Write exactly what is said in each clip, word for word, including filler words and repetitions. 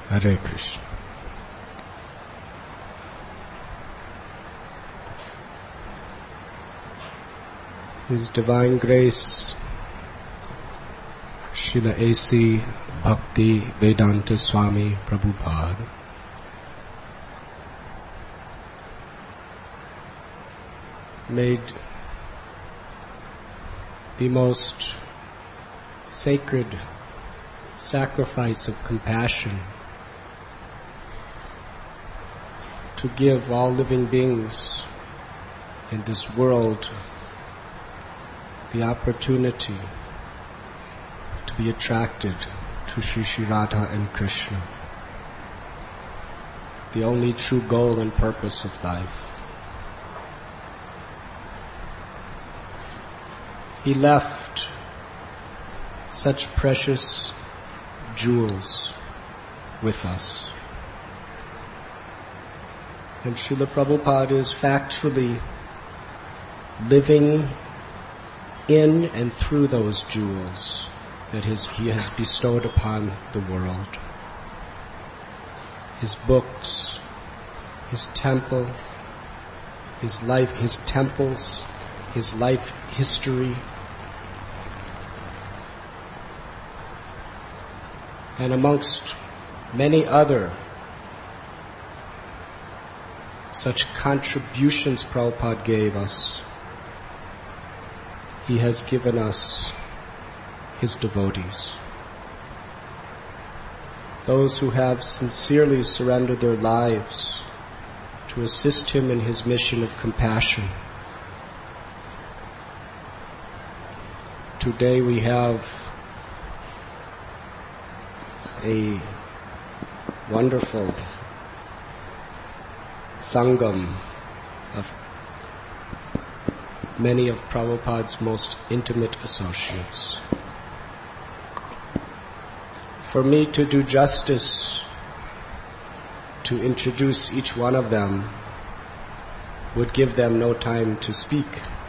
Hare Krishna. His Divine Grace, Srila A C Bhakti Vedanta Swami Prabhupada, made the most sacred sacrifice of compassion to give all living beings in this world the opportunity to be attracted to Sri Sri Radha and Krishna, the only true goal and purpose of life. He left such precious jewels with us. And Srila Prabhupada is factually living in and through those jewels that his, he has bestowed upon the world. His books, his temple, his life, his temples, his life history, and amongst many other such contributions Prabhupada gave us, he has given us his devotees. Those who have sincerely surrendered their lives to assist him in his mission of compassion. Today we have a wonderful sangam of many of Prabhupada's most intimate associates. For me to do justice to introduce each one of them would give them no time to speak.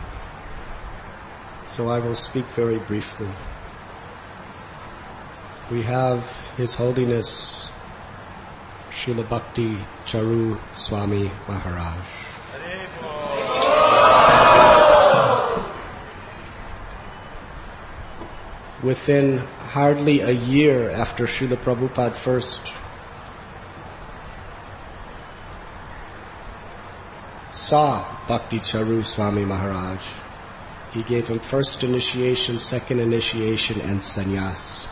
So I will speak very briefly. We have His Holiness Srila Bhakti Charu Swami Maharaj. Within hardly a year after Srila Prabhupada first saw Bhakti Charu Swami Maharaj, he gave him first initiation, second initiation, and sannyas.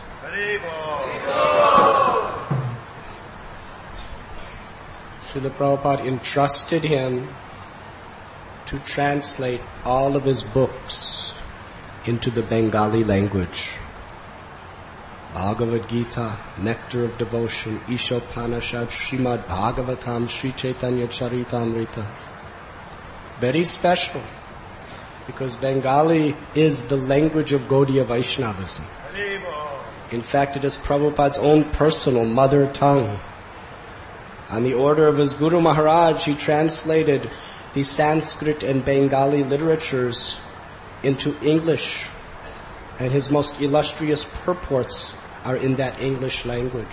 Srila Prabhupada entrusted him to translate all of his books into the Bengali language. Bhagavad Gita, Nectar of Devotion, Ishopanishad, Srimad Bhagavatam, Sri Chaitanya Charitamrita. Very special, because Bengali is the language of Gaudiya Vaishnavism. In fact, it is Prabhupada's own personal mother tongue. On the order of his Guru Maharaj, he translated the Sanskrit and Bengali literatures into English, and his most illustrious purports are in that English language.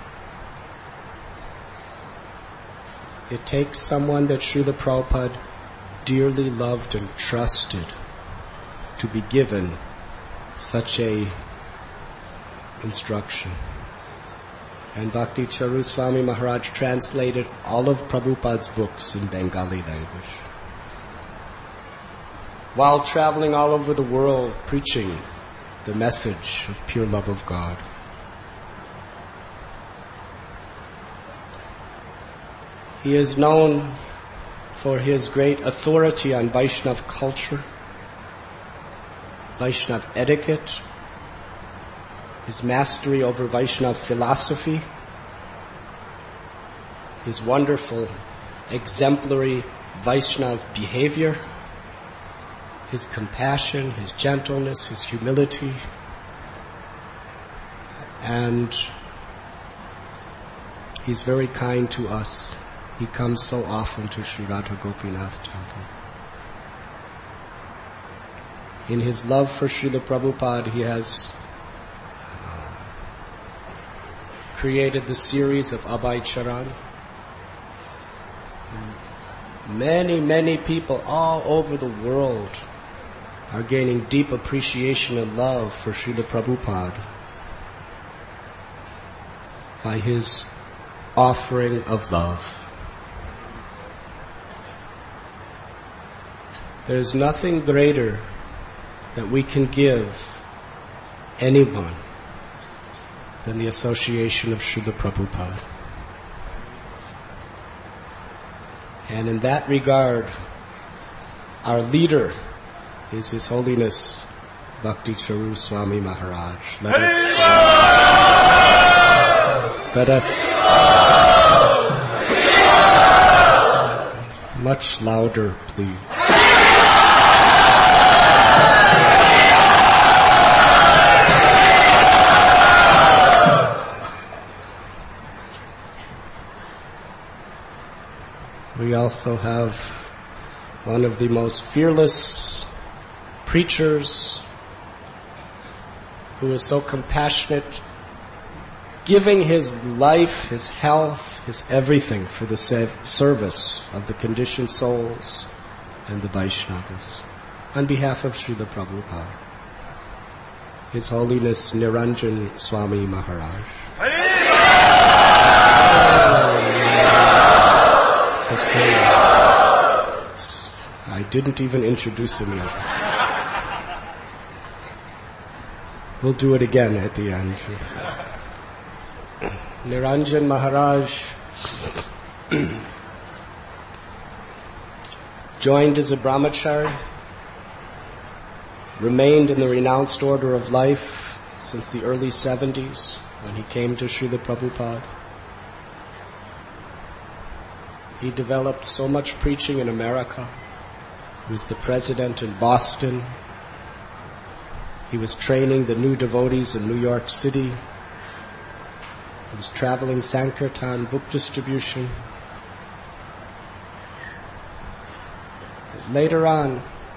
It takes someone that Srila Prabhupada dearly loved and trusted to be given such a instruction. And Bhakti Charu Swami Maharaj translated all of Prabhupada's books in Bengali language, while traveling all over the world preaching the message of pure love of God. He is known for his great authority on Vaishnav culture, Vaishnav etiquette, his mastery over Vaishnav philosophy, his wonderful, exemplary Vaishnav behavior, his compassion, his gentleness, his humility, and he's very kind to us. He comes so often to Sri Radha Gopinath Temple. In his love for Srila Prabhupada, he has created the series of Abhay Charan. Many, many people all over the world are gaining deep appreciation and love for Srila Prabhupada by his offering of love. There is nothing greater that we can give anyone than the association of Srila Prabhupada. And in that regard, our leader is His Holiness Bhakti Charu Swami Maharaj. Let us, uh, let us much louder, please. We also have one of the most fearless preachers who is so compassionate, giving his life, his health, his everything for the service of the conditioned souls and the Vaishnavas. On behalf of Srila Prabhupada, His Holiness Niranjan Swami Maharaj. That's him. It's, I didn't even introduce him yet. We'll do it again at the end. Niranjan Maharaj joined as a brahmachari, remained in the renounced order of life since the early seventies when he came to Srila Prabhupada. He developed so much preaching in America. He was the president in Boston. He was training the new devotees in New York City. He was traveling Sankirtan, book distribution. Later on,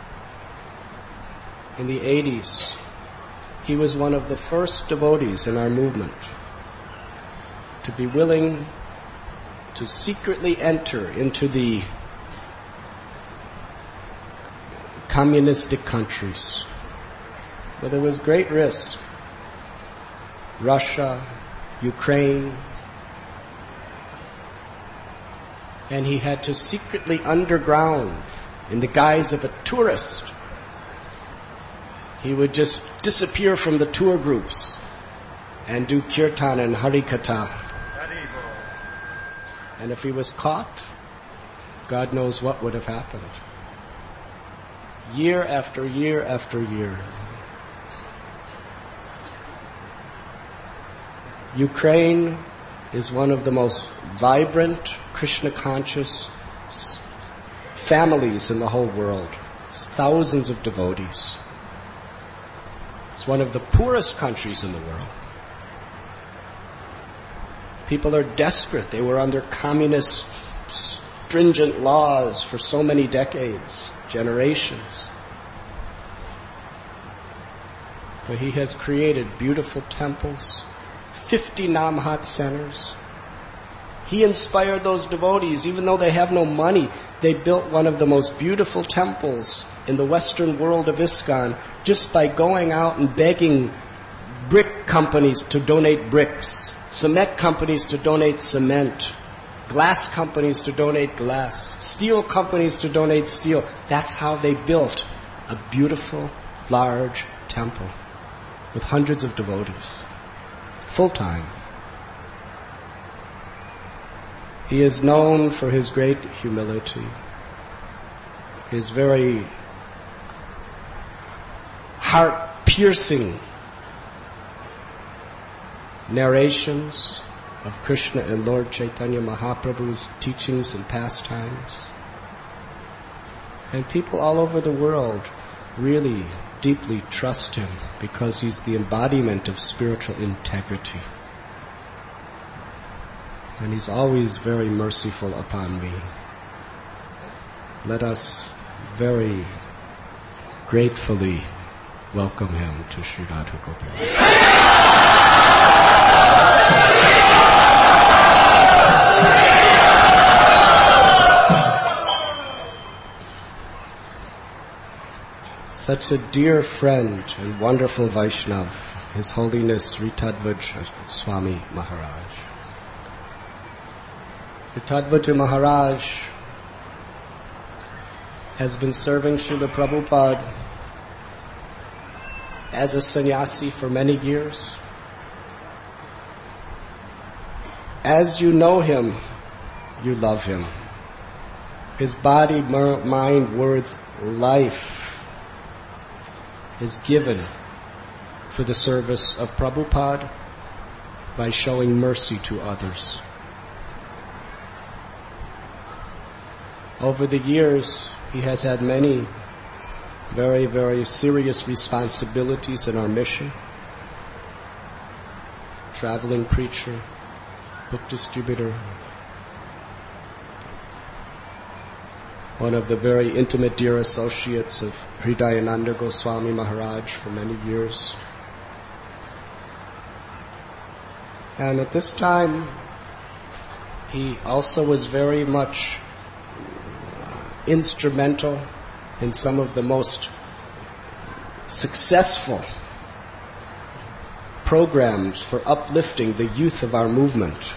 in the eighties, he was one of the first devotees in our movement to be willing to secretly enter into the communistic countries where there was great risk. Russia, Ukraine. And he had to secretly underground, in the guise of a tourist, he would just disappear from the tour groups and do kirtan and harikatha. And if he was caught, God knows what would have happened. Year after year after year. Ukraine is one of the most vibrant, Krishna-conscious families in the whole world. It's thousands of devotees. It's one of the poorest countries in the world. People are desperate. They were under communist, stringent laws for so many decades, generations. But he has created beautiful temples, fifty Namhat centers. He inspired those devotees. Even though they have no money, they built one of the most beautiful temples in the Western world of ISKCON just by going out and begging brick companies to donate bricks, cement companies to donate cement, glass companies to donate glass, steel companies to donate steel. That's how they built a beautiful, large temple with hundreds of devotees, full-time. He is known for his great humility, his very heart-piercing narrations of Krishna and Lord Chaitanya Mahaprabhu's teachings and pastimes. And people all over the world really deeply trust him because he's the embodiment of spiritual integrity. And he's always very merciful upon me. Let us very gratefully welcome him to Sri Radha Gopal. such a dear friend and wonderful Vaishnav, His Holiness Ritadvaja Swami Maharaj. Ritadvaja Maharaj has been serving Srila Prabhupada as a sannyasi for many years. As you know him, you love him. His body, mind, words, life is given for the service of Prabhupada by showing mercy to others. Over the years, he has had many very, very serious responsibilities in our mission. Traveling preacher, book distributor, one of the very intimate dear associates of Hridayananda Goswami Maharaj for many years. And at this time, he also was very much instrumental in some of the most successful programs for uplifting the youth of our movement.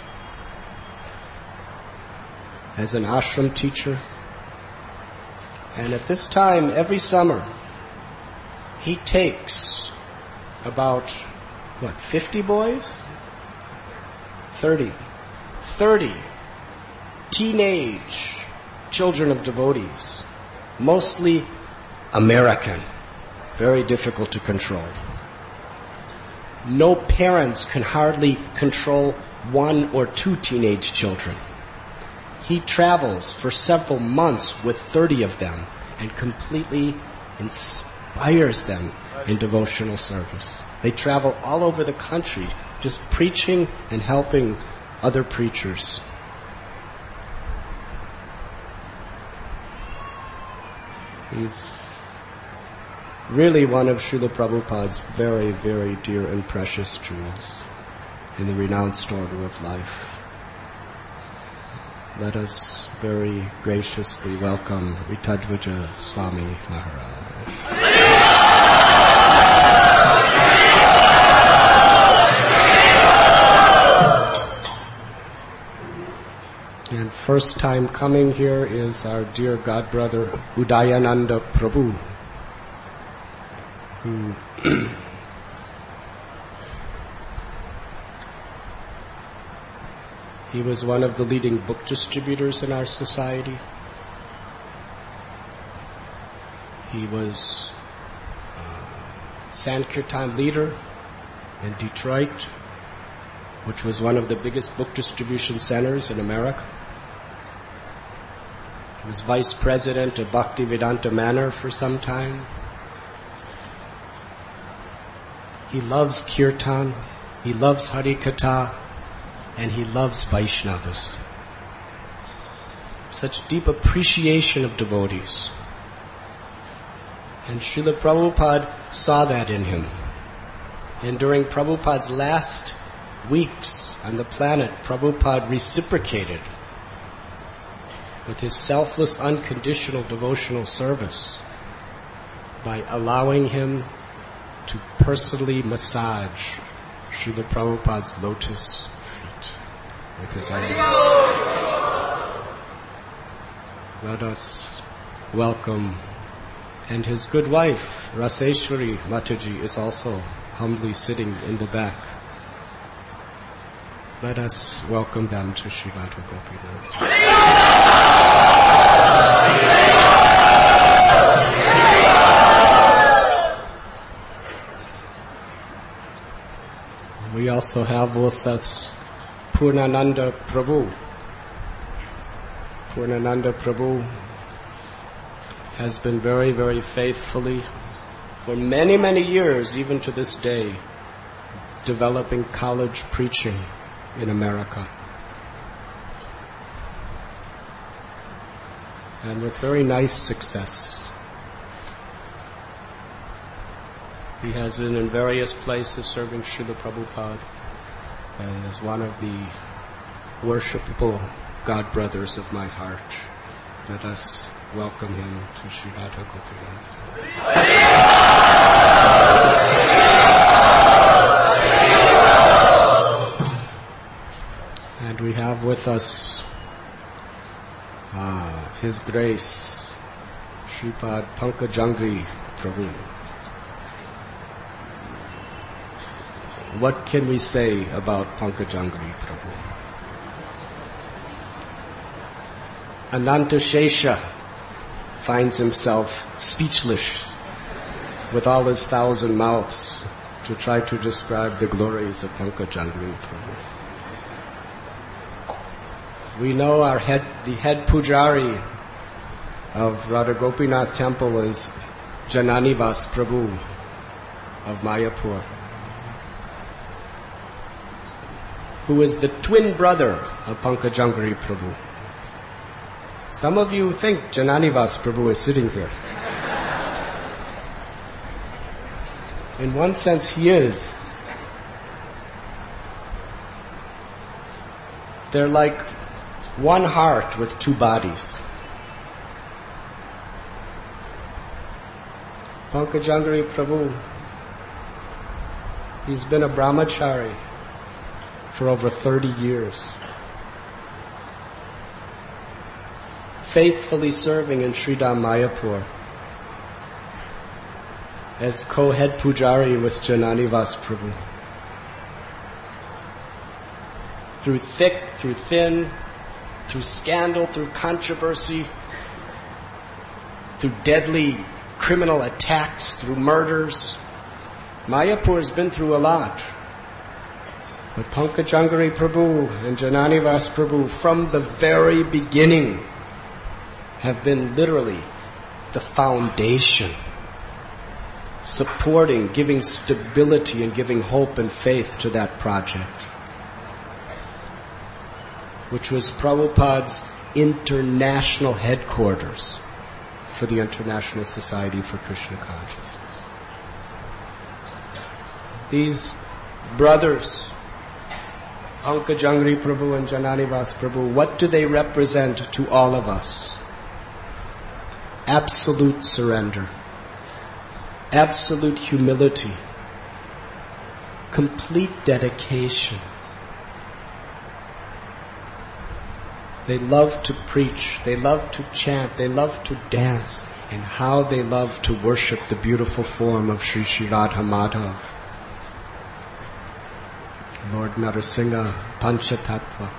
As an ashram teacher, and at this time, every summer, he takes about, what, fifty boys? thirty. thirty teenage children of devotees, mostly American, very difficult to control. No parents can hardly control one or two teenage children. He travels for several months with thirty of them and completely inspires them in devotional service. They travel all over the country just preaching and helping other preachers. He's really one of Srila Prabhupada's very, very dear and precious jewels in the renounced order of life. Let us very graciously welcome Ritadvaja Swami Maharaj. And first time coming here is our dear godbrother Udayananda Prabhu, who he was one of the leading book distributors in our society. He was uh, Sankirtan leader in Detroit, which was one of the biggest book distribution centers in America. He was vice president of Bhaktivedanta Manor for some time. He loves Kirtan, he loves Harikatha, and he loves Vaishnavas. Such deep appreciation of devotees. And Srila Prabhupada saw that in him. And during Prabhupada's last weeks on the planet, Prabhupada reciprocated with his selfless, unconditional devotional service by allowing him to personally massage Srila Prabhupada's lotus feet with his arm. Let us welcome, and his good wife, Raseshwari Mataji, is also humbly sitting in the back. Let us welcome them to Sri Radha Gopinath. We also have with us Purnananda Prabhu. Purnananda Prabhu has been very, very faithfully for many, many years, even to this day, developing college preaching in America. And with very nice success. He has been in various places serving Srila Prabhupada and is one of the worshipable God brothers of my heart. Let us welcome him to Sri Radha Gopinath. And we have with us uh, His Grace Shripad Pankajangri Prabhu. What can we say about Pankajangri Prabhu? Ananta Shesha finds himself speechless with all his thousand mouths to try to describe the glories of Pankajangri Prabhu. We know our head, the head pujari of Radha Gopinath temple is Jananivas Prabhu of Mayapur, who is the twin brother of Pankajangri Prabhu. Some of you think Jananivas Prabhu is sitting here. In one sense, he is. They're like one heart with two bodies. Pankajangri Prabhu, he's been a brahmachari for over thirty years, faithfully serving in Sridham Mayapur as co-head pujari with Jananivas Prabhu. Through thick, through thin, through scandal, through controversy, through deadly criminal attacks, through murders, Mayapur has been through a lot. But Pankajangri Prabhu and Jananivas Prabhu, from the very beginning, have been literally the foundation, supporting, giving stability and giving hope and faith to that project, which was Prabhupada's international headquarters for the International Society for Krishna Consciousness. These brothers, Pankajangri Prabhu and Jananivas Prabhu, what do they represent to all of us? Absolute surrender, absolute humility, complete dedication. They love to preach, they love to chant, they love to dance, and how they love to worship the beautiful form of Sri Sri Radha Madhav, Lord Narasimha Panchatattva.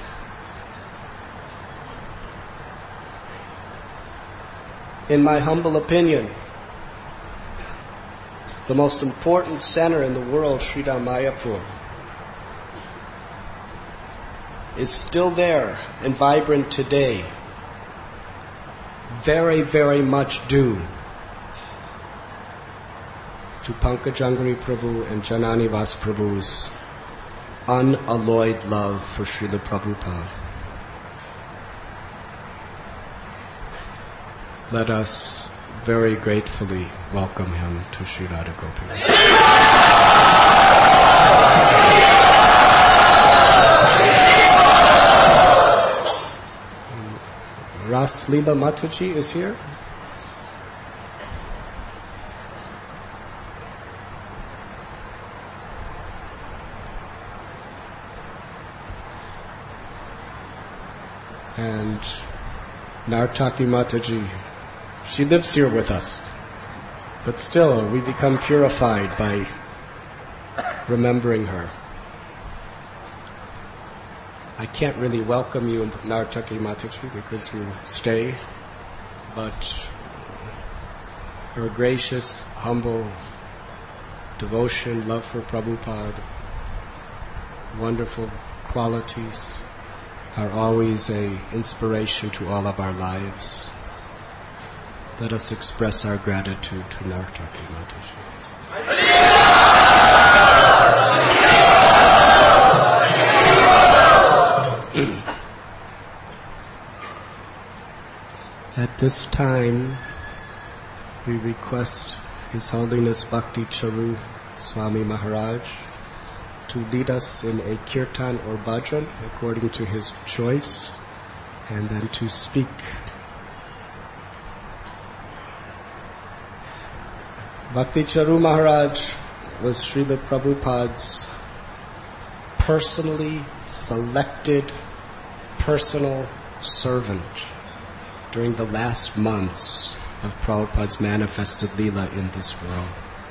In my humble opinion, the most important center in the world, Sridham Mayapur, is still there and vibrant today, very, very much due to Pankajangri Prabhu and Jananivas Prabhu's unalloyed love for Srila Prabhupada. Let us very gratefully welcome him to Sri Radha Gopinath. Ras Leela Mataji is here. And Nartaki Mataji, she lives here with us. But still, we become purified by remembering her. I can't really welcome you, Nartaki Mataji, because you stay, but her gracious, humble devotion, love for Prabhupada, wonderful qualities are always an inspiration to all of our lives. Let us express our gratitude to Nartaki Mataji. At this time, we request His Holiness Bhakti Charu Swami Maharaj to lead us in a kirtan or bhajan according to his choice, and then to speak Bhakti Charu Maharaj was Srila Prabhupada's personally selected personal servant during the last months of Prabhupada's manifested Leela in this world.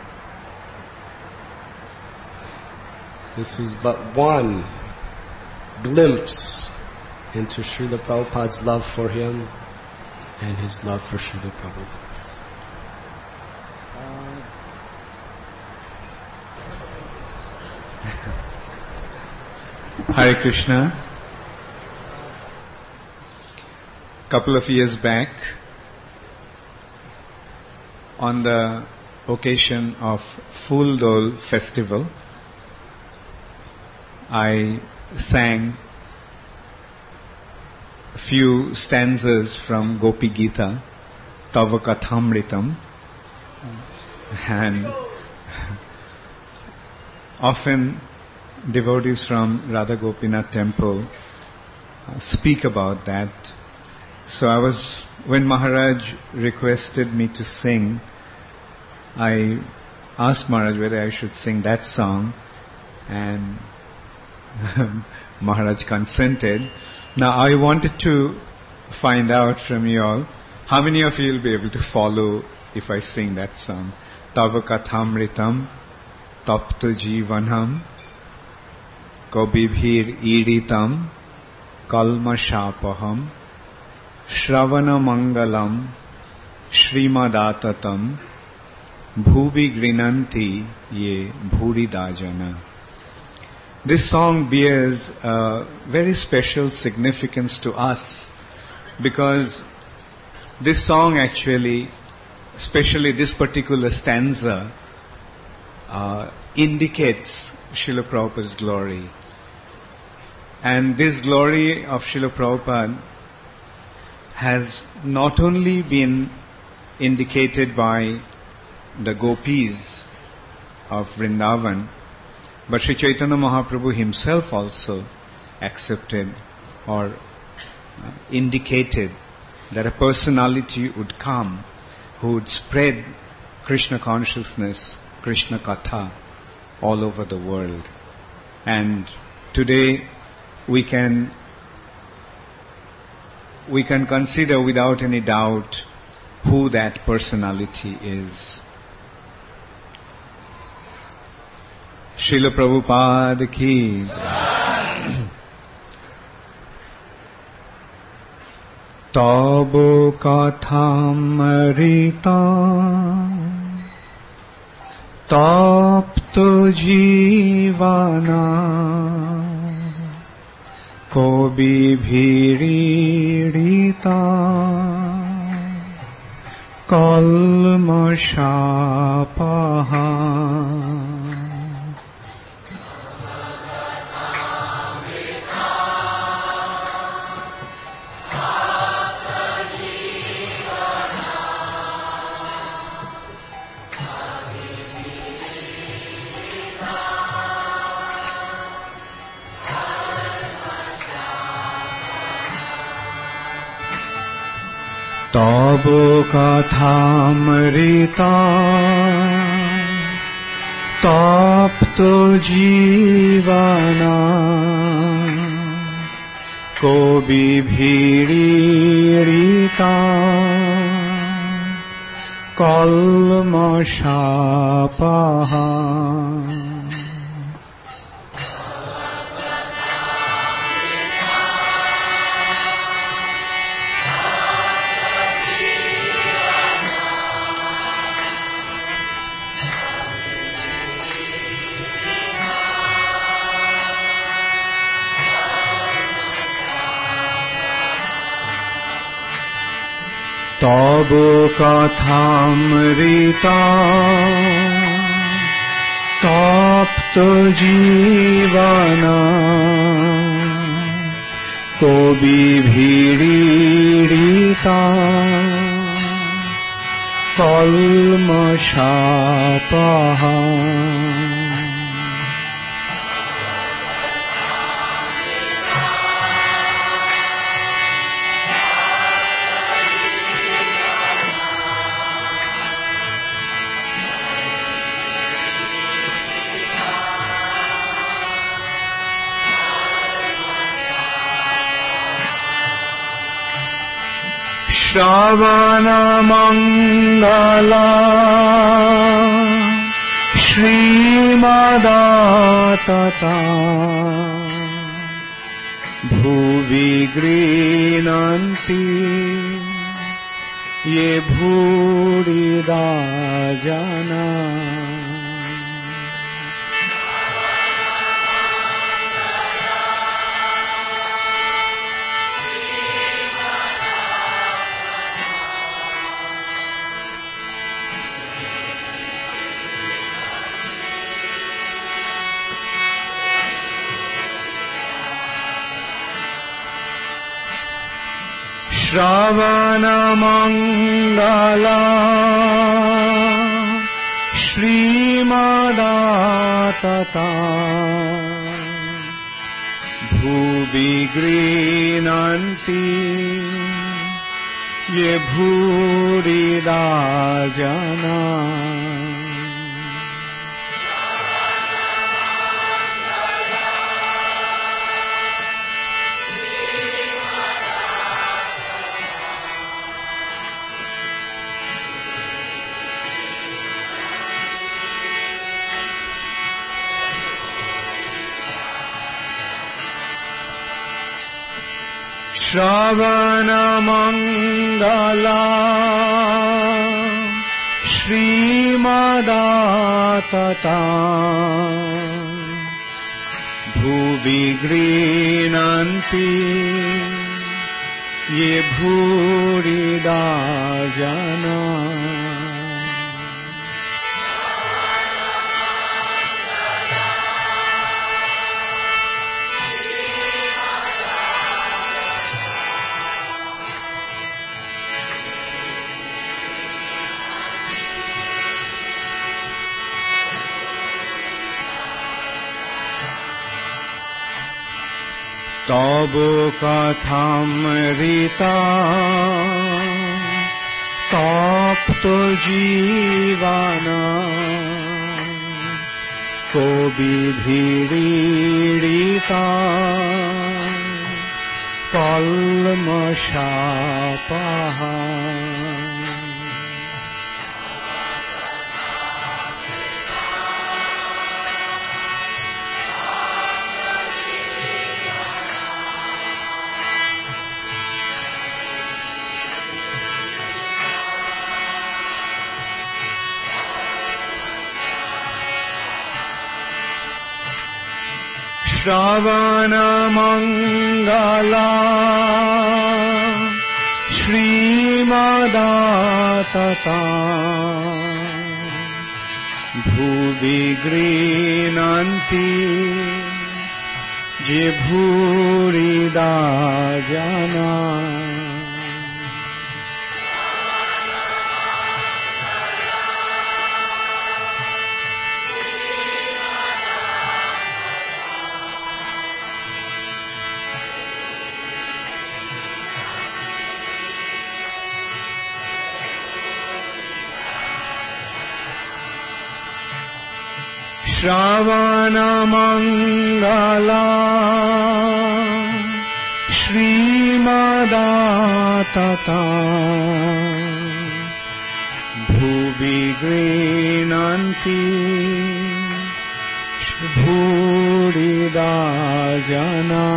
This is but one glimpse into Srila Prabhupada's love for him and his love for Srila Prabhupada. Hare Krishna. Couple of years back, on the occasion of Phool Dol festival, I sang a few stanzas from Gopi Gita, Tava Kathamritam, and often devotees from Radha Gopinath temple uh, speak about that. So I was, when Maharaj requested me to sing, I asked Maharaj whether I should sing that song, and Maharaj consented. Now I wanted to find out from you all, how many of you will be able to follow if I sing that song? Tava Kathamritam, Tapta Jivanam, Kabibhir Iritam, Kalmashapaham, Shravana Mangalam, Srimadaatatam, Bhuvi Grinanti Ye Bhuridajana. This song bears a very special significance to us because this song actually, especially this particular stanza, uh, indicates Srila Prabhupada's glory. And this glory of Srila Prabhupada has not only been indicated by the gopis of Vrindavan, but Sri Chaitanya Mahaprabhu himself also accepted or uh, indicated that a personality would come who would spread Krishna consciousness, Krishna Katha all over the world. And today we can we can consider without any doubt who that personality is. Srila Prabhupada ki Tabo kathamrita Tapto jivana Kobi bhiririta Kalmashapaha. Tabo kathamrita tapto jivana kobi bhiririta kalmashapaha. Tabo kathamrita tapto jivana kobi bhiririta kalmashapaha. श्रवणमङ्गला श्रीमदातता भुवि गृह्णन्ति ये भूरिदा जना। श्रवणमङ्गला श्रीमदातता भुवि गृह्णन्ति ये भूरिदा जना। श्रवणमङ्गला श्रीमदातता भुवि गृह्णन्ति ये भूरिदा जना। तब कथामृता तप्त जीवना को विधिरीडिता कल्मषापः। श्रवणमङ्गला श्रीमदातता भुवि गृह्णन्ति ये भूरिदा जना। श्रवणमङ्गला श्रीमदातता भुवि गृह्णन्ति भूरिदा जना।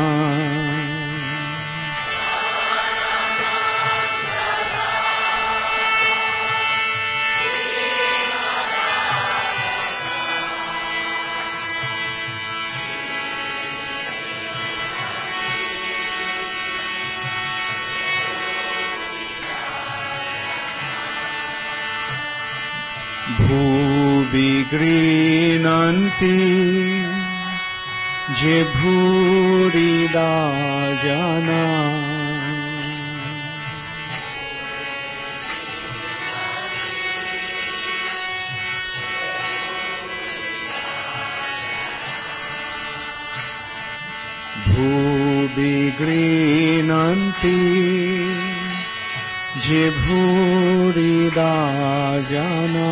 भुवि गृह्णन्ति ये भूरिदा जना। भुवि गृह्णन्ति ये भूरिदा जना।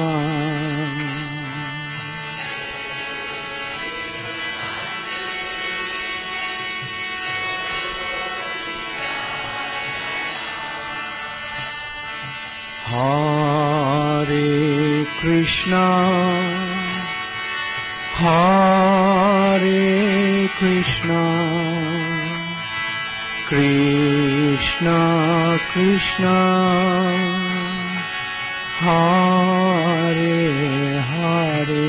Krishna, Hare Krishna, Krishna Krishna, Hare Hare.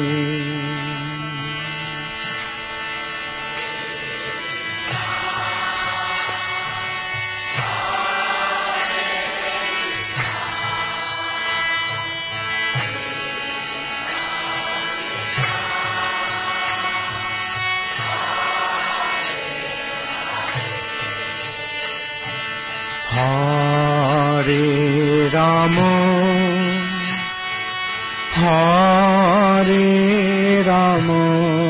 Hare Rama, Hare Rama,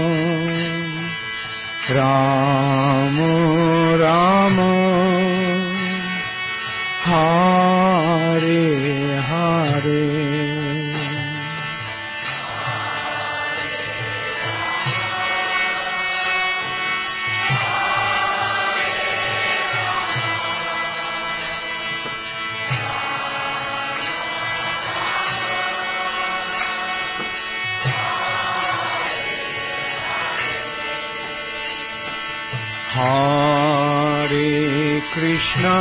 Rama Rama, Hare Hare. Hare Krishna,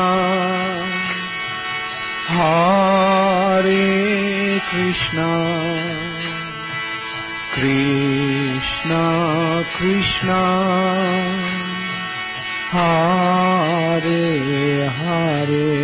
Hare Krishna, Krishna Krishna, Hare Hare.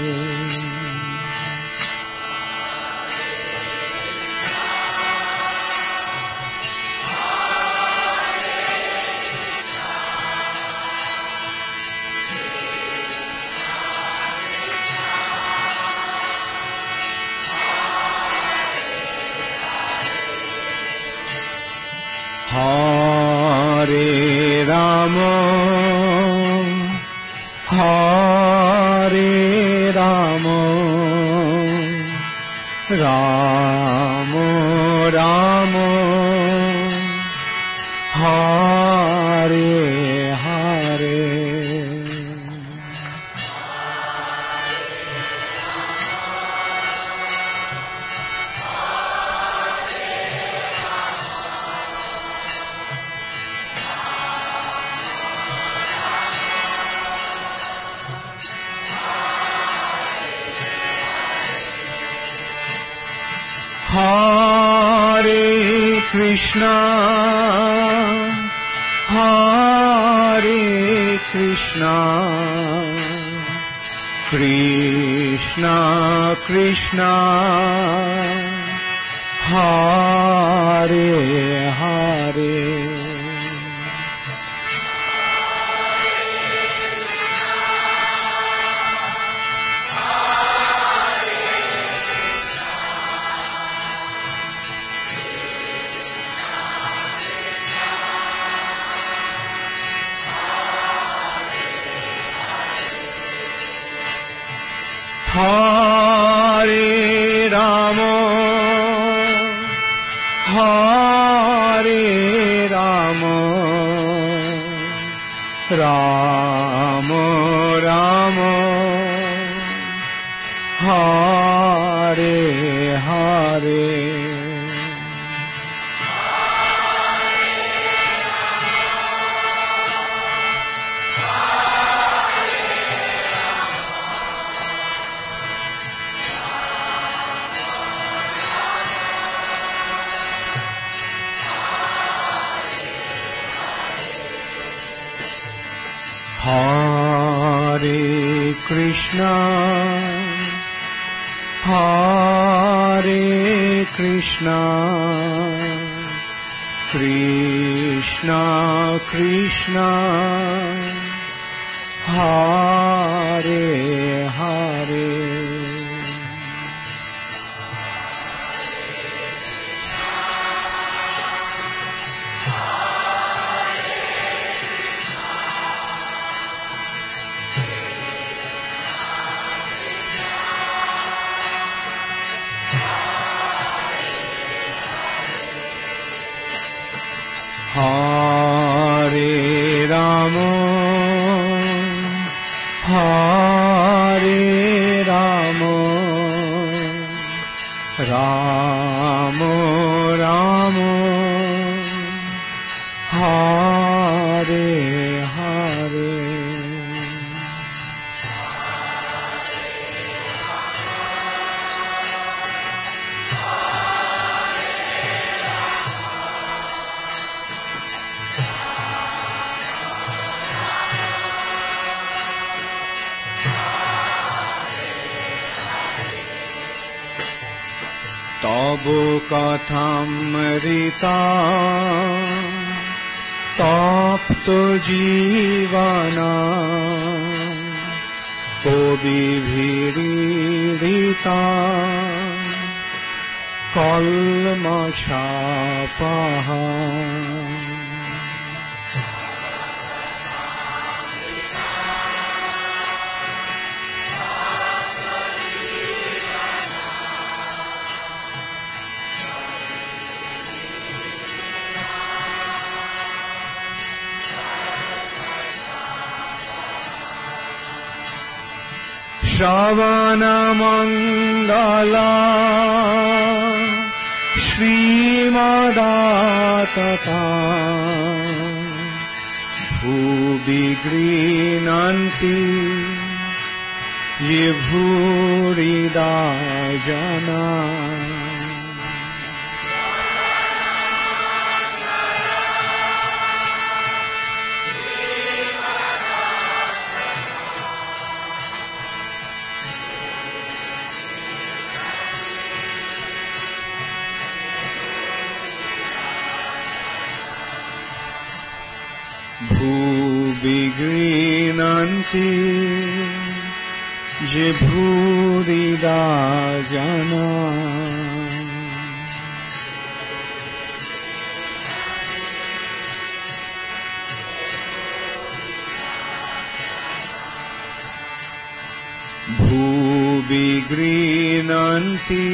Hare Rama, Hare Rama, Rama Rama, Hare Hare. Hare Krishna, Hare Krishna, Krishna Krishna, Hare Hare. Hare Rama, Hare Rama, Rama Rama, Hare Hare. Hare Krishna, Hare Krishna, Krishna Krishna, Hare Hare. Hare Rama, Hare Rama, Rama Hare Hare Tabu kathamrita tapto jivana kobi bhiririta kalmashapaha Shravana Mangala Shrimadatata Bhubigrinanti Yibhurida Jana Bhubigrinanti Jibhurida Jana Bhubigrinanti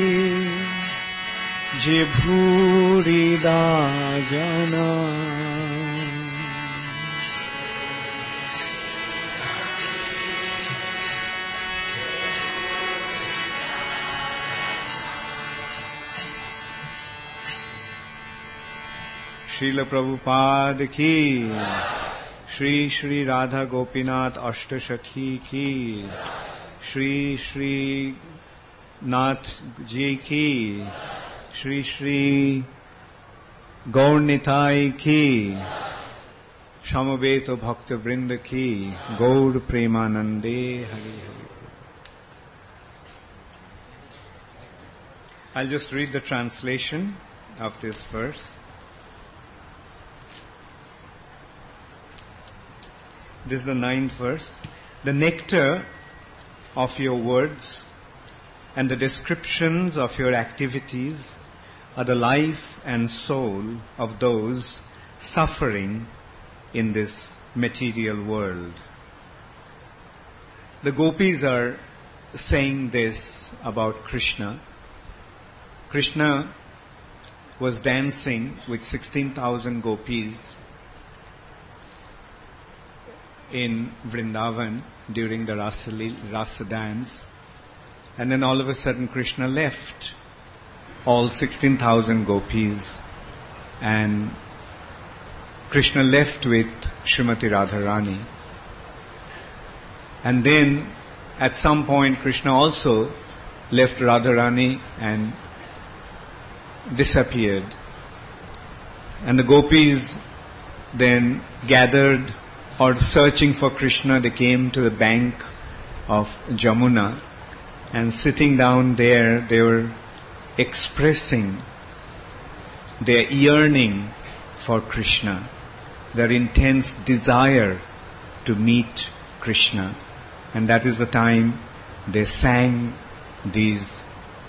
Jibhurida Jana Srila Prabhupada ki, Shri Shri Radha Gopinath Ashtashakhi ki, Shri Shri Nath Ji ki, Shri Shri Gaur Nitai ki, Shamaveta Bhakta Vrinda ki, Gaur Premanande Hari Hari. I'll just read the translation of this verse. This is the ninth verse. The nectar of your words and the descriptions of your activities are the life and soul of those suffering in this material world. The gopis are saying this about Krishna. Krishna was dancing with sixteen thousand gopis in Vrindavan during the Rasa, Rasa dance. And then all of a sudden Krishna left all sixteen thousand gopis and Krishna left with Srimati Radharani. And then at some point Krishna also left Radharani and disappeared. And the gopis then gathered or searching for Krishna. They came to the bank of Jamuna and sitting down there they were expressing their yearning for Krishna, their intense desire to meet Krishna. And that is the time they sang these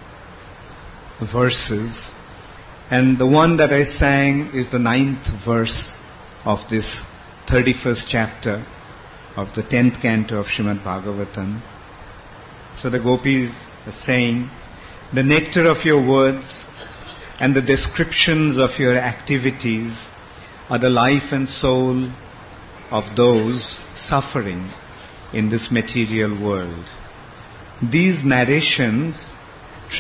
verses. And the one that I sang is the ninth verse of this thirty-first chapter of the tenth canto of Srimad Bhagavatam. So the gopis are saying, the nectar of your words and the descriptions of your activities are the life and soul of those suffering in this material world. These narrations,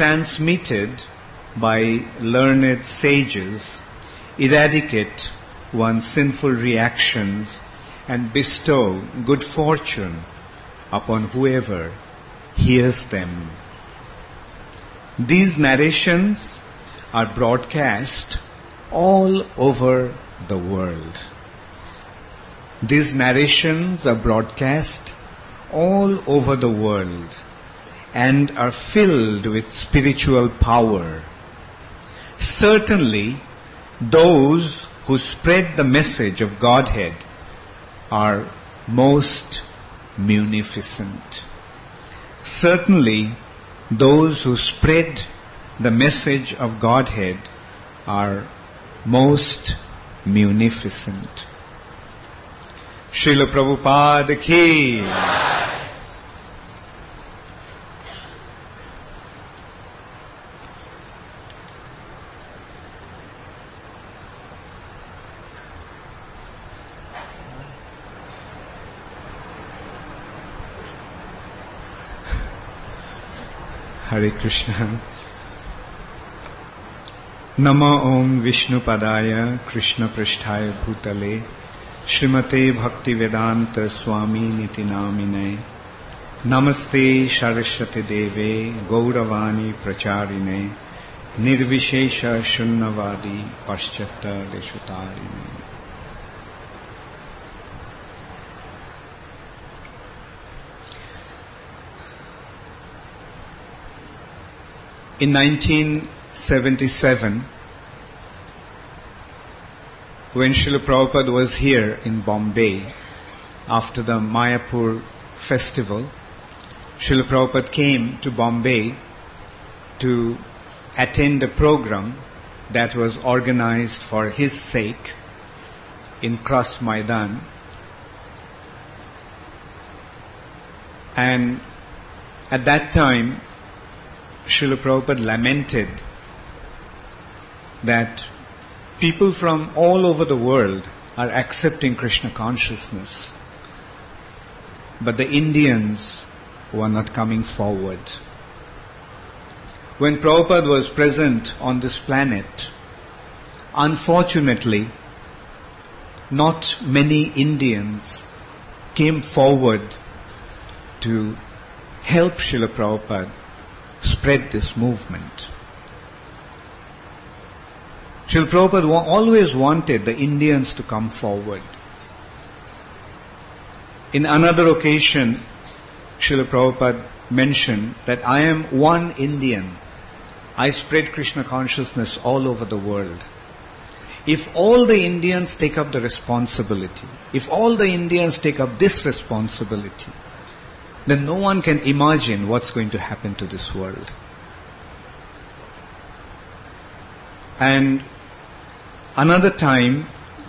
transmitted by learned sages, eradicate one's sinful reactions and bestow good fortune upon whoever hears them. These narrations are broadcast all over the world. These narrations are broadcast all over the world and are filled with spiritual power. Certainly, those who spread the message of Godhead are most munificent. Certainly, those who spread the message of Godhead are most munificent. Srila Prabhupada ki. Hare Krishna. Nama Om Vishnu Padaya Krishna Pristhaya Bhutale Srimate Bhakti Vedanta Swami Niti Namine Namaste Saraswati Deve Gauravani Pracharine Nirvishesha Shunnavadi Paschata Deshutarine. In nineteen seventy-seven, when Srila Prabhupada was here in Bombay, after the Mayapur festival, Srila Prabhupada came to Bombay to attend a program that was organized for his sake in Kras Maidan. And at that time, Srila Prabhupada lamented that people from all over the world are accepting Krishna consciousness, but the Indians were not coming forward. When Prabhupada was present on this planet, unfortunately, not many Indians came forward to help Srila Prabhupada spread this movement. Srila Prabhupada wa- always wanted the Indians to come forward. In another occasion, Srila Prabhupada mentioned that I am one Indian. I spread Krishna consciousness all over the world. If all the Indians take up the responsibility, if all the Indians take up this responsibility, then no one can imagine what's going to happen to this world. And another time,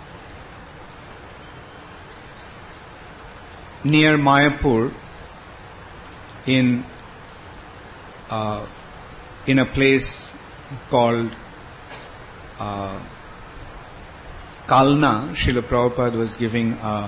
near Mayapur, in uh, in a place called uh, Kalna, Srila Prabhupada was giving a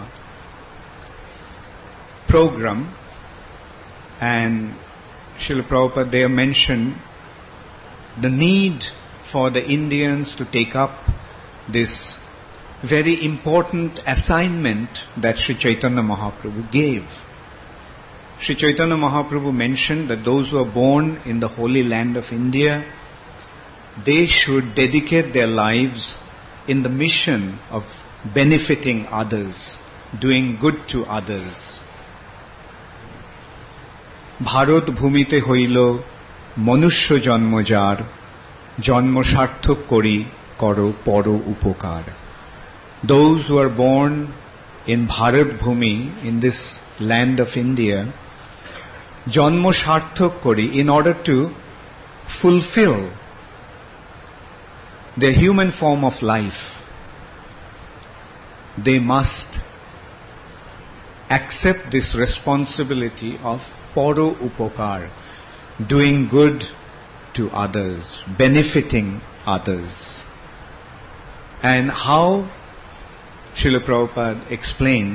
program, and Srila Prabhupada there mentioned the need for the Indians to take up this very important assignment that Sri Chaitanya Mahaprabhu gave. Sri Chaitanya Mahaprabhu mentioned that those who are born in the holy land of India, they should dedicate their lives in the mission of benefiting others, doing good to others. Bharat ভূমিতে হইল মনুষ্য জন্মজার জন্ম সার্থক করি করো পর উপকার. Those who are born in Bharat Bhumi, in this land of India, জন্ম সার্থক করি, in order to fulfill their human form of life, they must accept this responsibility of paro upokar, doing good to others, benefiting others. And how Srila Prabhupada explained,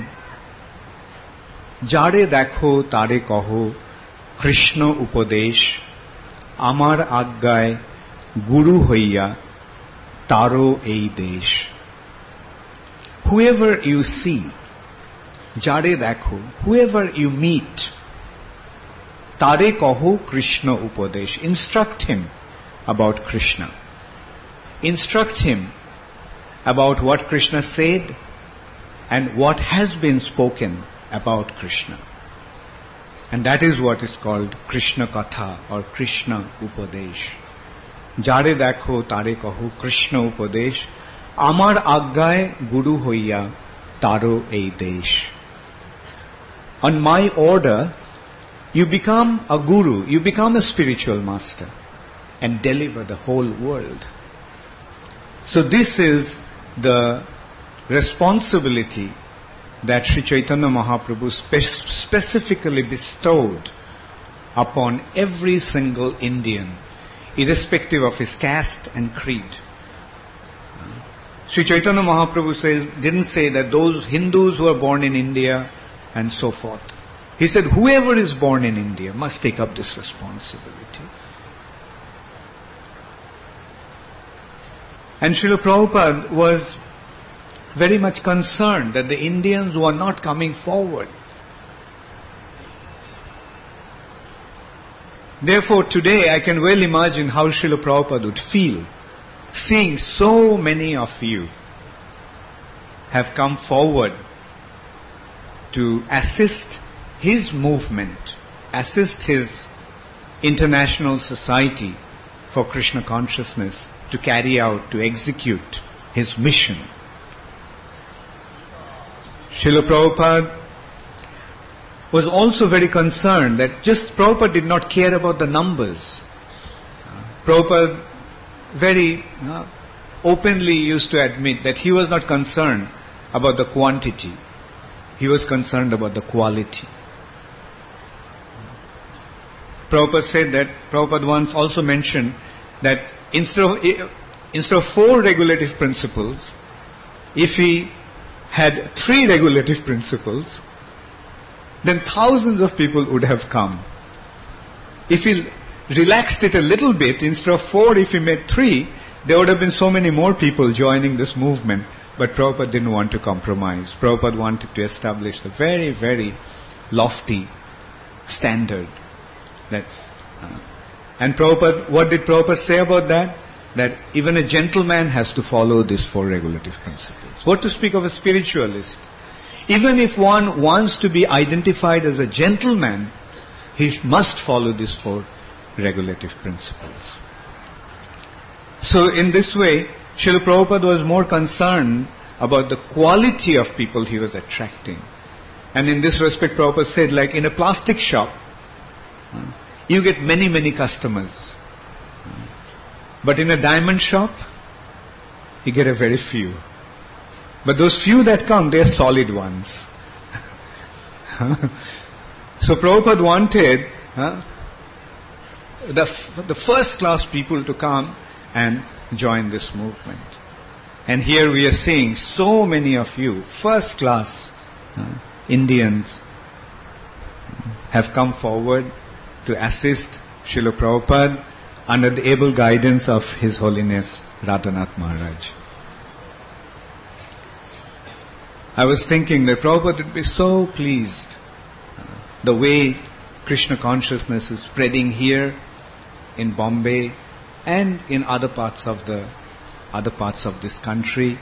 jare dekho tare kaho Krishna upadesh, amar aggay guru hoiya taro ei desh. whoever you see, jare dekho, whoever you meet, tare kaho Krishna upadesh. Instruct him about Krishna. Instruct him about what Krishna said and what has been spoken about Krishna. And that is what is called Krishna Katha or Krishna Upadesh. Jare dekho tare kaho Krishna Upadesh. Amar aggaye guru hoiya taro ei desh. On my order, you become a guru, you become a spiritual master and deliver the whole world. So this is the responsibility that Sri Chaitanya Mahaprabhu spe- specifically bestowed upon every single Indian, irrespective of his caste and creed. Sri Chaitanya Mahaprabhu says, didn't say that those Hindus who are born in India and so forth. He said, whoever is born in India must take up this responsibility. And Srila Prabhupada was very much concerned that the Indians were not coming forward. Therefore, today I can well imagine how Srila Prabhupada would feel seeing so many of you have come forward to assist his movement, assist his international society for Krishna consciousness to carry out, to execute his mission. Srila Prabhupada was also very concerned that just Prabhupada did not care about the numbers. Prabhupada very uh, openly used to admit that he was not concerned about the quantity. He was concerned about the quality. Prabhupada said that, Prabhupada once also mentioned that instead of, instead of four regulative principles, if he had three regulative principles, then thousands of people would have come. If he relaxed it a little bit, instead of four, if he made three, there would have been so many more people joining this movement. But Prabhupada didn't want to compromise. Prabhupada wanted to establish the very, very lofty standard. That, uh, and Prabhupada, what did Prabhupada say about that? That even a gentleman has to follow these four regulative principles. What to speak of a spiritualist? Even if one wants to be identified as a gentleman, he must follow these four regulative principles. So in this way, Srila Prabhupada was more concerned about the quality of people he was attracting. And in this respect, Prabhupada said, like in a plastic shop, you get many, many customers. But in a diamond shop, you get a very few. But those few that come, they are solid ones. So Prabhupada wanted uh, the, f- the first class people to come and join this movement. And here we are seeing so many of you, first class uh, Indians, have come forward to assist Srila Prabhupada under the able guidance of His Holiness Radhanath Maharaj. I was thinking that Prabhupada would be so pleased uh, the way Krishna consciousness is spreading here in Bombay and in other parts of the other parts of this country.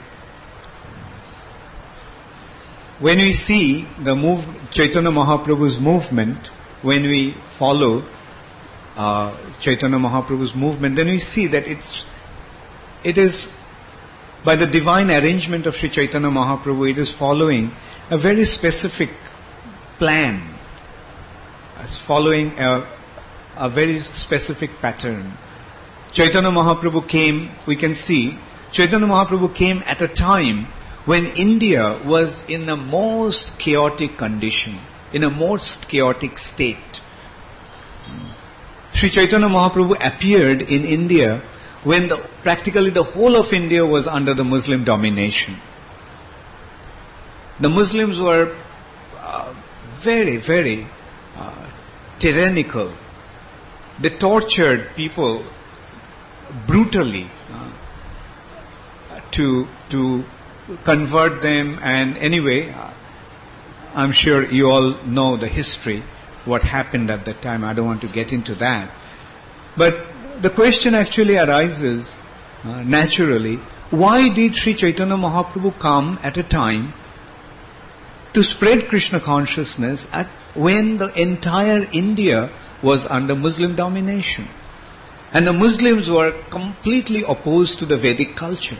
When we see the move, Chaitanya Mahaprabhu's movement, when we follow uh, Chaitanya Mahaprabhu's movement, then we see that it's it is by the divine arrangement of Sri Chaitanya Mahaprabhu, it is following a very specific plan. It's following a, a very specific pattern. Chaitanya Mahaprabhu came, we can see, Chaitanya Mahaprabhu came at a time when India was in the most chaotic condition, in a most chaotic state. Sri Chaitanya Mahaprabhu appeared in India when the, practically the whole of India was under the Muslim domination. The Muslims were uh, very, very uh, tyrannical. They tortured people brutally uh, to to convert them, and anyway, I'm sure you all know the history, what happened at that time. I don't want to get into that. But the question actually arises uh, naturally, why did Sri Chaitanya Mahaprabhu come at a time to spread Krishna consciousness at when the entire India was under Muslim domination? And the Muslims were completely opposed to the Vedic culture.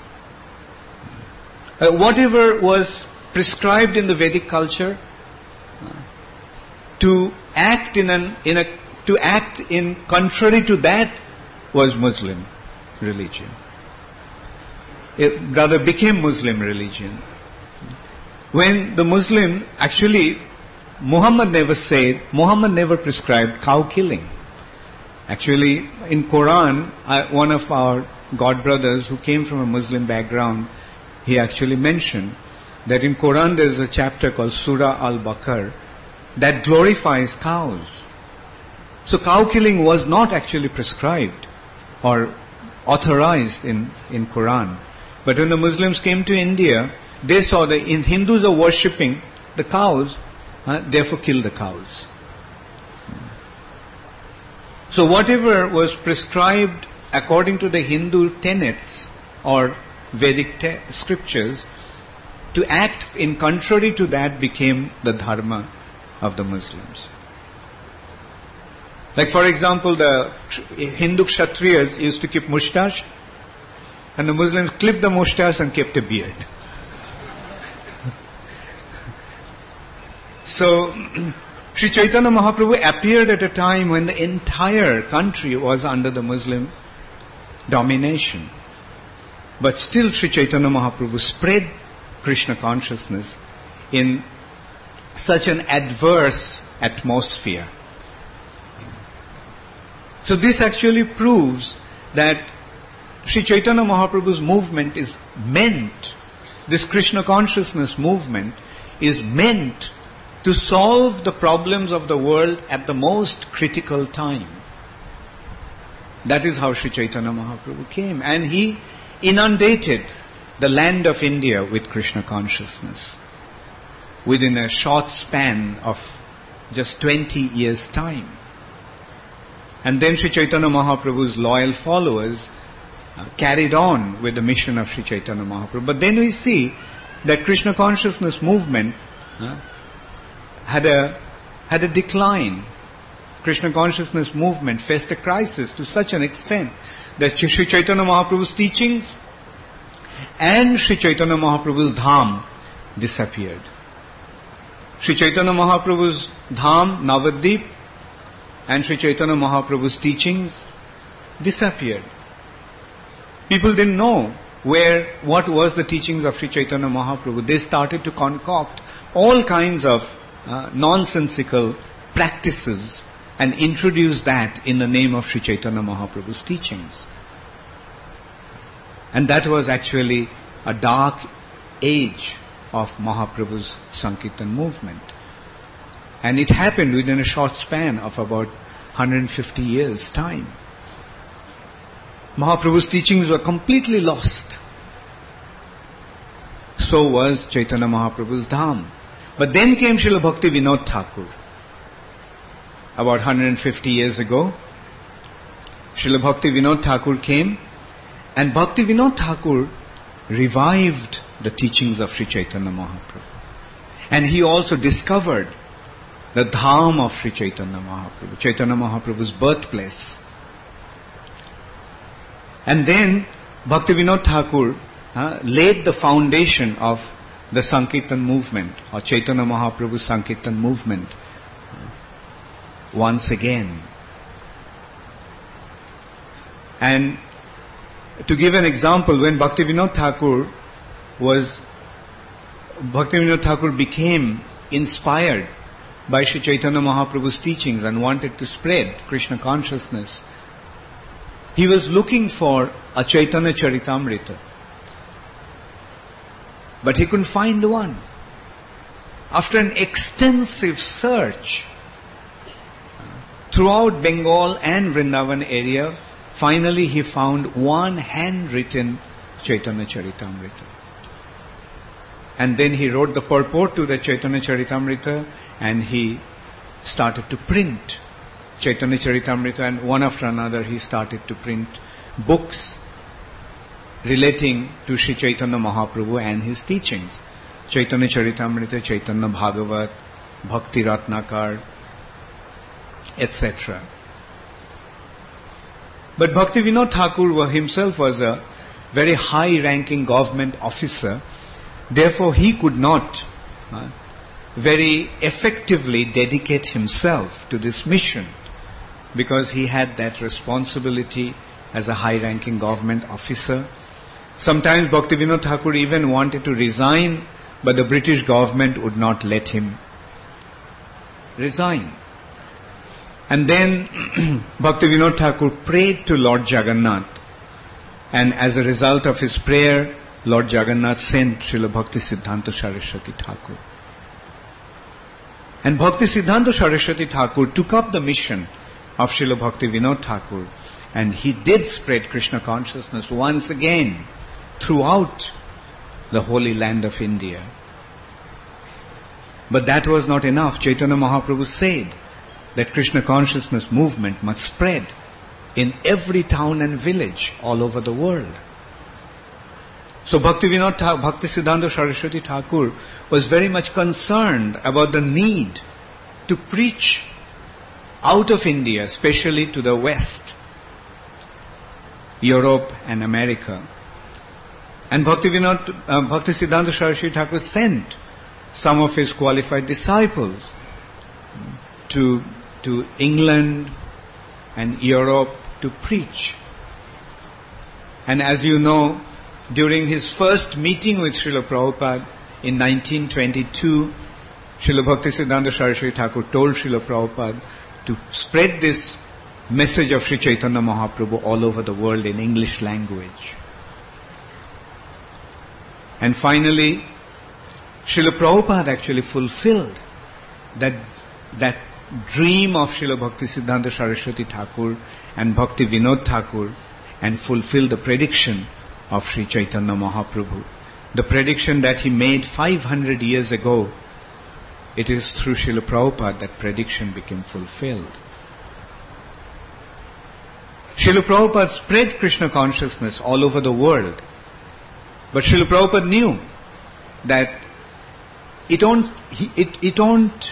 Uh, whatever was prescribed in the Vedic culture, uh, to act in an in a to act in contrary to that was Muslim religion. It rather became Muslim religion. When the Muslim, actually, Muhammad never said, Muhammad never prescribed cow killing. Actually, in Quran, I, one of our god brothers who came from a Muslim background, he actually mentioned that in Quran there is a chapter called Surah Al-Baqarah that glorifies cows. So cow killing was not actually prescribed or authorized in, in Quran. But when the Muslims came to India, they saw that in Hindus are worshipping the cows, uh, therefore kill the cows. So whatever was prescribed according to the Hindu tenets or Vedic te- scriptures, to act in contrary to that became the dharma of the Muslims. Like for example, the Hindu Kshatriyas used to keep moustache, and the Muslims clipped the moustache and kept a beard. So, Sri Chaitanya Mahaprabhu appeared at a time when the entire country was under the Muslim domination. But still Sri Chaitanya Mahaprabhu spread Krishna consciousness in such an adverse atmosphere. So this actually proves that Sri Chaitanya Mahaprabhu's movement is meant, this Krishna consciousness movement is meant to solve the problems of the world at the most critical time. That is how Sri Chaitanya Mahaprabhu came. And he inundated the land of India with Krishna consciousness within a short span of just twenty years' time. And then Sri Chaitanya Mahaprabhu's loyal followers uh, carried on with the mission of Sri Chaitanya Mahaprabhu. But then we see that Krishna consciousness movement uh, had a had a decline. Krishna consciousness movement faced a crisis to such an extent that Sri Chaitanya Mahaprabhu's teachings and Sri Chaitanya Mahaprabhu's dham disappeared. Sri Chaitanya Mahaprabhu's dham, Navadvip, and Sri Chaitanya Mahaprabhu's teachings disappeared. People didn't know where, what was the teachings of Sri Chaitanya Mahaprabhu. They started to concoct all kinds of uh, nonsensical practices and introduce that in the name of Sri Chaitanya Mahaprabhu's teachings. And that was actually a dark age of Mahaprabhu's Sankirtan movement. And it happened within a short span of about one hundred fifty years' time. Mahaprabhu's teachings were completely lost. So was Chaitanya Mahaprabhu's dham. But then came Srila Bhakti Vinod Thakur. About one hundred fifty years ago, Srila Bhakti Vinod Thakur came, and Bhakti Vinod Thakur revived the teachings of Sri Chaitanya Mahaprabhu. And he also discovered the dham of Sri Chaitanya Mahaprabhu, Chaitanya Mahaprabhu's birthplace. And then Bhakti Vinod Thakur uh, laid the foundation of the Sankirtan movement, or Chaitanya Mahaprabhu's Sankirtan movement, once again. And to give an example, when Bhakti Vinod Thakur was, Bhakti Vinod Thakur became inspired by Sri Chaitanya Mahaprabhu's teachings and wanted to spread Krishna consciousness, he was looking for a Chaitanya Charitamrita. But he couldn't find one. After an extensive search throughout Bengal and Vrindavan area, finally he found one handwritten Chaitanya Charitamrita. And then he wrote the purport to the Chaitanya Charitamrita, and he started to print Chaitanya Charitamrita, and one after another he started to print books relating to Sri Chaitanya Mahaprabhu and his teachings. Chaitanya Charitamrita, Chaitanya Bhagavat, Bhakti Ratnakar, et cetera. But Bhaktivinoda Thakur himself was a very high-ranking government officer. Therefore, he could not uh, very effectively dedicate himself to this mission, because he had that responsibility as a high-ranking government officer. Sometimes Bhaktivinoda Thakur even wanted to resign, but the British government would not let him resign. And then Bhaktivinoda Thakur prayed to Lord Jagannath, and as a result of his prayer, Lord Jagannath sent Srila Bhaktisiddhanta Saraswati Thakur. And Bhaktisiddhanta Saraswati Thakur took up the mission of Srila Bhaktivinoda Thakur, and he did spread Krishna consciousness once again throughout the holy land of India. But that was not enough. Chaitanya Mahaprabhu said that Krishna consciousness movement must spread in every town and village all over the world. So Bhaktivinoda Tha- Bhaktisiddhanta Saraswati Thakur was very much concerned about the need to preach out of India, especially to the West, Europe and America. And Bhaktivinoda, uh, Bhaktisiddhanta Saraswati Thakur sent some of his qualified disciples to, to England and Europe to preach. And as you know, during his first meeting with Srila Prabhupada in nineteen twenty-two, Srila Bhaktisiddhanta Saraswati Thakur told Srila Prabhupada to spread this message of Sri Chaitanya Mahaprabhu all over the world in English language. And finally, Srila Prabhupada actually fulfilled that, that dream of Srila Bhaktisiddhanta Saraswati Thakur and Bhakti Vinod Thakur, and fulfilled the prediction of Sri Chaitanya Mahaprabhu. The prediction that he made five hundred years ago, it is through Srila Prabhupada that prediction became fulfilled. Srila Prabhupada spread Krishna consciousness all over the world. But Srila Prabhupada knew that it don't, it, it don't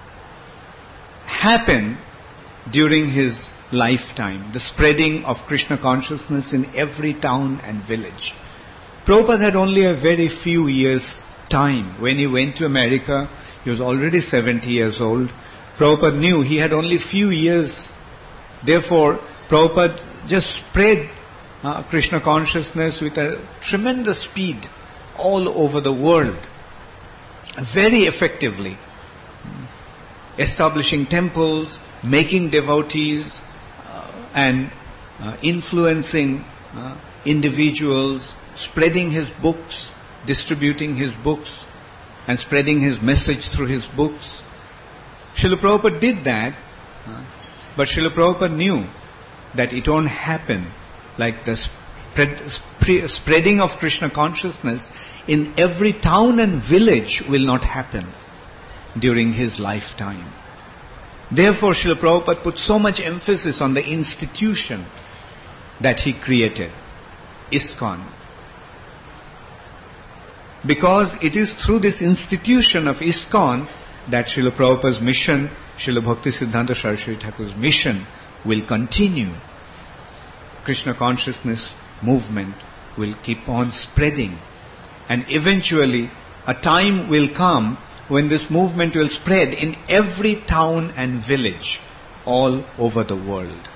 happen during his lifetime, the spreading of Krishna consciousness in every town and village. Prabhupada had only a very few years time. When he went to America, he was already seventy years old. Prabhupada knew he had only few years. Therefore, Prabhupada just spread uh, Krishna consciousness with a tremendous speed all over the world, very effectively, establishing temples, making devotees, and uh, influencing uh, individuals, spreading his books, distributing his books, and spreading his message through his books. Srila Prabhupada did that, uh, but Srila Prabhupada knew that it won't happen like the spread, sp- spreading of Krishna consciousness in every town and village will not happen during his lifetime. Therefore, Srila Prabhupada put so much emphasis on the institution that he created, ISKCON. Because it is through this institution of ISKCON that Srila Prabhupada's mission, Srila Bhaktisiddhanta Saraswati Thakur's mission, will continue. Krishna consciousness movement will keep on spreading. And eventually, a time will come when this movement will spread in every town and village all over the world.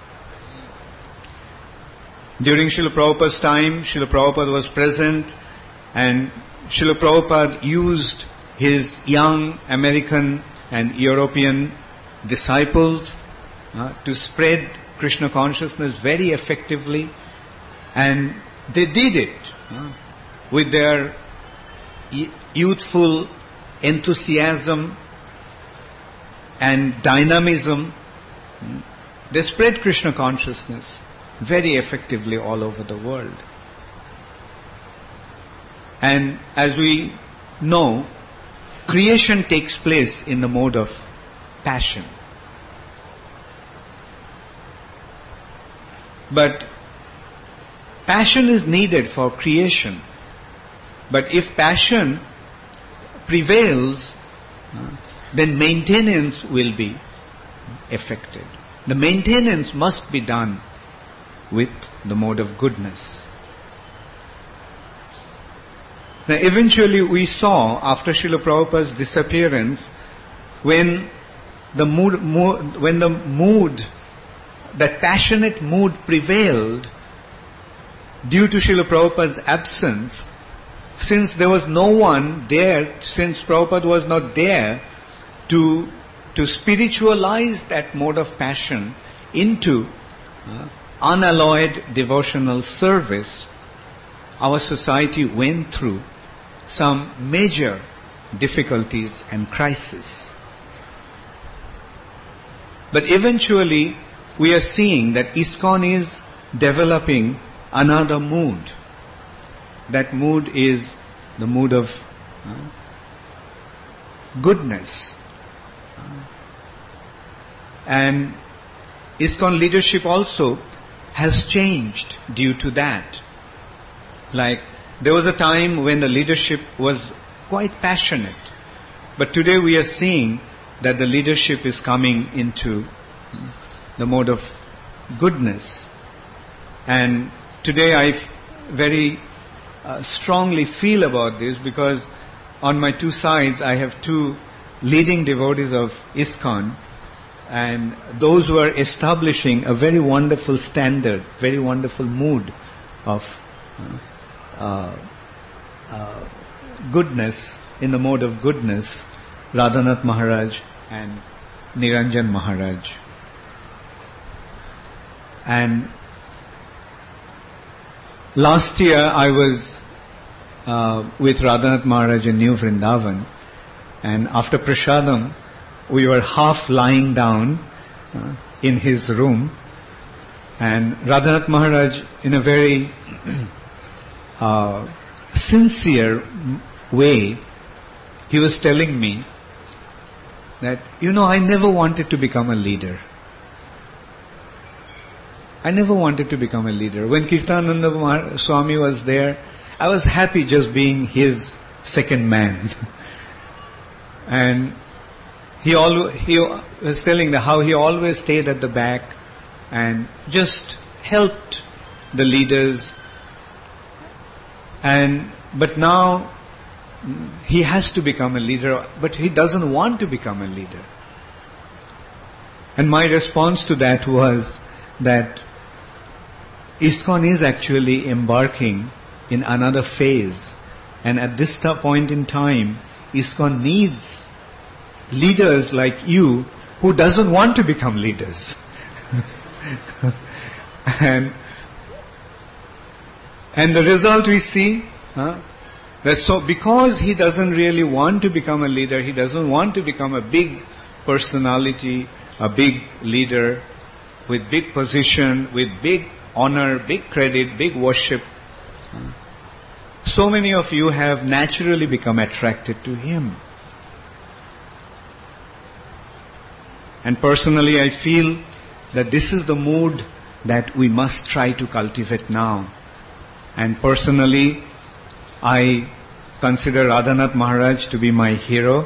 During Srila Prabhupada's time, Srila Prabhupada was present, and Srila Prabhupada used his young American and European disciples uh, to spread Krishna consciousness very effectively, and they did it uh, with their youthful enthusiasm and dynamism. They spread Krishna consciousness very effectively all over the world. And as we know, creation takes place in the mode of passion. But passion is needed for creation. But if passion prevails, then maintenance will be affected. The maintenance must be done with the mode of goodness. Now eventually we saw, after Srila Prabhupada's disappearance, when the mood, mood, when the mood, that passionate mood prevailed, due to Srila Prabhupada's absence, since there was no one there, since Prabhupada was not there to to spiritualize that mode of passion into uh, unalloyed devotional service, our society went through some major difficulties and crises. But eventually, we are seeing that ISKCON is developing another mood. That mood is the mood of uh, goodness. And ISKCON leadership also has changed due to that. Like, there was a time when the leadership was quite passionate. But today we are seeing that the leadership is coming into the mode of goodness. And today I f- very uh, strongly feel about this, because on my two sides I have two leading devotees of ISKCON, and those who are establishing a very wonderful standard, very wonderful mood of uh, uh, uh, goodness, in the mode of goodness, Radhanath Maharaj and Niranjan Maharaj. And last year I was uh, with Radhanath Maharaj in New Vrindavan, and after Prasadam we were half lying down uh, in his room, and Radhanath Maharaj, in a very uh, sincere way, he was telling me that, you know, I never wanted to become a leader. I never wanted to become a leader. When Kirtananda Swami was there, I was happy just being his second man. And he always, he was telling how he always stayed at the back and just helped the leaders. And but now he has to become a leader, but he doesn't want to become a leader. And my response to that was that ISKCON is actually embarking in another phase, and at this point in time, ISKCON needs leaders like you who doesn't want to become leaders. and and the result we see, huh, that so because he doesn't really want to become a leader, he doesn't want to become a big personality, a big leader with big position, with big honor, big credit, big worship. So many of you have naturally become attracted to him. And personally I feel that this is the mood that we must try to cultivate now. And personally, I consider Radhanath Maharaj to be my hero.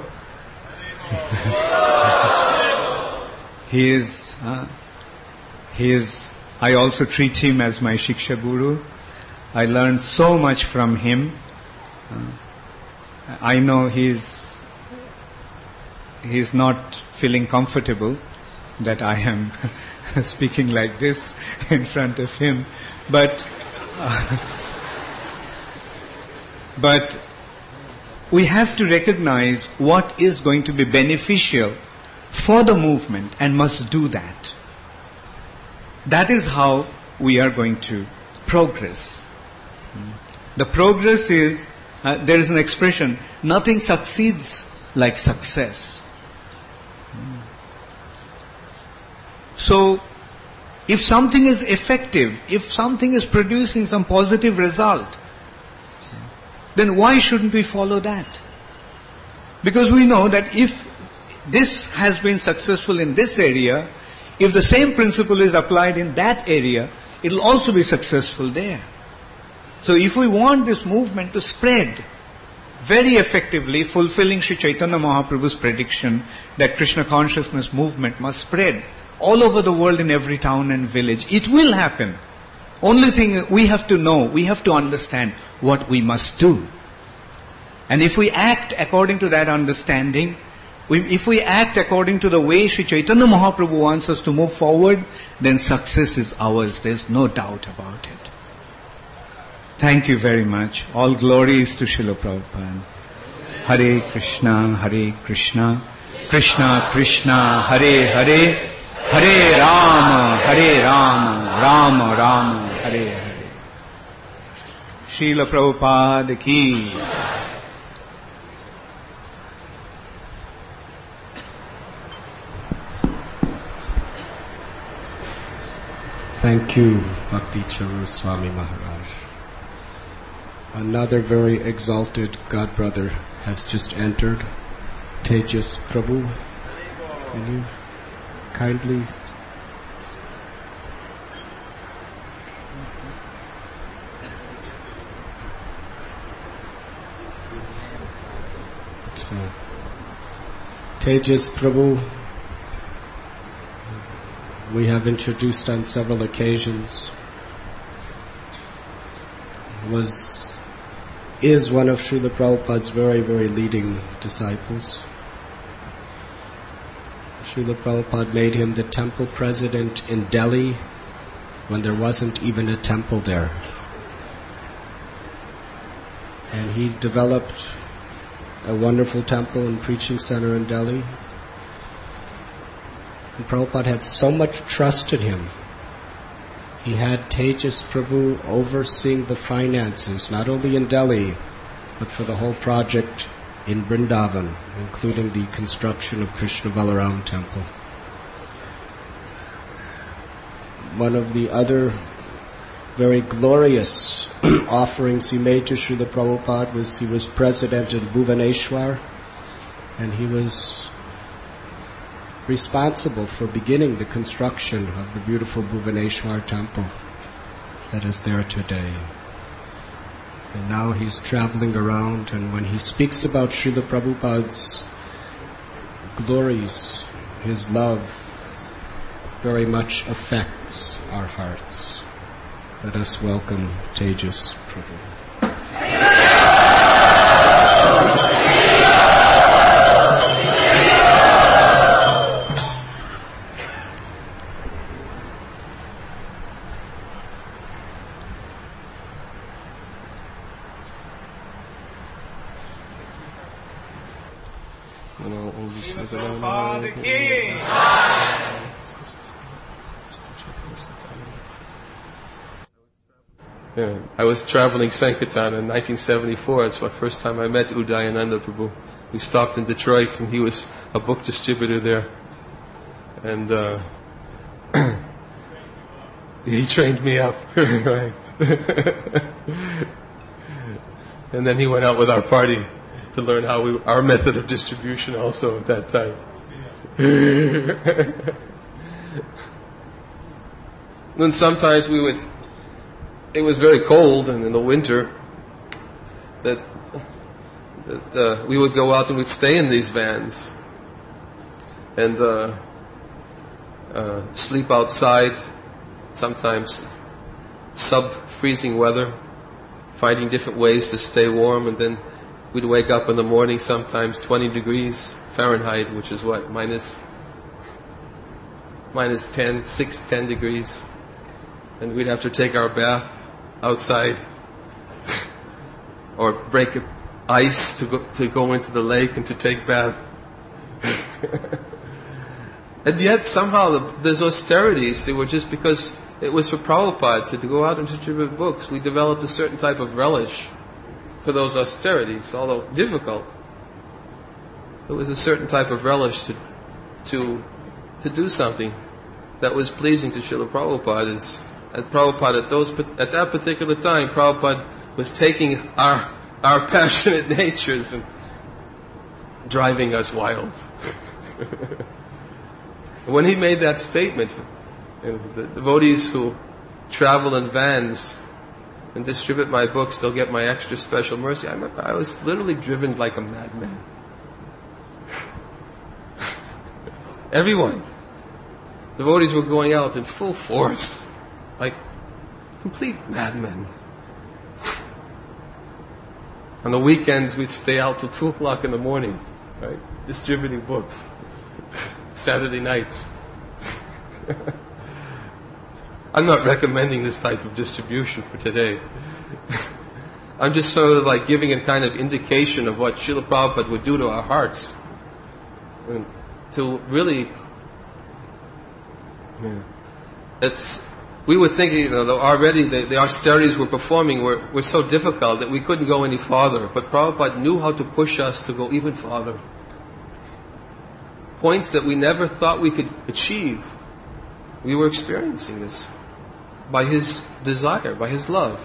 he is, uh, he is, I also treat him as my Shiksha Guru. I learned so much from him. Uh, I know he's he's not feeling comfortable that I am speaking like this in front of him, but uh, but we have to recognize what is going to be beneficial for the movement and must do that. That is how we are going to progress. The progress is, uh, there is an expression, nothing succeeds like success. So, if something is effective, if something is producing some positive result, then why shouldn't we follow that? Because we know that if this has been successful in this area, if the same principle is applied in that area, it will also be successful there. So if we want this movement to spread very effectively, fulfilling Sri Chaitanya Mahaprabhu's prediction that Krishna consciousness movement must spread all over the world in every town and village, it will happen. Only thing we have to know, we have to understand what we must do. And if we act according to that understanding, we, if we act according to the way Sri Chaitanya Mahaprabhu wants us to move forward, then success is ours. There's no doubt about it. Thank you very much. All glory is to Srila Prabhupada. Hare Krishna, Hare Krishna, Krishna Krishna, Hare Hare, Hare Rama, Hare Rama, Rama Rama, Hare Hare. Srila Prabhupada ki. Thank you, Bhakti Charu Swami Maharaj. Another very exalted God brother has just entered. Tejas Prabhu, can you kindly... So, Tejas Prabhu, we have introduced on several occasions, was is one of Srila Prabhupada's very, very leading disciples. Srila Prabhupada made him the temple president in Delhi when there wasn't even a temple there. And he developed a wonderful temple and preaching center in Delhi. And Prabhupada had so much trust in him. He had Tejas Prabhu overseeing the finances, not only in Delhi, but for the whole project in Vrindavan, including the construction of Krishna Balaram Temple. One of the other very glorious offerings he made to Srila Prabhupada was he was president in Bhuvaneshwar, and he was responsible for beginning the construction of the beautiful Bhuvaneshwar temple that is there today. And now he's traveling around, and when he speaks about Srila Prabhupada's glories, his love very much affects our hearts. Let us welcome Tejas Prabhu. Yeah, I was traveling Sankirtan in nineteen seventy-four. It's my first time I met Udayananda Prabhu. We stopped in Detroit, and he was a book distributor there. And uh, he trained me up, right? And then he went out with our party to learn how we, our method of distribution also at that time. Then sometimes we would, it was very cold, and in the winter, that, that uh, we would go out and we'd stay in these vans and uh, uh, sleep outside, sometimes sub-freezing weather, finding different ways to stay warm, and then we'd wake up in the morning, sometimes twenty degrees Fahrenheit, which is what, minus, minus ten, six, ten degrees. And we'd have to take our bath outside or break ice to go, to go into the lake and to take bath. And yet somehow the, those austerities, they were just because it was for Prabhupada to, to go out and distribute books. We developed a certain type of relish for those austerities, although difficult. It was a certain type of relish to to to do something that was pleasing to Srila Prabhupada. Is, at Prabhupada at those at that particular time, Prabhupada was taking our our passionate natures and driving us wild. When he made that statement, you know, the devotees who travel in vans and distribute my books, they'll get my extra special mercy. I remember I was literally driven like a madman. Everyone. Devotees were going out in full force, like complete madmen. On the weekends, we'd stay out till two o'clock in the morning, right, distributing books. Saturday nights. I'm not recommending this type of distribution for today. I'm just sort of like giving a kind of indication of what Srila Prabhupada would do to our hearts. And to really, yeah, it's, we would think, you know, already the, the austerities we're performing were, were so difficult that we couldn't go any farther. But Prabhupada knew how to push us to go even farther. Points that we never thought we could achieve. We were experiencing this by his desire, by his love.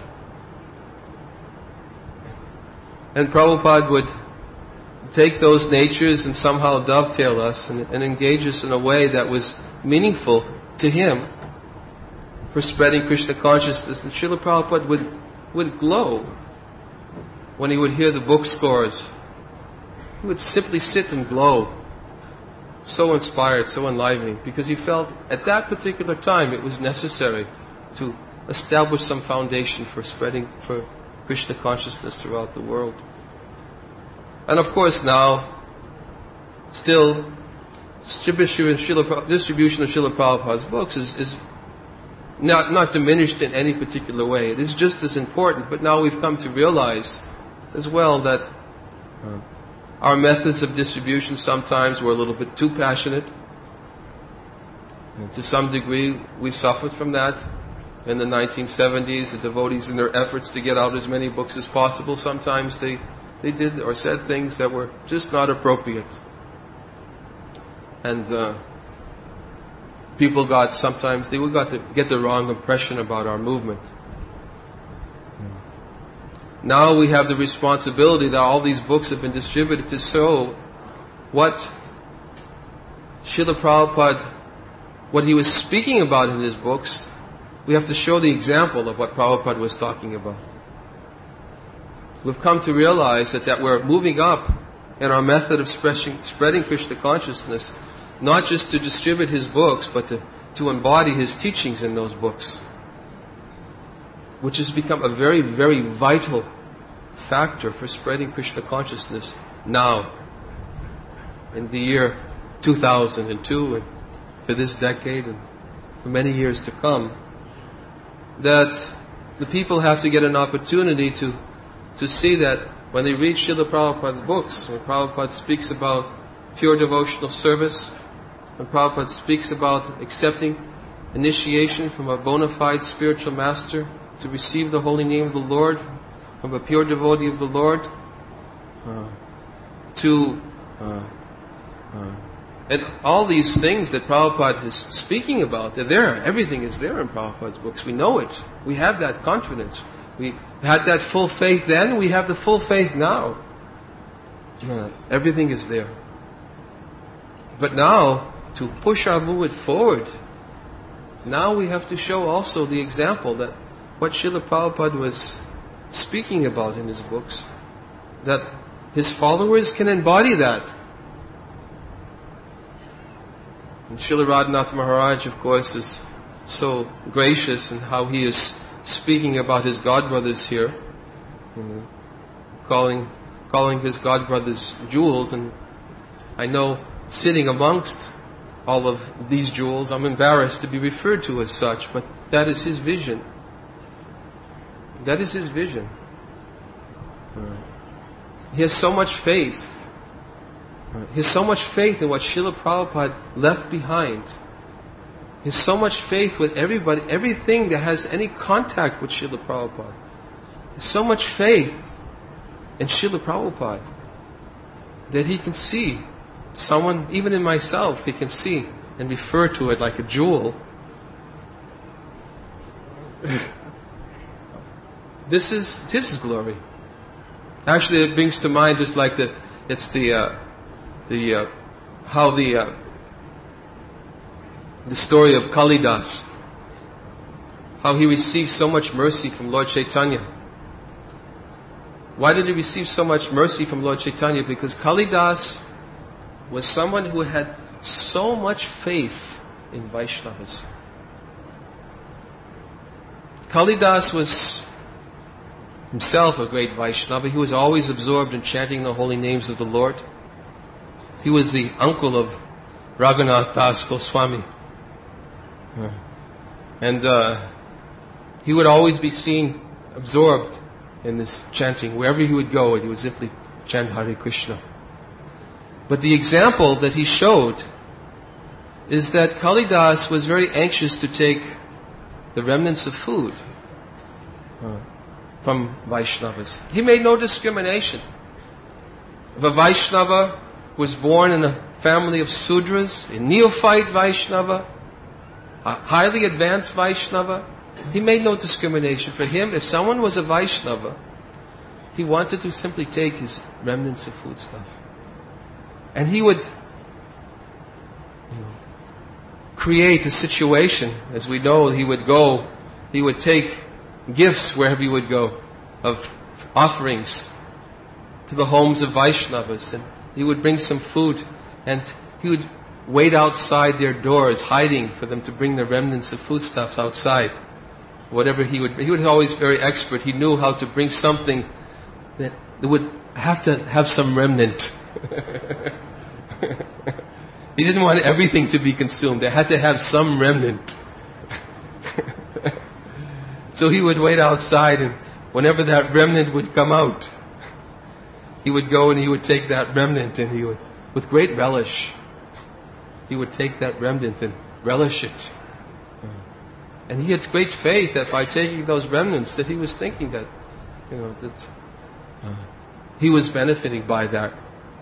And Prabhupada would take those natures and somehow dovetail us and, and engage us in a way that was meaningful to him for spreading Krishna consciousness. And Srila Prabhupada would, would glow when he would hear the book scores. He would simply sit and glow. So inspired, so enlivening, because he felt at that particular time it was necessary to establish some foundation for spreading for Krishna consciousness throughout the world. And of course now, still, distribution of Srila, distribution of Srila Prabhupada's books is, is not, not diminished in any particular way. It is just as important, but now we've come to realize as well that uh, our methods of distribution sometimes were a little bit too passionate. And to some degree, we suffered from that. In the nineteen seventies, the devotees, in their efforts to get out as many books as possible, sometimes they, they did or said things that were just not appropriate. And uh, people got, sometimes, they would got to get the wrong impression about our movement. Now we have the responsibility that all these books have been distributed to show what Srila Prabhupada, what he was speaking about in his books. We have to show the example of what Prabhupada was talking about. We've come to realize that, that we're moving up in our method of spreading, spreading Krishna consciousness, not just to distribute his books, but to, to embody his teachings in those books, which has become a very, very vital factor for spreading Krishna consciousness now, in the year two thousand two, and for this decade, and for many years to come, that the people have to get an opportunity to, to see that when they read Srila Prabhupada's books, when Prabhupada speaks about pure devotional service, when Prabhupada speaks about accepting initiation from a bona fide spiritual master, to receive the holy name of the Lord, from a pure devotee of the Lord, uh, to, uh, uh, and all these things that Prabhupada is speaking about, they're there. Everything is there in Prabhupada's books. We know it. We have that confidence. We had that full faith then, we have the full faith now. Uh, everything is there. But now, to push our movement forward, now we have to show also the example that what Srila Prabhupada was speaking about in his books, that his followers can embody that. And Srila Radhanath Maharaj, of course, is so gracious in how he is speaking about his godbrothers here, you know, calling calling his godbrothers jewels. And I know, sitting amongst all of these jewels, I'm embarrassed to be referred to as such, but that is his vision. That is his vision. He has so much faith. He has so much faith in what Srila Prabhupada left behind. He has so much faith with everybody, everything that has any contact with Srila Prabhupada. He has so much faith in Srila Prabhupada that he can see someone, even in myself, he can see and refer to it like a jewel. This is His glory. Actually, it brings to mind just like the, it's the, uh, the uh, how the uh, the story of Kalidas, how he received so much mercy from Lord Chaitanya. Why did he receive so much mercy from Lord Chaitanya? Because Kalidas was someone who had so much faith in Vaishnavas. Kalidas was himself a great Vaishnava. He was always absorbed in chanting the holy names of the Lord. He was the uncle of Raghunath Das Goswami. And uh, he would always be seen absorbed in this chanting. Wherever he would go, he would simply chant Hare Krishna. But the example that he showed is that Kalidas was very anxious to take the remnants of food from Vaishnavas. He made no discrimination. If a Vaishnava was born in a family of Sudras, a neophyte Vaishnava, a highly advanced Vaishnava, he made no discrimination. For him, if someone was a Vaishnava, he wanted to simply take his remnants of food stuff. And he would, you know, create a situation. As we know, he would go, he would take gifts wherever he would go, of offerings to the homes of Vaishnavas, and he would bring some food, and he would wait outside their doors, hiding for them to bring the remnants of foodstuffs outside. Whatever he would, he was always very expert. He knew how to bring something that would have to have some remnant. He didn't want everything to be consumed. They had to have some remnant. So he would wait outside, and whenever that remnant would come out, he would go and he would take that remnant, and he would, with great relish, he would take that remnant and relish it. And he had great faith that by taking those remnants, that he was thinking that, you know, that uh, he was benefiting by that.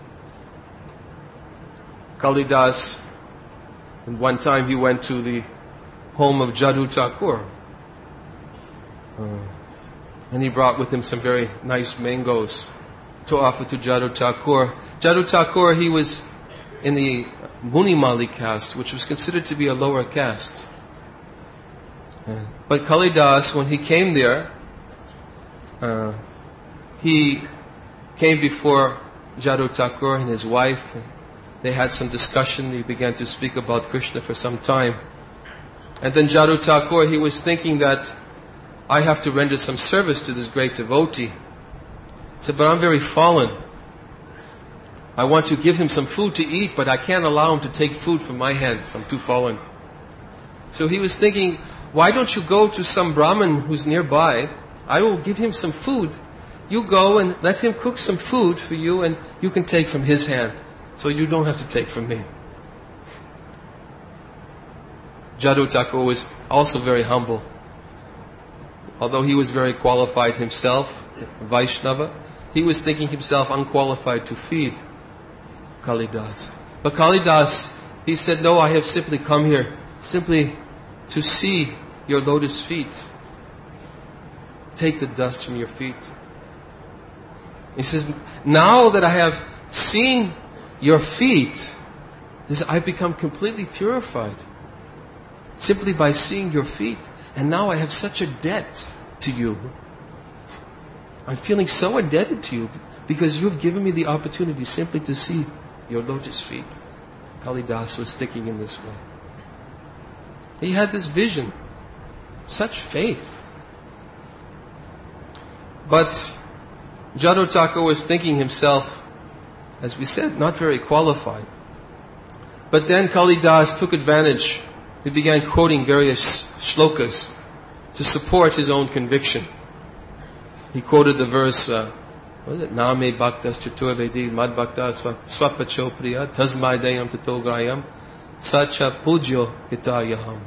Kalidas, and one time he went to the home of Jadu Thakur, uh, and he brought with him some very nice mangoes to offer to Jadu Thakur. Jadu Thakur, he was in the Munimali caste, which was considered to be a lower caste. Uh, but Kalidas, when he came there, uh, he came before Jadu Thakur and his wife. And they had some discussion. He began to speak about Krishna for some time. And then Jadu Thakur, he was thinking that I have to render some service to this great devotee. He said, but I'm very fallen. I want to give him some food to eat, but I can't allow him to take food from my hands. I'm too fallen. So he was thinking, why don't you go to some Brahmin who's nearby? I will give him some food. You go and let him cook some food for you, and you can take from his hand. So you don't have to take from me. Jadu Thakur was also very humble. Although he was very qualified himself, Vaishnava, he was thinking himself unqualified to feed Kalidas. But Kalidas, he said, no, I have simply come here simply to see your lotus feet. Take the dust from your feet. He says, now that I have seen your feet, I've become completely purified simply by seeing your feet. And now I have such a debt to you. I'm feeling so indebted to you because you've given me the opportunity simply to see your lotus feet. Kalidas was thinking in this way. He had this vision, such faith. But Jadu Thakur was thinking himself, as we said, not very qualified. But then Kalidas took advantage. He began quoting various shlokas to support his own conviction. He quoted the verse, uh, what was it? Name bhaktas chaturvedi mad bhaktas swapacho priya tasmai deyam tato grayam sacha pujyo hitayaham.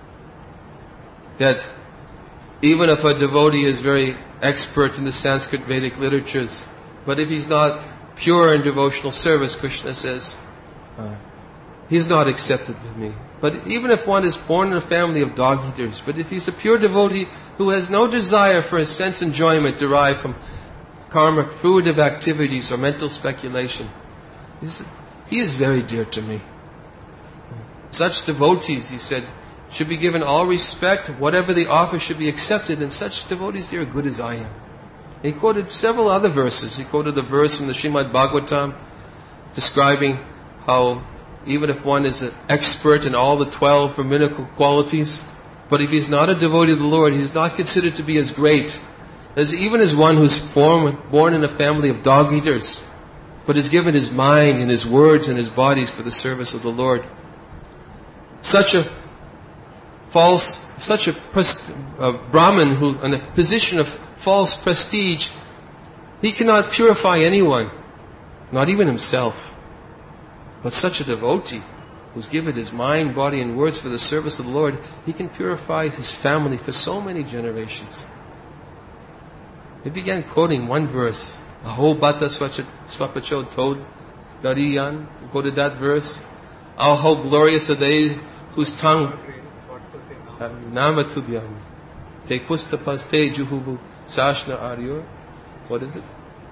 That even if a devotee is very expert in the Sanskrit Vedic literatures, but if he's not pure in devotional service, Krishna says, uh, he's not accepted with me. But even if one is born in a family of dog eaters, but if he's a pure devotee who has no desire for his sense enjoyment derived from karma, fruitive activities or mental speculation, he is very dear to me. Such devotees, he said, should be given all respect. Whatever they offer should be accepted. And such devotees, they are good as I am. He quoted several other verses. He quoted a verse from the Srimad Bhagavatam describing how even if one is an expert in all the twelve Brahminical qualities, but if he's not a devotee of the Lord, he is not considered to be as great as even as one who's formed, born in a family of dog eaters, but has given his mind and his words and his bodies for the service of the Lord. Such a false, such a, pres- a Brahmin who, in a position of false prestige, he cannot purify anyone, not even himself. But such a devotee who's given his mind, body, and words for the service of the Lord, he can purify his family for so many generations. He began quoting one verse. Aho bata swapacho told Gariyan, quoted that verse. Oh, how glorious are they whose tongue Namatubhyam Te kustapaste juhubu sashna aryor. What is it?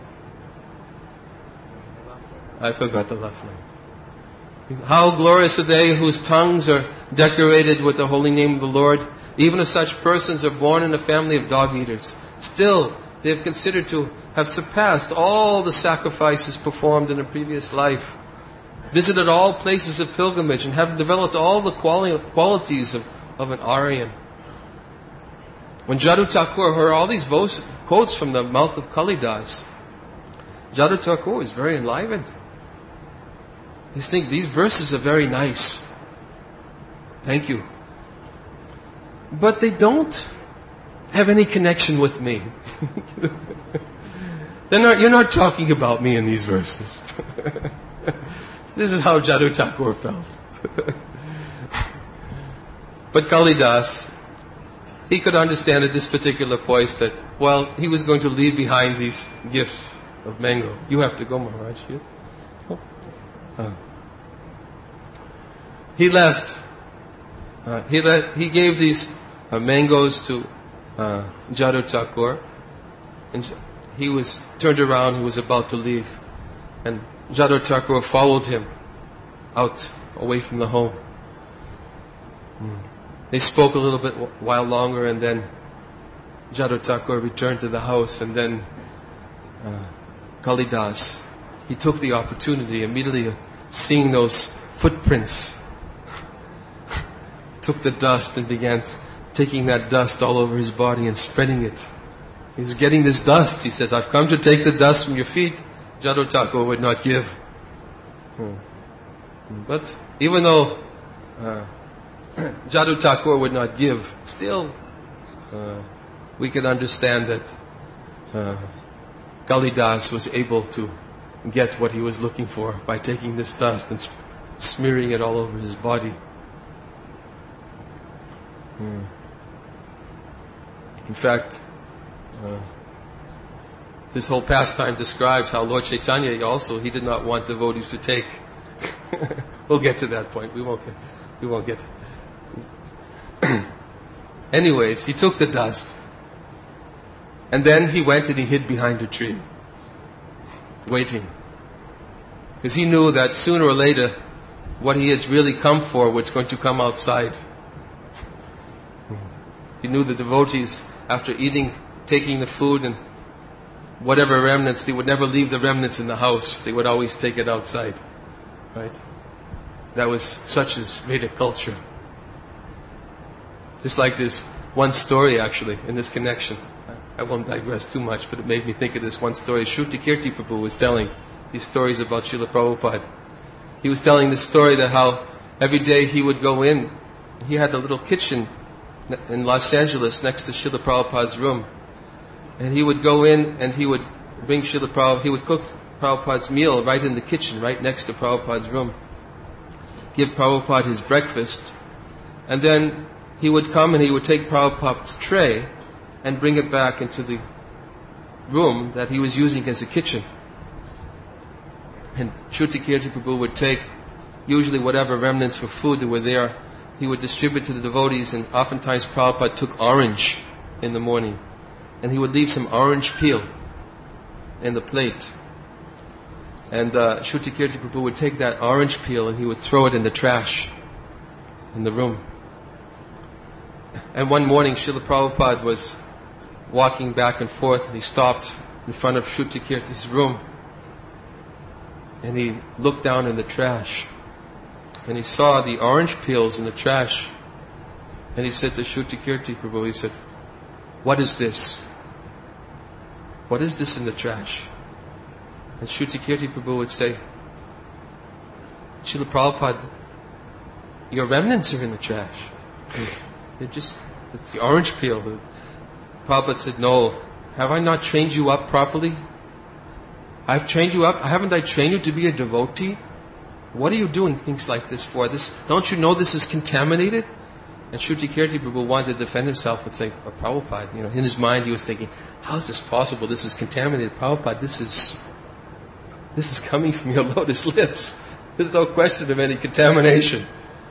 I forgot the last line. How glorious are they whose tongues are decorated with the holy name of the Lord. Even if such persons are born in a family of dog eaters, still they have considered to have surpassed all the sacrifices performed in a previous life, visited all places of pilgrimage, and have developed all the quali- qualities of, of an Aryan. When Jadu Thakur heard all these vo- quotes from the mouth of Kalidas, Jadu Thakur was very enlivened. He's thinking, these verses are very nice. Thank you. But they don't have any connection with me. They're not, you're not talking about me in these verses. This is how Jadu Thakur felt. But Kalidas, he could understand at this particular point that, well, he was going to leave behind these gifts of mango. You have to go, Maharaj. Yes? Oh. Uh. He left. Uh, he let, he gave these uh, mangoes to uh, Jadu Thakur, and he was turned around. He was about to leave, and Jadu Thakur followed him out, away from the home. Mm. They spoke a little bit while longer, and then Jadu Thakur returned to the house, and then uh, Kalidas, he took the opportunity immediately, seeing those footprints, took the dust and began taking that dust all over his body and spreading it. He was getting this dust. He says, I've come to take the dust from your feet. Jadu Thakur would not give. Hmm. But even though uh, Jadu Thakur would not give, still uh, we can understand that uh, Kalidas was able to get what he was looking for by taking this dust and sp- smearing it all over his body. Hmm. In fact, uh, this whole pastime describes how Lord Chaitanya also, he did not want devotees to take. We'll get to that point. We won't get. We won't get. Anyways, he took the dust, and then he went and he hid behind a tree, waiting, because he knew that sooner or later, what he had really come for was going to come outside. He knew the devotees, after eating, taking the food and whatever remnants, they would never leave the remnants in the house. They would always take it outside. Right? That was such as Vedic culture. Just like this one story actually, in this connection. I won't digress too much, but it made me think of this one story. Shruti Kirti Prabhu was telling these stories about Srila Prabhupada. He was telling this story that how every day he would go in, he had a little kitchen in Los Angeles next to Srila Prabhupada's room. And he would go in and he would bring Srila Prabhupada, he would cook Prabhupada's meal right in the kitchen, right next to Prabhupada's room. Give Prabhupada his breakfast. And then he would come and he would take Prabhupada's tray and bring it back into the room that he was using as a kitchen. And Shruti Kirti Prabhu would take usually whatever remnants of food that were there, he would distribute to the devotees, and oftentimes Prabhupada took orange in the morning. And he would leave some orange peel in the plate. And uh, Shrutikirti Prabhu would take that orange peel and he would throw it in the trash in the room. And one morning Srila Prabhupada was walking back and forth and he stopped in front of Shrutikirti's room. And he looked down in the trash. And he saw the orange peels in the trash. And he said to Shrutikirti Prabhu, he said, "What is this? What is this in the trash?" And Shrutikirti Prabhu would say, "Srila Prabhupada, your remnants are in the trash. They're just, it's the orange peel." The Prabhupada said, "No, have I not trained you up properly? I've trained you up. Haven't I trained you to be a devotee? What are you doing things like this for? This, don't you know this is contaminated?" And Shrutikirti Prabhu wanted to defend himself and say, "Oh, Prabhupada," you know, in his mind he was thinking, "How is this possible? This is contaminated. Prabhupada, this is, this is coming from your lotus lips. There's no question of any contamination."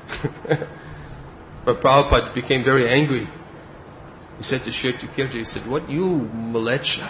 But Prabhupada became very angry. He said to Shrutikirti, he said, "What, you Malecha?"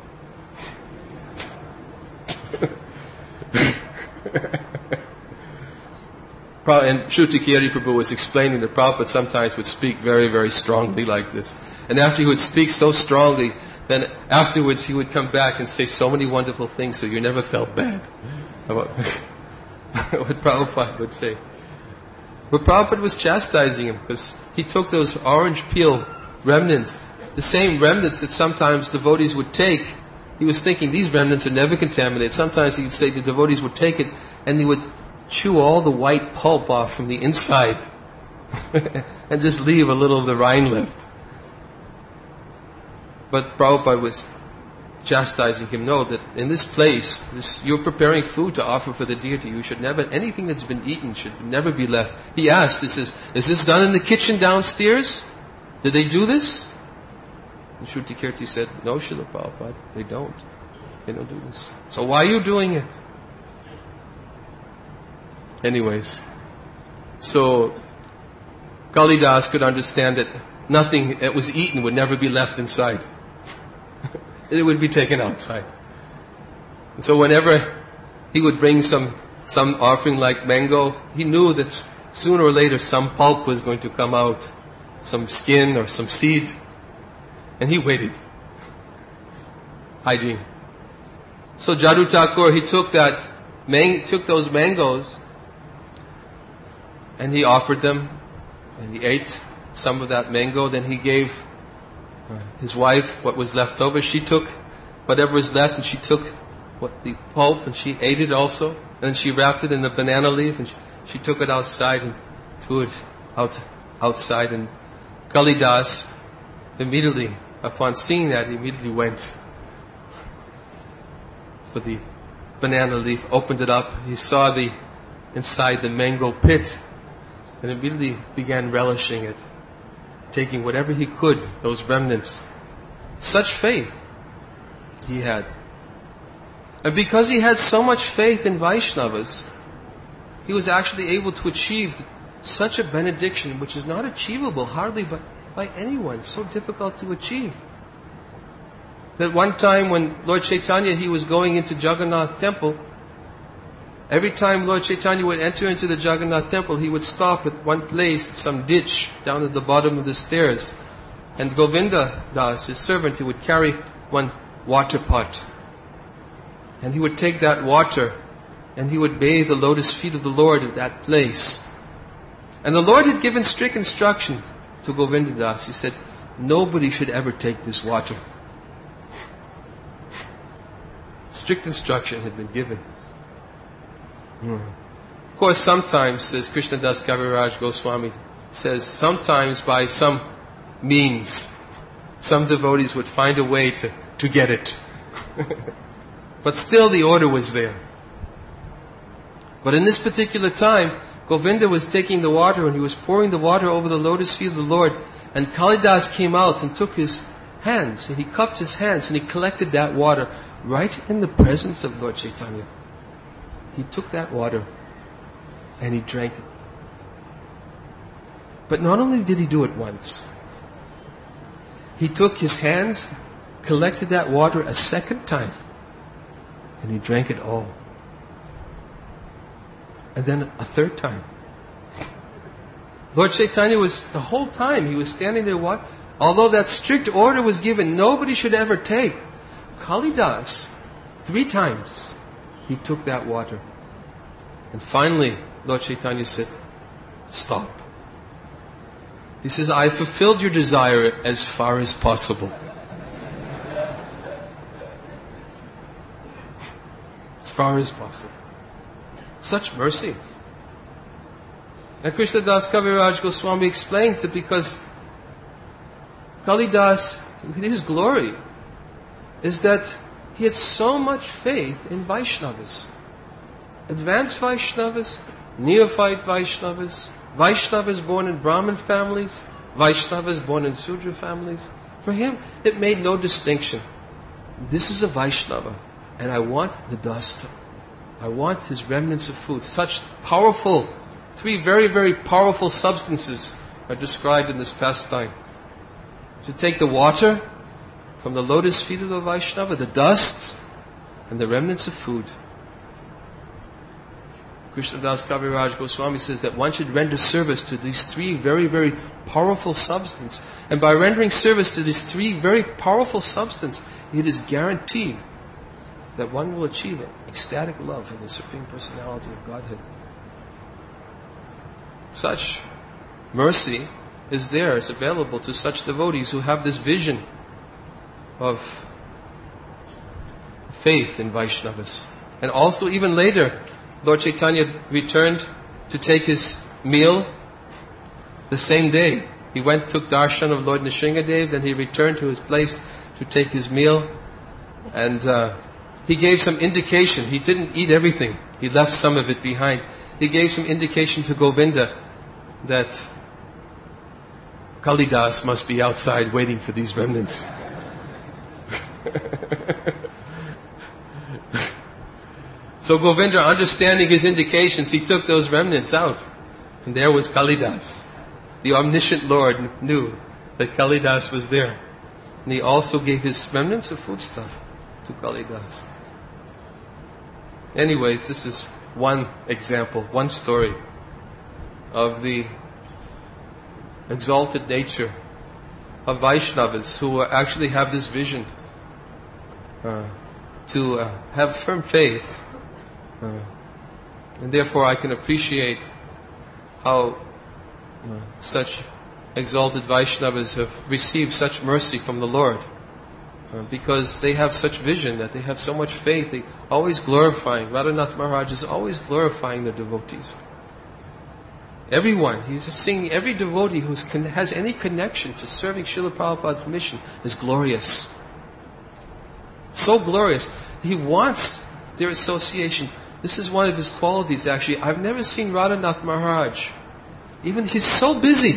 And Shrutikirti Prabhu was explaining that Prabhupada sometimes would speak very, very strongly like this. And after he would speak so strongly, then afterwards he would come back and say so many wonderful things, so you never felt bad about what Prabhupada would say. But Prabhupada was chastising him because he took those orange peel remnants, the same remnants that sometimes devotees would take. He was thinking these remnants are never contaminated. Sometimes he'd say the devotees would take it and they would chew all the white pulp off from the inside and just leave a little of the rind left. But Prabhupada was chastising him, "No, that in this place, this, you're preparing food to offer for the deity. You should never, anything that's been eaten should never be left." He asked, he says, "Is this done in the kitchen downstairs? Did they do this?" And Shrutikirti said, "No, Srila Prabhupada, they don't. They don't do this. So why are you doing it?" Anyways, so Kalidas could understand that nothing that was eaten would never be left inside. It would be taken outside. And so whenever he would bring some, some offering like mango, he knew that sooner or later some pulp was going to come out, some skin or some seed. And he waited. Hygiene. So Jadu Thakur, he took that, man, took those mangoes and he offered them and he ate some of that mango. Then he gave his wife what was left over. She took whatever was left and she took what the pulp and she ate it also. And then she wrapped it in the banana leaf and she, she took it outside and threw it out outside. And Kalidas immediately, upon seeing that, he immediately went for the banana leaf, opened it up. He saw the inside the mango pit and immediately began relishing it, taking whatever he could, those remnants. Such faith he had. And because he had so much faith in Vaishnavas, he was actually able to achieve such a benediction which is not achievable hardly by, by anyone. It's so difficult to achieve. That one time when Lord Chaitanya, he was going into Jagannath temple, every time Lord Chaitanya would enter into the Jagannath temple, he would stop at one place, some ditch down at the bottom of the stairs. And Govinda Das, his servant, he would carry one water pot. And he would take that water and he would bathe the lotus feet of the Lord at that place. And the Lord had given strict instructions to Govinda Das. He said, nobody should ever take this water. Strict instruction had been given. Hmm. Of course, sometimes, says Krishnadas Kaviraj Goswami, says, sometimes by some means, some devotees would find a way to, to get it. But still the order was there. But in this particular time, Govinda was taking the water and he was pouring the water over the lotus feet of the Lord. And Kalidas came out and took his hands and he cupped his hands and he collected that water right in the presence of Lord Chaitanya. He took that water and he drank it. But not only did he do it once, he took his hands, collected that water a second time, and he drank it all. and then a third time. Lord Chaitanya was, the whole time, he was standing there, what? Although that strict order was given, nobody should ever take. Kalidas, three times, he took that water. And finally, Lord Chaitanya said, stop. He says, I fulfilled your desire as far as possible. As far as possible. Such mercy. And Krishnadas Kaviraj Goswami explains that because Kalidas, his glory is that he had so much faith in Vaishnavas. Advanced Vaishnavas, neophyte Vaishnavas, Vaishnavas born in Brahmin families, Vaishnavas born in Sudra families. For him, it made no distinction. This is a Vaishnava, and I want the dust. I want his remnants of food. Such powerful, three very, very powerful substances are described in this pastime. To take the water from the lotus feet of the Vaishnava, the dust, and the remnants of food. Krishnadas Kaviraj Goswami says that one should render service to these three very, very powerful substances. And by rendering service to these three very powerful substances, it is guaranteed that one will achieve ecstatic love for the Supreme Personality of Godhead. Such mercy is there, is available to such devotees who have this vision of faith in Vaishnavas. And also even later, Lord Chaitanya returned to take his meal the same day. He went, took darshan of Lord Nrsingadev, then he returned to his place to take his meal. And uh, he gave some indication. He didn't eat everything. He left some of it behind. He gave some indication to Govinda that Kalidas must be outside waiting for these remnants. So Govinda, understanding his indications, he took those remnants out. And there was Kalidas. The omniscient Lord knew that Kalidas was there. And he also gave his remnants of foodstuff to Kalidas. Anyways, this is one example, one story of the exalted nature of Vaishnavas who actually have this vision uh, to uh, have firm faith. Uh, and therefore I can appreciate how uh, such exalted Vaishnavas have received such mercy from the Lord. Uh, because they have such vision, that they have so much faith, they always glorifying. Radhanath Maharaj is always glorifying the devotees. Everyone, he's singing, every devotee who has any connection to serving Srila Prabhupada's mission is glorious. So glorious. He wants their association. This is one of his qualities actually. I've never seen Radhanath Maharaj. Even he's so busy.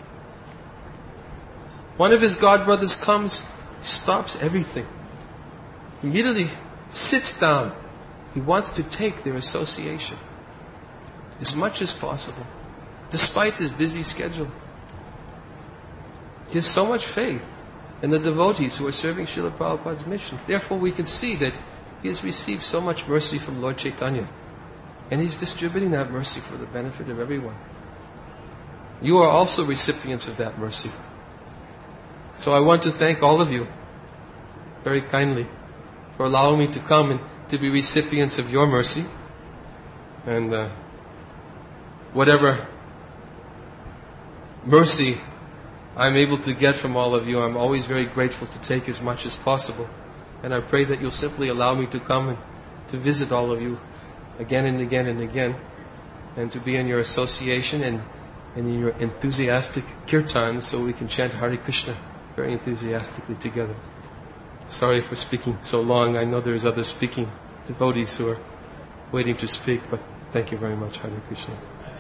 One of his godbrothers comes, stops everything. Immediately sits down. He wants to take their association as much as possible, despite his busy schedule. He has so much faith in the devotees who are serving Srila Prabhupada's missions. Therefore we can see that he has received so much mercy from Lord Chaitanya. And he's distributing that mercy for the benefit of everyone. You are also recipients of that mercy. So I want to thank all of you very kindly for allowing me to come and to be recipients of your mercy. And uh, whatever mercy I'm able to get from all of you, I'm always very grateful to take as much as possible. And I pray that you'll simply allow me to come and to visit all of you again and again and again, and to be in your association and, and in your enthusiastic kirtan, so we can chant Hare Krishna very enthusiastically together. Sorry for speaking so long. I know there's other speaking devotees who are waiting to speak, but thank you very much. Hare Krishna.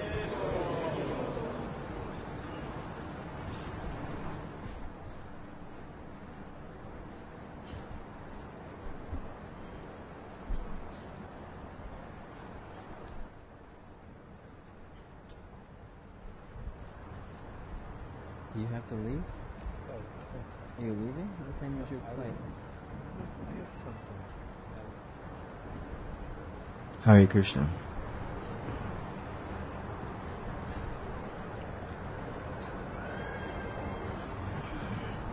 You have to leave? Are you leaving? What time is your flight? Hare Krishna.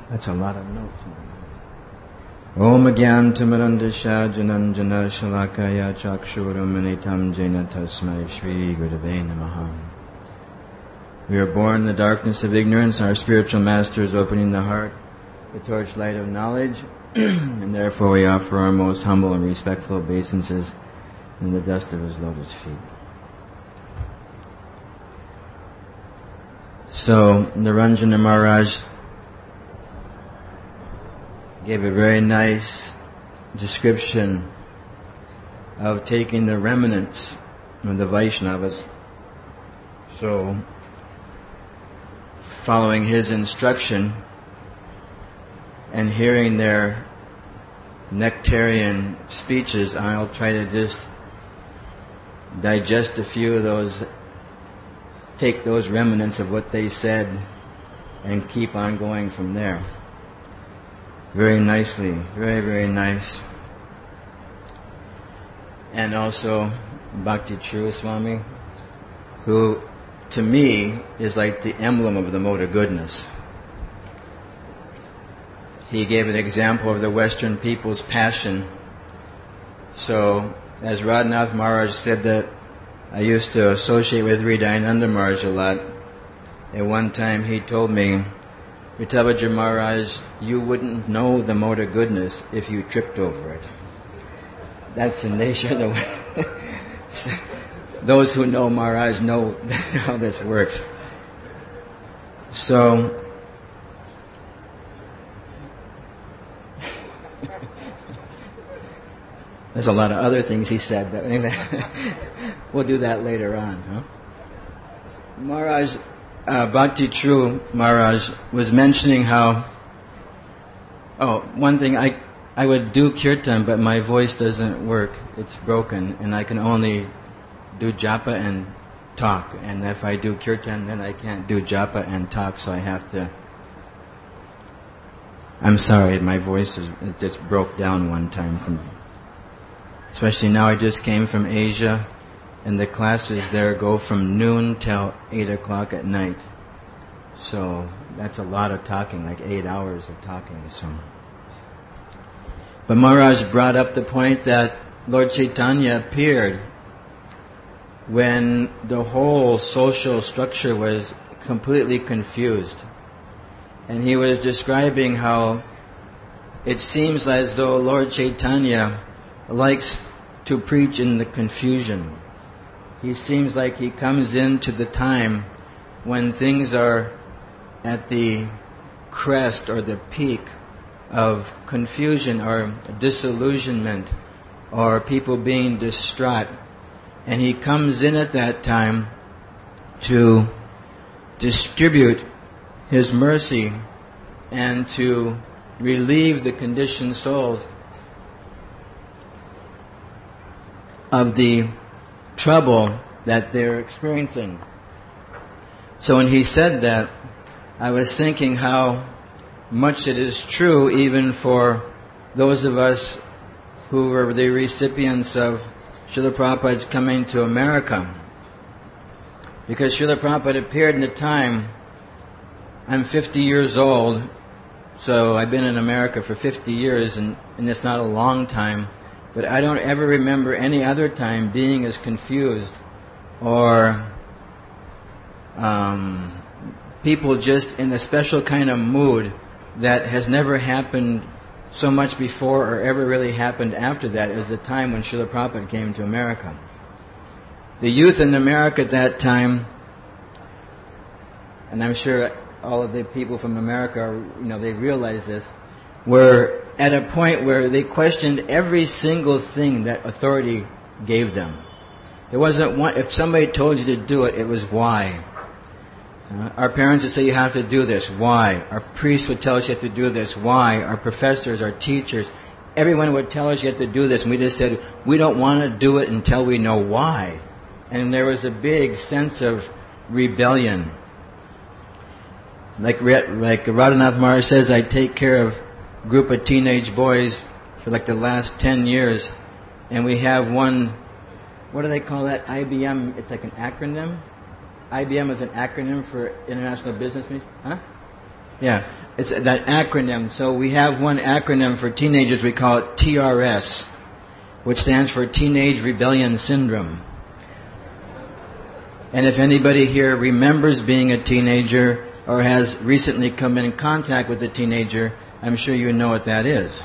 That's a lot of notes. Om Agyantamarandasya Jananjana Shalakaya Chakshuramanitam Jena Tasmai Shri Gurave Namaha. We are born in the darkness of ignorance. Our spiritual master is opening the heart, the torchlight of knowledge, and therefore we offer our most humble and respectful obeisances in the dust of his lotus feet. So, Niranjana Maharaj gave a very nice description of taking the remnants of the Vaishnavas. So, following his instruction and hearing their nectarian speeches, I'll try to just digest a few of those, take those remnants of what they said and keep on going from there. Very nicely, very, very nice. And also Bhakti True Swami, who to me is like the emblem of the mode of goodness. He gave an example of the Western people's passion. So, as Radhanath Maharaj said that I used to associate with Hridayananda Maharaj a lot. At one time he told me, Vitabhaja Maharaj, you wouldn't know the mode of goodness if you tripped over it. That's the nature of the way. Those who know Maharaj know how this works. So, there's a lot of other things he said, but anyway, we'll do that later on. Huh? Maharaj, uh, Bhakti True Maharaj was mentioning how, oh, one thing, I I would do kirtan, but my voice doesn't work. It's broken, and I can only do japa and talk. And if I do kirtan, then I can't do japa and talk, so I have to... I'm sorry, my voice is, it just broke down one time from... Especially now I just came from Asia, and the classes there go from noon till eight o'clock at night. So that's a lot of talking, like eight hours of talking. So, but Maharaj brought up the point that Lord Chaitanya appeared when the whole social structure was completely confused. And he was describing how it seems as though Lord Chaitanya likes to preach in the confusion. He seems like he comes into the time when things are at the crest or the peak of confusion or disillusionment or people being distraught. And he comes in at that time to distribute his mercy and to relieve the conditioned souls of the trouble that they're experiencing. So when he said that, I was thinking how much it is true even for those of us who were the recipients of Srila Prabhupada's coming to America. Because Srila Prabhupada appeared in a time, I'm fifty years old, so I've been in America for fifty years, and, and it's not a long time, but I don't ever remember any other time being as confused or um, people just in a special kind of mood that has never happened so much before or ever really happened after that as the time when Srila Prabhupada came to America. The youth in America at that time, and I'm sure all of the people from America, are, you know, they realize this, were at a point where they questioned every single thing that authority gave them. There wasn't one, if somebody told you to do it, it was why. Uh, our parents would say you have to do this, why? Our priests would tell us you have to do this, why? Our professors, our teachers, everyone would tell us you have to do this, and we just said, we don't want to do it until we know why. And there was a big sense of rebellion. Like, like Radhanath Maharaj says, I take care of a group of teenage boys for like the last ten years, and we have one, what do they call that? I B M, it's like an acronym. I B M is an acronym for International Business Meetings. Huh? Yeah, it's that acronym. So we have one acronym for teenagers. We call it T R S, which stands for Teenage Rebellion Syndrome. And if anybody here remembers being a teenager or has recently come in contact with a teenager, I'm sure you know what that is.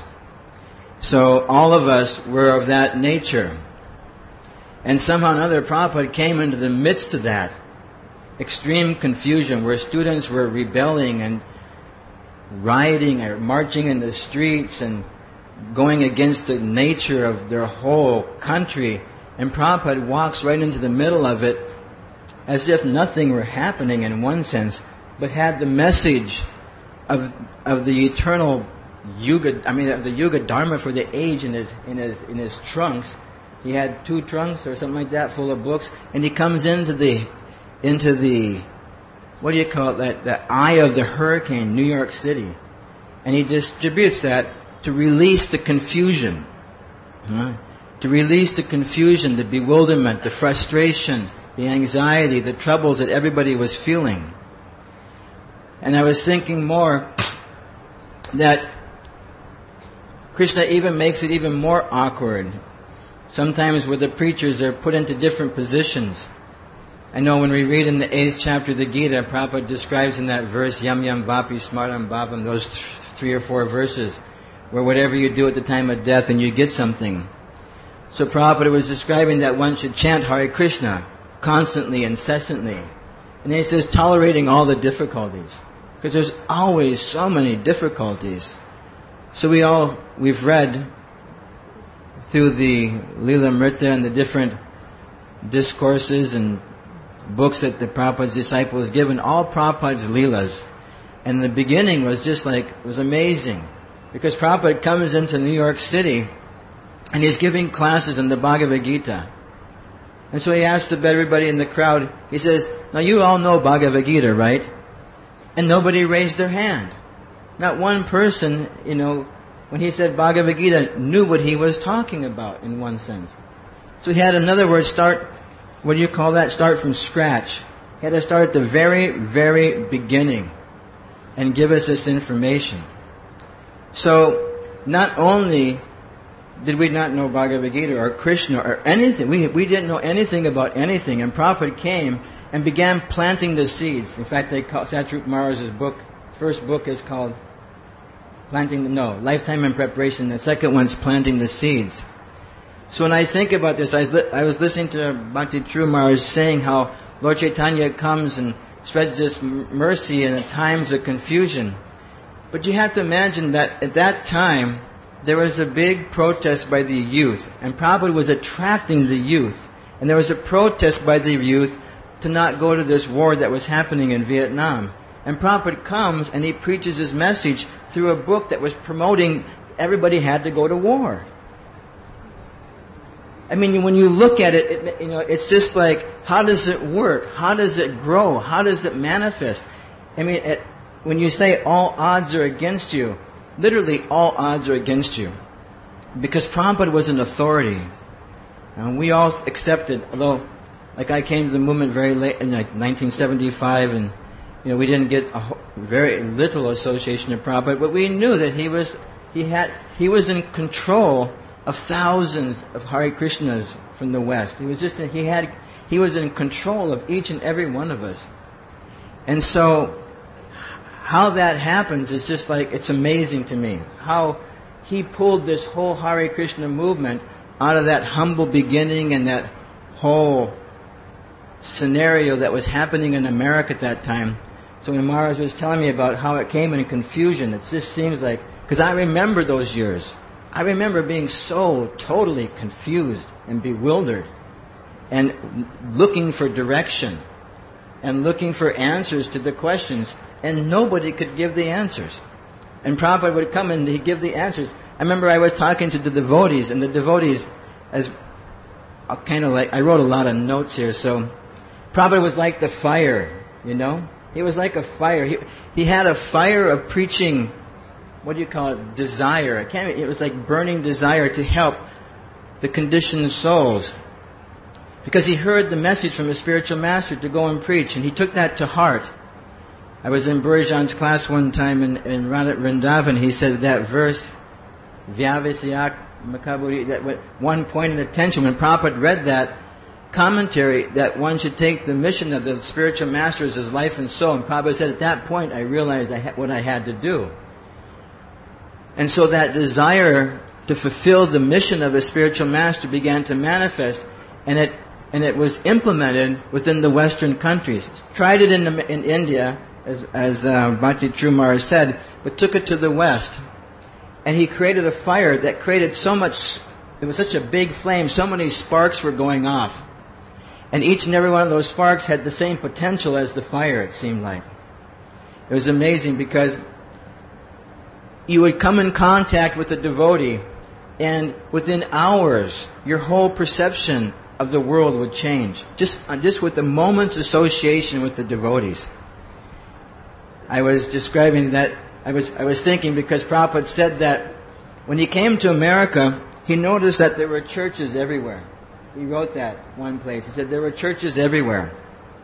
So all of us were of that nature. And somehow or another, Prabhupada came into the midst of that extreme confusion where students were rebelling and rioting or marching in the streets and going against the nature of their whole country. And Prabhupada walks right into the middle of it as if nothing were happening in one sense, but had the message of of the eternal Yuga, I mean of the Yuga Dharma for the age in his in his in his trunks. He had two trunks or something like that full of books, and he comes into the into the what do you call it, that the eye of the hurricane, New York City, and he distributes that to release the confusion, huh? to release the confusion, the bewilderment, the frustration, the anxiety, the troubles that everybody was feeling. And I was thinking more that Krishna even makes it even more awkward. Sometimes where the preachers are put into different positions. I know when we read in the eighth chapter of the Gita, Prabhupada describes in that verse, Yam Yam Vapi Smartam Bhavam, those th- three or four verses, where whatever you do at the time of death and you get something. So Prabhupada was describing that one should chant Hare Krishna constantly, incessantly. And he says, tolerating all the difficulties. Because there's always so many difficulties. So we all, we've read through the Lilamrita and the different discourses and books that the Prabhupada's disciples given, all Prabhupada's Leelas. And the beginning was just like, it was amazing. Because Prabhupada comes into New York City and he's giving classes in the Bhagavad Gita. And so he asks everybody in the crowd, he says, now you all know Bhagavad Gita, right? And nobody raised their hand. Not one person, you know, when he said Bhagavad Gita, knew what he was talking about in one sense. So he had, in other words, start, what do you call that? Start from scratch. He had to start at the very, very beginning and give us this information. So, not only did we not know Bhagavad Gita or Krishna or anything, we we didn't know anything about anything, and Prabhupada came and began planting the seeds. In fact, they call Satyrupa Maharaj's book, first book is called Planting the, no, Lifetime in Preparation. The second one's Planting the Seeds. So when I think about this, I was, li- I was listening to Bhakti True Maharaj saying how Lord Chaitanya comes and spreads this m- mercy in the times of confusion. But you have to imagine that at that time, there was a big protest by the youth, and Prabhupada was attracting the youth. And there was a protest by the youth to not go to this war that was happening in Vietnam. And Prabhupada comes and he preaches his message through a book that was promoting everybody had to go to war. I mean, when you look at it, it, you know, it's just like, how does it work? How does it grow? How does it manifest? I mean, it, when you say all odds are against you, literally all odds are against you. Because Prabhupada was an authority. And we all accepted, although, like I came to the movement very late in like nineteen seventy-five, and you know, we didn't get a ho- very little association of Prabhupada, but we knew that he was, he had, he was in control of thousands of Hare Krishnas from the West. He was just, in, he had, he was in control of each and every one of us. And so, how that happens is just like, it's amazing to me. How he pulled this whole Hare Krishna movement out of that humble beginning and that whole scenario that was happening in America at that time. So when Maharaj was telling me about how it came in confusion, it just seems like, because I remember those years. I remember being so totally confused and bewildered and looking for direction and looking for answers to the questions, and nobody could give the answers. And Prabhupada would come and he'd give the answers. I remember I was talking to the devotees, and the devotees, as kind of like, I wrote a lot of notes here, so Prabhupada was like the fire, you know? He was like a fire. He, he had a fire of preaching, what do you call it, desire. I can't, it was like burning desire to help the conditioned souls. Because he heard the message from a spiritual master to go and preach, and he took that to heart. I was in Burjan's class one time in, in Vrindavan. He said that verse, Vyavisyak Makaburi, that one point of attention. When Prabhupada read that commentary, that one should take the mission of the spiritual masters as life and soul. And Prabhupada said, at that point, I realized I ha- what I had to do. And so that desire to fulfill the mission of a spiritual master began to manifest, and it and it was implemented within the Western countries. Tried it in the, in India, as as uh, Bhakti Trumar said, but took it to the West, and he created a fire that created so much. It was such a big flame, so many sparks were going off, and each and every one of those sparks had the same potential as the fire. It seemed like it was amazing, because you would come in contact with a devotee, and within hours, your whole perception of the world would change. Just, just with a moment's association with the devotees. I was describing that, I was, I was thinking, because Prabhupada said that when he came to America, he noticed that there were churches everywhere. He wrote that one place. He said there were churches everywhere.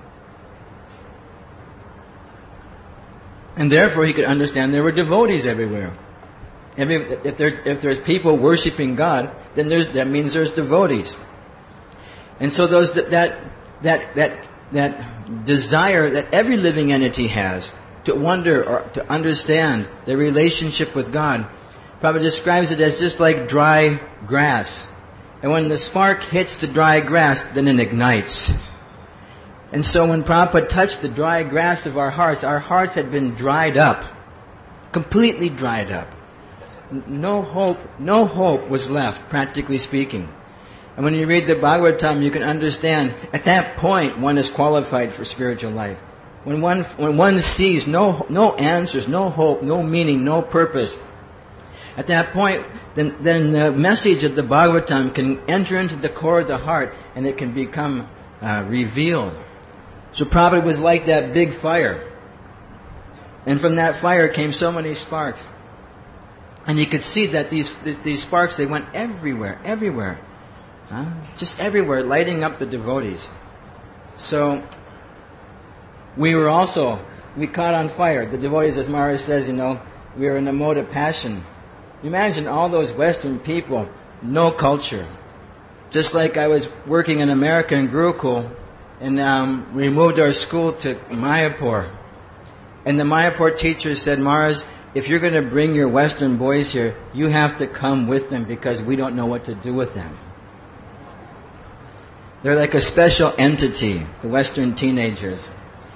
And therefore he could understand there were devotees everywhere. Every, if, there, if there's people worshiping God, then there's, that means there's devotees. And so those that that that that desire that every living entity has to wonder or to understand their relationship with God, Prabhupada describes it as just like dry grass. And when the spark hits the dry grass, then it ignites. And so when Prabhupada touched the dry grass of our hearts, our hearts had been dried up. Completely dried up. No hope, no hope was left, practically speaking. And when you read the Bhagavatam, you can understand, at that point, one is qualified for spiritual life. When one, when one sees no, no answers, no hope, no meaning, no purpose, at that point, then, then the message of the Bhagavatam can enter into the core of the heart, and it can become uh, revealed. So Prabhupada was like that big fire. And from that fire came so many sparks. And you could see that these, these sparks, they went everywhere, everywhere. Huh? Just everywhere, lighting up the devotees. So, we were also, we caught on fire. The devotees, as Maharaj says, you know, we were in a mode of passion. Imagine all those Western people, no culture. Just like I was working in America in Gurukul, and um, we moved our school to Mayapur. And the Mayapur teacher said, Maharaj, if you're going to bring your Western boys here, you have to come with them, because we don't know what to do with them. They're like a special entity, the Western teenagers.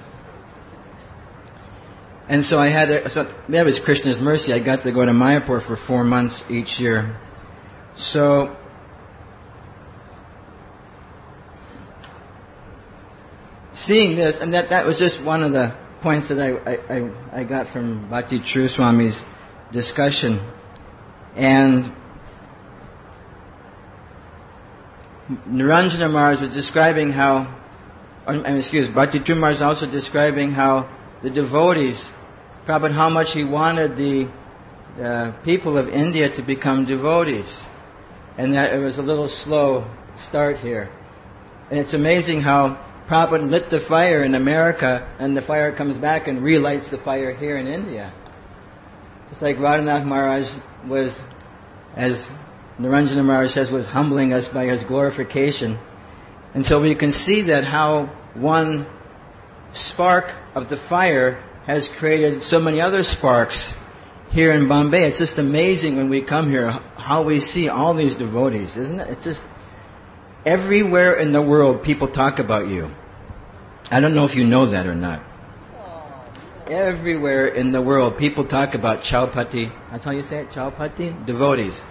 And so I had, a, so that was Krishna's mercy. I got to go to Mayapur for four months each year. So, seeing this, and that, that was just one of the points that I, I, I got from Bhakti True Swami's discussion. And Niranjana Maharaj was describing how, I'm excuse, Bhakti True Maharaj was also describing how the devotees, Prabhupada, how much he wanted the uh, people of India to become devotees. And that it was a little slow start here. And it's amazing how Prabhupada lit the fire in America, and the fire comes back and relights the fire here in India. Just like Radhanath Maharaj was, as Niranjana Maharaj says, was humbling us by his glorification. And so we can see that how one spark of the fire has created so many other sparks here in Bombay. It's just amazing when we come here how we see all these devotees, isn't it? It's just everywhere in the world people talk about you. I don't know if you know that or not. Everywhere in the world people talk about Chaupati. That's how you say it? Chaupati? Devotees.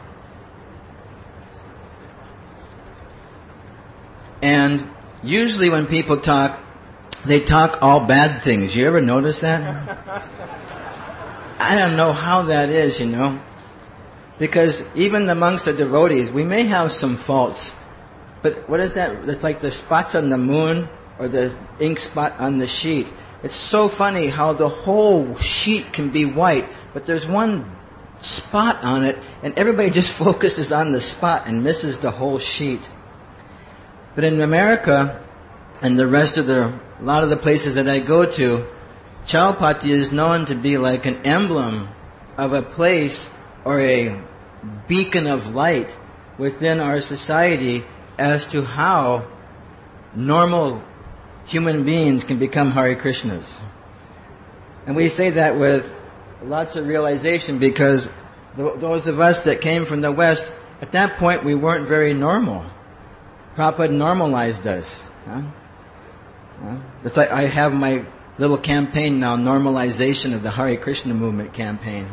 And usually when people talk, they talk all bad things. You ever notice that? I don't know how that is, you know. Because even amongst the devotees, we may have some faults. But what is that? It's like the spots on the moon or the ink spot on the sheet. It's so funny how the whole sheet can be white, but there's one spot on it, and everybody just focuses on the spot and misses the whole sheet. But in America and the rest of the, a lot of the places that I go to, Chowpatty is known to be like an emblem of a place or a beacon of light within our society as to how normal human beings can become Hare Krishnas. And we say that with lots of realization because th- those of us that came from the West, at that point we weren't very normal. Prabhupada normalized us. Huh? Huh? It's like I have my little campaign now, normalization of the Hare Krishna movement campaign.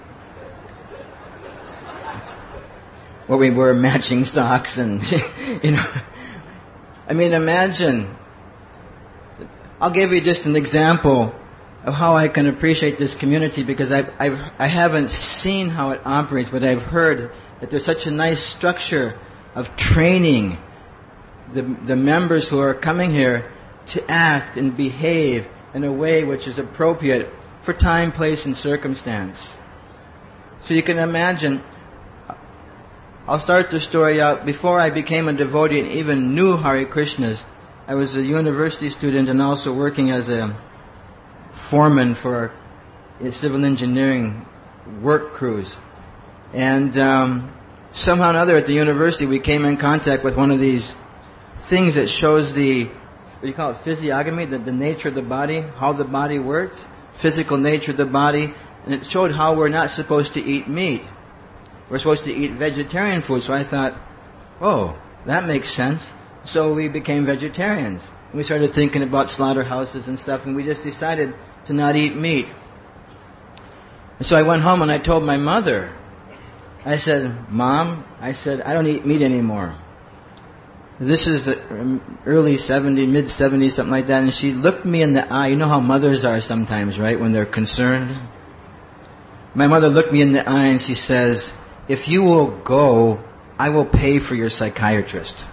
Where we wear matching socks and, you know. I mean, imagine. I'll give you just an example of how I can appreciate this community because I've, I've, I haven't seen how it operates, but I've heard that there's such a nice structure of training the, the members who are coming here to act and behave in a way which is appropriate for time, place, and circumstance. So you can imagine, I'll start the story out. Before I became a devotee and even knew Hare Krishnas, I was a university student and also working as a foreman for civil engineering work crews. And um, somehow or another at the university we came in contact with one of these things that shows the, what do you call it, physiognomy, the, the nature of the body, how the body works, physical nature of the body, and it showed how we're not supposed to eat meat. We're supposed to eat vegetarian food. So I thought, oh, that makes sense. So we became vegetarians. We started thinking about slaughterhouses and stuff, and we just decided to not eat meat. And so I went home and I told my mother. I said, Mom, I said, I don't eat meat anymore. This is early seventies, mid seventies, something like that, and she looked me in the eye. You know how mothers are sometimes, right, when they're concerned? My mother looked me in the eye and she says, if you will go, I will pay for your psychiatrist.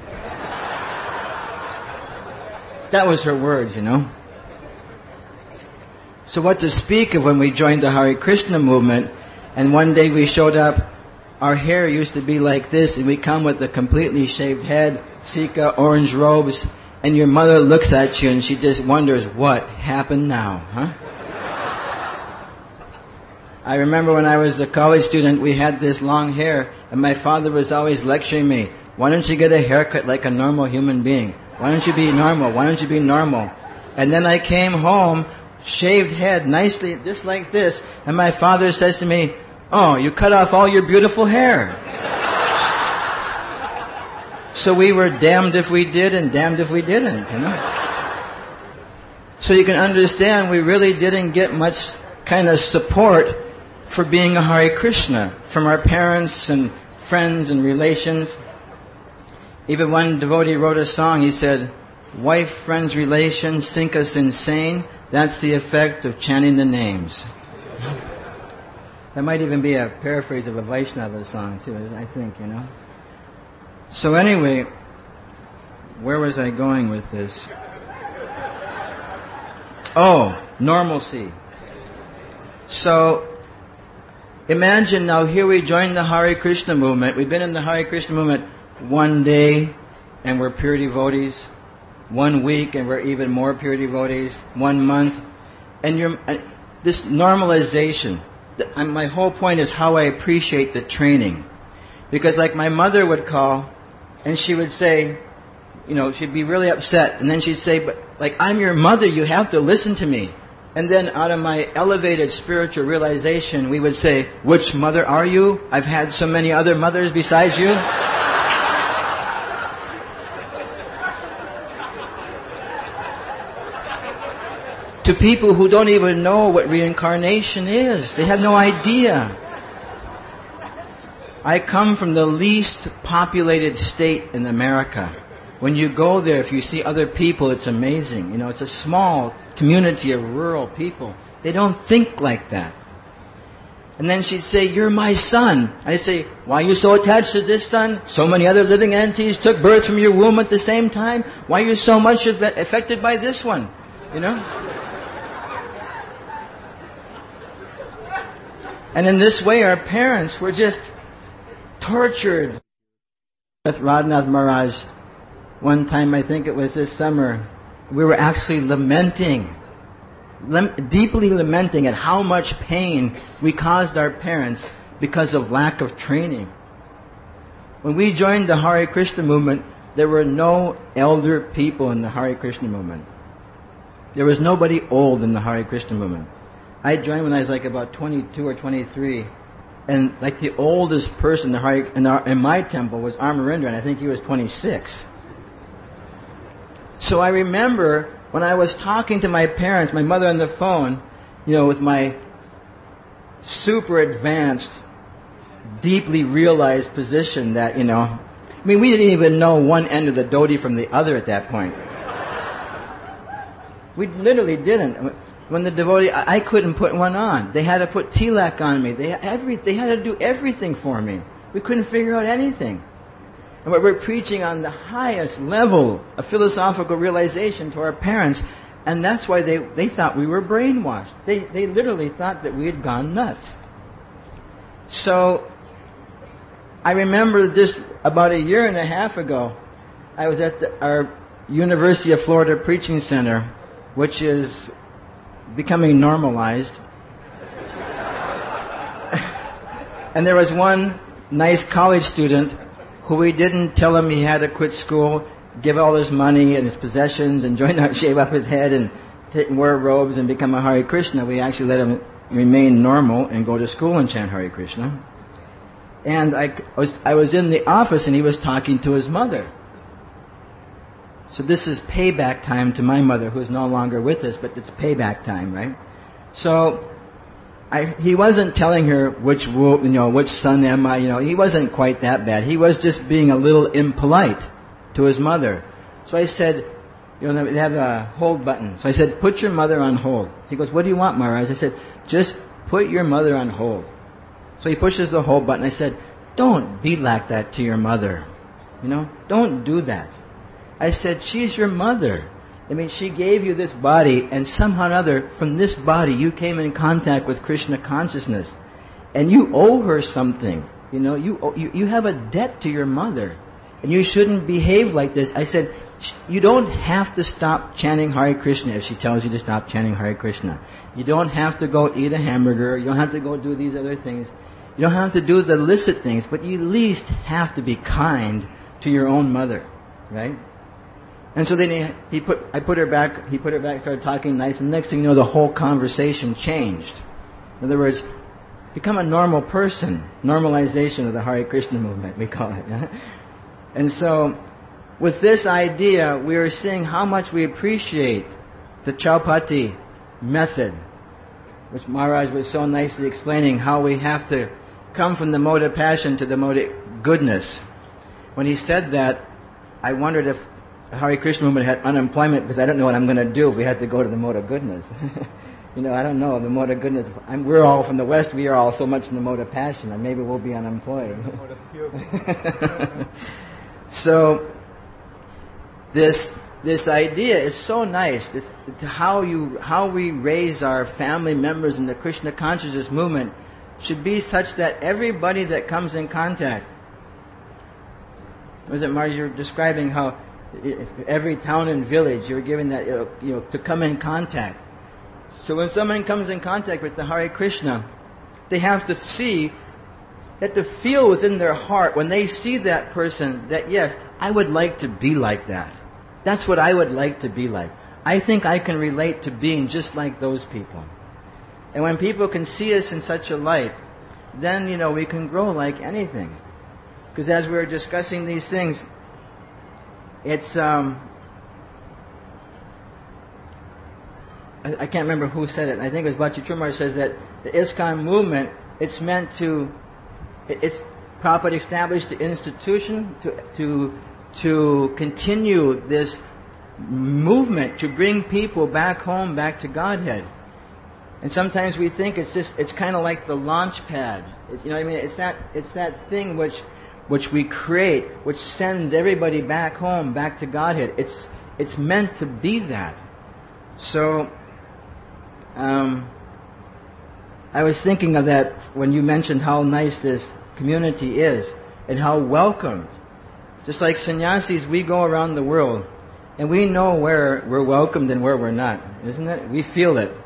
That was her words, you know. So what to speak of when we joined the Hare Krishna movement, and one day we showed up, our hair used to be like this, and we come with a completely shaved head, sika, orange robes, and your mother looks at you and she just wonders what happened now, huh? I remember when I was a college student, we had this long hair, and my father was always lecturing me, why don't you get a haircut like a normal human being? Why don't you be normal? Why don't you be normal? And then I came home, shaved head, nicely, just like this, and my father says to me, oh, you cut off all your beautiful hair. So we were damned if we did and damned if we didn't, you know. So you can understand we really didn't get much kind of support for being a Hare Krishna from our parents and friends and relations. Even one devotee wrote a song, he said, wife, friends, relations think us insane. That's the effect of chanting the names. That might even be a paraphrase of a Vaishnava song too, I think, you know. So anyway, where was I going with this? Oh, normalcy. So, imagine now here we joined the Hare Krishna movement. We've been in the Hare Krishna movement one day and we're pure devotees. One week and we're even more pure devotees. One month. And you're, uh, this normalization, the, uh, my whole point is how I appreciate the training. Because like my mother would call and she would say, you know, she'd be really upset. And then she'd say, but like, I'm your mother, you have to listen to me. And then out of my elevated spiritual realization, we would say, which mother are you? I've had so many other mothers besides you. To people who don't even know what reincarnation is. They have no idea. I come from the least populated state in America. When you go there, if you see other people, it's amazing. You know, it's a small community of rural people. They don't think like that. And then she'd say, you're my son. I'd say, why are you so attached to this son? So many other living entities took birth from your womb at the same time. Why are you so much affected by this one? You know? And in this way, our parents were just tortured. With Radhanath Maharaj, one time, I think it was this summer, we were actually lamenting lem- deeply lamenting at how much pain we caused our parents because of lack of training. When we joined the Hare Krishna movement, there were no elder people in the Hare Krishna movement. There was nobody old in the Hare Krishna movement. I joined when I was like about twenty-two or twenty-three, and like the oldest person in, the Hare, in, our, in my temple was Amarendra, and I think he was twenty-six. So I remember when I was talking to my parents, my mother on the phone, you know, with my super advanced, deeply realized position that, you know, I mean, we didn't even know one end of the dhoti from the other at that point. We literally didn't. When the devotee, I, I couldn't put one on. They had to put tilak on me. They, every, they had to do everything for me. We couldn't figure out anything. And we're preaching on the highest level of philosophical realization to our parents, and that's why they, they thought we were brainwashed. They, they literally thought that we had gone nuts. So, I remember this about a year and a half ago. I was at the, our University of Florida Preaching Center, which is becoming normalized. And there was one nice college student who we didn't tell him he had to quit school, give all his money and his possessions and join our, shave up his head and take, wear robes and become a Hare Krishna. We actually let him remain normal and go to school and chant Hare Krishna. And I was, I was in the office and he was talking to his mother. So this is payback time to my mother, who is no longer with us, but it's payback time, right? So I, he wasn't telling her which, you know, which son am I, you know, he wasn't quite that bad. He was just being a little impolite to his mother. So I said, you know, they have a hold button. So I said, put your mother on hold. He goes, what do you want, Maharaj? I said, just put your mother on hold. So he pushes the hold button. I said, don't be like that to your mother. You know, don't do that. I said, she's your mother. I mean, she gave you this body, and somehow or other, from this body, you came in contact with Krishna consciousness. And you owe her something. You know, you, owe, you, you have a debt to your mother. And you shouldn't behave like this. I said, you don't have to stop chanting Hare Krishna if she tells you to stop chanting Hare Krishna. You don't have to go eat a hamburger. You don't have to go do these other things. You don't have to do the illicit things, but you at least have to be kind to your own mother, right? And so then he, he put, I put her back, he put her back, started talking nice, and next thing you know, the whole conversation changed. In other words, become a normal person. Normalization of the Hare Krishna movement, we call it. Yeah? And so, with this idea, we are seeing how much we appreciate the Chaupati method, which Maharaj was so nicely explaining, how we have to come from the mode of passion to the mode of goodness. When he said that, I wondered if the Hare Krishna movement had unemployment, because I don't know what I'm going to do if we had to go to the mode of goodness. You know, I don't know, the mode of goodness. I'm, we're all from the West, we are all so much in the mode of passion, and maybe we'll be unemployed. So, this this idea is so nice. This, how you how we raise our family members in the Krishna consciousness movement should be such that everybody that comes in contact. Was it Marge? You're describing how every town and village you're given that, you know, to come in contact. So when someone comes in contact with the Hare Krishna, they have to see, they have to feel within their heart when they see that person that, yes, I would like to be like that. That's what I would like to be like. I think I can relate to being just like those people. And when people can see us in such a light, then, you know, we can grow like anything. Because as we were discussing these things, it's, um, I, I can't remember who said it. I think it was Bhakti Trumar says that the ISKCON movement, it's meant to, it, it's Prabhupada established the institution to, to, to continue this movement to bring people back home, back to Godhead. And sometimes we think it's just, it's kind of like the launch pad. It, you know what I mean? It's that, it's that thing which, which we create, which sends everybody back home, back to Godhead. It's, it's meant to be that. So, um, I was thinking of that when you mentioned how nice this community is and how welcomed. Just like sannyasis, we go around the world and we know where we're welcomed and where we're not, isn't it? We feel it.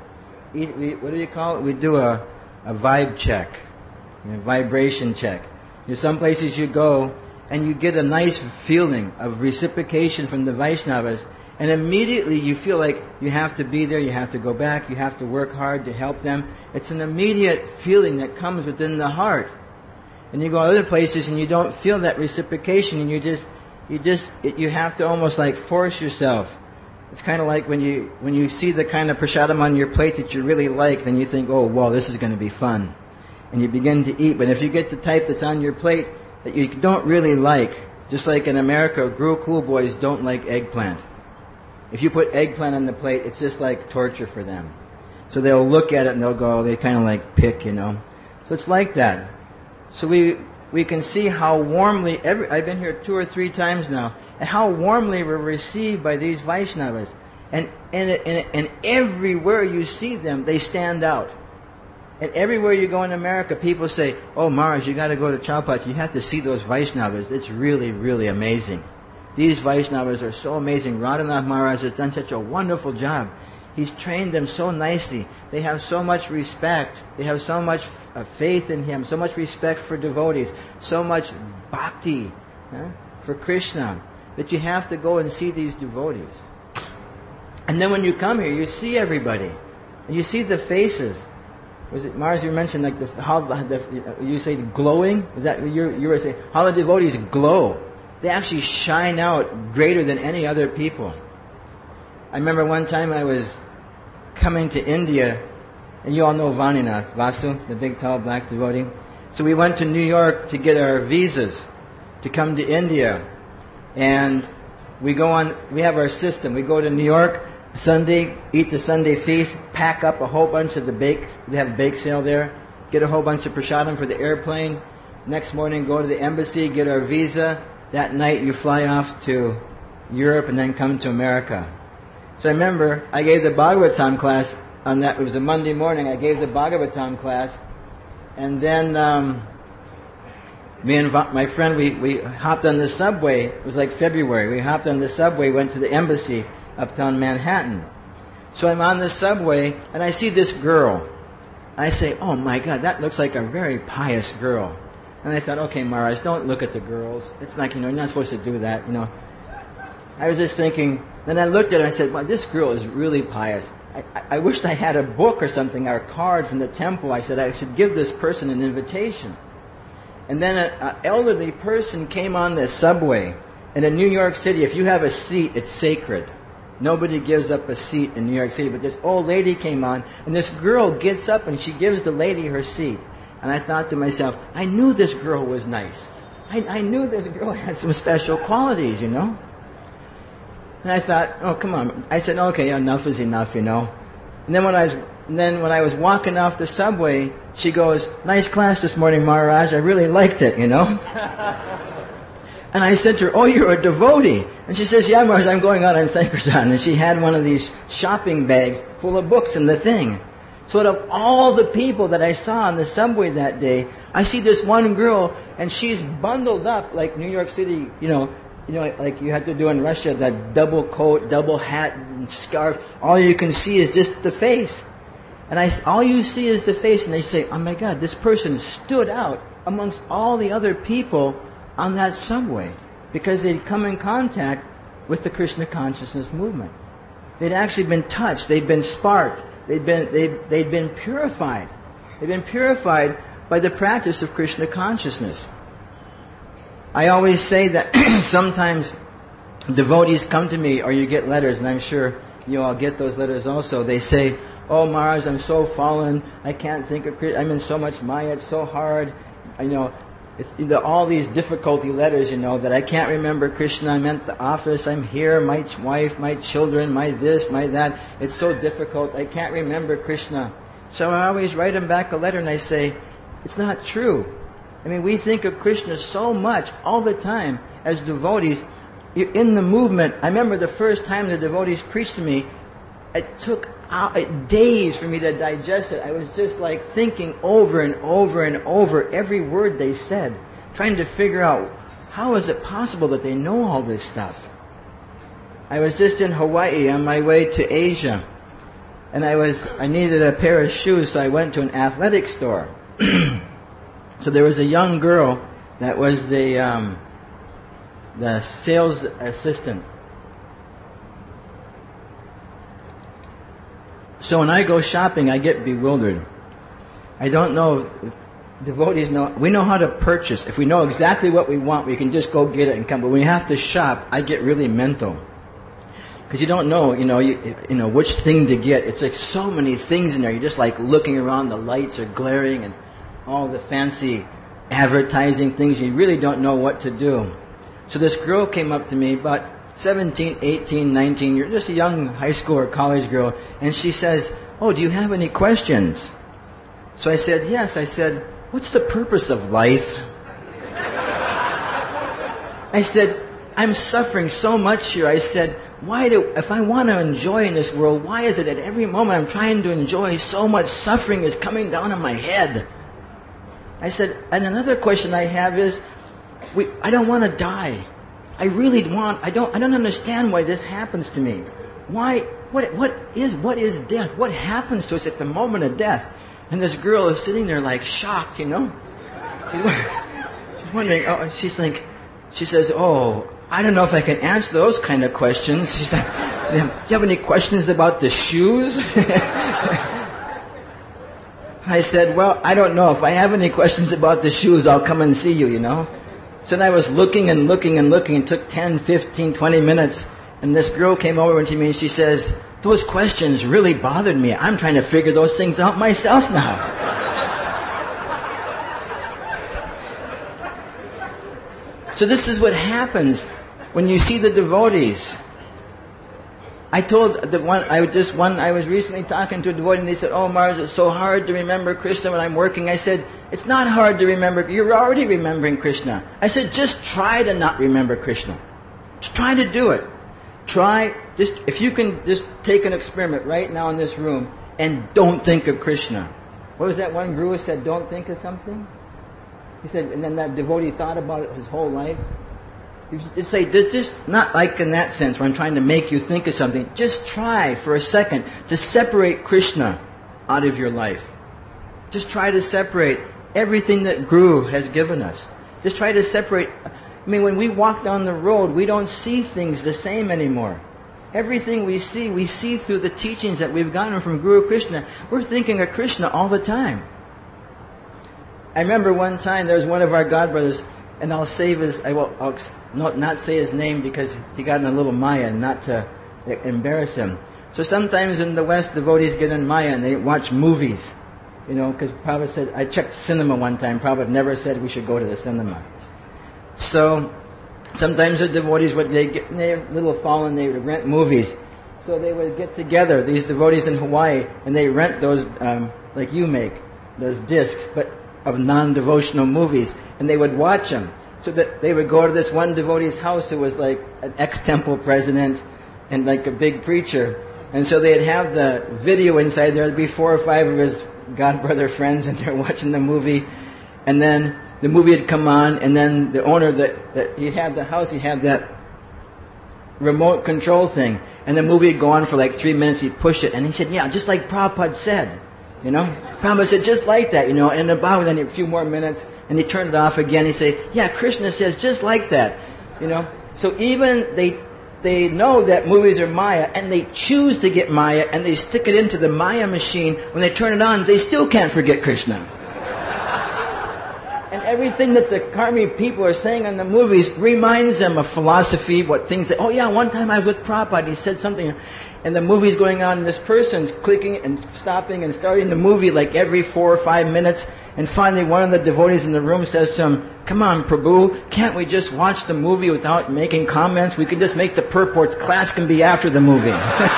eat, we, what do you call it? We do a, a vibe check, a vibration check. There's some places you go and you get a nice feeling of reciprocation from the Vaishnavas, and immediately you feel like you have to be there, you have to go back, you have to work hard to help them. It's an immediate feeling that comes within the heart. And you go other places and you don't feel that reciprocation, and you just, you just, it, you have to almost like force yourself. It's kind of like when you, when you see the kind of prasadam on your plate that you really like, then you think, oh, well, this is going to be fun. And you begin to eat. But if you get the type that's on your plate that you don't really like, just like in America, Guru Cool Boys don't like eggplant. If you put eggplant on the plate, it's just like torture for them. So they'll look at it and they'll go, they kind of like pick, you know. So it's like that. So we we can see how warmly, every, I've been here two or three times now, and how warmly we're received by these Vaishnavas. And, and, and, and everywhere you see them, they stand out. And everywhere you go in America, people say, oh, Maharaj, you got to go to Chowpatty. You have to see those Vaishnavas. It's really, really amazing. These Vaishnavas are so amazing. Radhanath Maharaj has done such a wonderful job. He's trained them so nicely. They have so much respect. They have so much uh, faith in him, so much respect for devotees, so much bhakti huh, for Krishna, that you have to go and see these devotees. And then when you come here, you see everybody. And you see the faces. Was it, Mars, you mentioned like the, how the, you say glowing? Is that you you were saying? How the devotees glow. They actually shine out greater than any other people. I remember one time I was coming to India, and you all know Vaninath, Vasu, the big tall black devotee. So we went to New York to get our visas to come to India. And we go on, we have our system. We go to New York Sunday, eat the Sunday feast, pack up a whole bunch of the bake, they have a bake sale there, get a whole bunch of prasadam for the airplane. Next morning go to the embassy, get our visa. That night you fly off to Europe and then come to America. So I remember I gave the Bhagavatam class on that. It was a Monday morning. I gave the Bhagavatam class, and then um, me and my friend we we hopped on the subway. It was like February. We hopped on the subway, went to the embassy uptown Manhattan. So I'm on the subway and I see this girl. I say, "Oh my God, that looks like a very pious girl." And I thought, "Okay, Maharaj, don't look at the girls. It's like, you know, you're not supposed to do that, you know." I was just thinking. Then I looked at her and I said, "Well, this girl is really pious. I, I, I wished I had a book or something, or a card from the temple. I said I should give this person an invitation." And then an elderly person came on the subway. And in New York City, if you have a seat, it's sacred. Nobody gives up a seat in New York City. But this old lady came on, and this girl gets up and she gives the lady her seat. And I thought to myself, I knew this girl was nice. I, I knew this girl had some special qualities, you know. And I thought, oh, come on. I said, okay, enough is enough, you know. And then when I was, and then when I was walking off the subway, she goes, "Nice class this morning, Maharaj. I really liked it, you know." And I said to her, "Oh, you're a devotee." And she says, "Yeah, Maharaj, I'm going out on Sankirtan." And she had one of these shopping bags full of books in the thing. So out of all the people that I saw on the subway that day, I see this one girl, and she's bundled up like New York City, you know, You know, like you have to do in Russia, that double coat, double hat, and scarf. All you can see is just the face. And I, all you see is the face, and they say, "Oh my God, this person stood out amongst all the other people on that subway," because they'd come in contact with the Krishna consciousness movement. They'd actually been touched. They'd been sparked. They'd been, they'd, they'd been purified. They'd been purified by the practice of Krishna consciousness. I always say that sometimes devotees come to me, or you get letters, and I'm sure you all get those letters also. They say, "Oh, Maharaj, I'm so fallen. I can't think of Krishna. I'm in so much Maya. It's so hard. You know, it's the, all these difficulty letters, you know, that I can't remember Krishna. I'm at the office. I'm here. My wife, my children, my this, my that. It's so difficult. I can't remember Krishna." So I always write them back a letter, and I say, it's not true. I mean, we think of Krishna so much all the time as devotees. In the movement, I remember the first time the devotees preached to me, it took days for me to digest it. I was just like thinking over and over and over every word they said, trying to figure out how is it possible that they know all this stuff. I was just in Hawaii on my way to Asia, and I was I needed a pair of shoes, so I went to an athletic store. So there was a young girl that was the um, the sales assistant. So when I go shopping, I get bewildered. I don't know if devotees know. We know how to purchase. If we know exactly what we want, we can just go get it and come. But when you have to shop, I get really mental. Because you don't know, you know, you, you know, which thing to get. It's like so many things in there. You're just like looking around, the lights are glaring and all the fancy advertising things. You really don't know what to do. So this girl came up to me, about seventeen, eighteen, nineteen, you're just a young high school or college girl, and she says, "Oh, do you have any questions?" So I said, yes. I said, "What's the purpose of life?" I said, "I'm suffering so much here." I said, why do, if I want to enjoy in this world, why is it at every moment I'm trying to enjoy, so much suffering is coming down on my head? I said, and another question I have is, we, I don't want to die. I really want, I don't, I don't understand why this happens to me. Why, what, what is, what is death? What happens to us at the moment of death? And this girl is sitting there like shocked, you know? She's, she's wondering, oh, she's like, she says, "Oh, I don't know if I can answer those kind of questions." She's like, "Do you have any questions about the shoes?" I said, "Well, I don't know. If I have any questions about the shoes, I'll come and see you, you know." So then I was looking and looking and looking. It took ten, fifteen, twenty minutes. And this girl came over to me and she says, "Those questions really bothered me. I'm trying to figure those things out myself now." So this is what happens when you see the devotees. I told the one I just one I was recently talking to a devotee, and they said, "Oh, Maharaj, it's so hard to remember Krishna when I'm working." I said, "It's not hard to remember. You're already remembering Krishna." I said, "Just try to not remember Krishna. Just try to do it. Try just if you can just take an experiment right now in this room and don't think of Krishna." What was that one guru said? Don't think of something. He said, and then that devotee thought about it his whole life. You say, just not like in that sense where I'm trying to make you think of something. Just try for a second to separate Krishna out of your life. Just try to separate everything that Guru has given us. Just try to separate. I mean, when we walk down the road, we don't see things the same anymore. Everything we see, we see through the teachings that we've gotten from Guru Krishna. We're thinking of Krishna all the time. I remember one time there was one of our godbrothers, and I'll save his, I will I'll not, not say his name because he got in a little Maya and not to embarrass him. So sometimes in the West, devotees get in Maya and they watch movies. You know, because Prabhupada said, I checked cinema one time, Prabhupada never said we should go to the cinema. So sometimes the devotees would, they get, they're a little fallen, they would rent movies. So they would get together, these devotees in Hawaii, and they rent those, um, like you make, those discs, but of non-devotional movies, and they would watch them. So that they would go to this one devotee's house who was like an ex-temple president and like a big preacher. And so they'd have the video inside there. There'd be four or five of his godbrother friends, and they're watching the movie. And then the movie had come on, and then the owner that, that he had the house, he had that remote control thing. And the movie would go on for like three minutes, he'd push it, and he said, yeah, just like Prabhupada said. You know, Prabhupada said just like that, you know, and about then a few more minutes, and he turned it off again. He said, yeah, Krishna says just like that, you know. So even they they know that movies are Maya, and they choose to get Maya, and they stick it into the Maya machine. When they turn it on, they still can't forget Krishna. And everything that the Karmi people are saying in the movies reminds them of philosophy, what things that, oh yeah, one time I was with Prabhupada, he said something, and the movie's going on, and this person's clicking and stopping and starting the movie like every four or five minutes, and finally one of the devotees in the room says to him, come on Prabhu, can't we just watch the movie without making comments? We can just make the purports, class can be after the movie.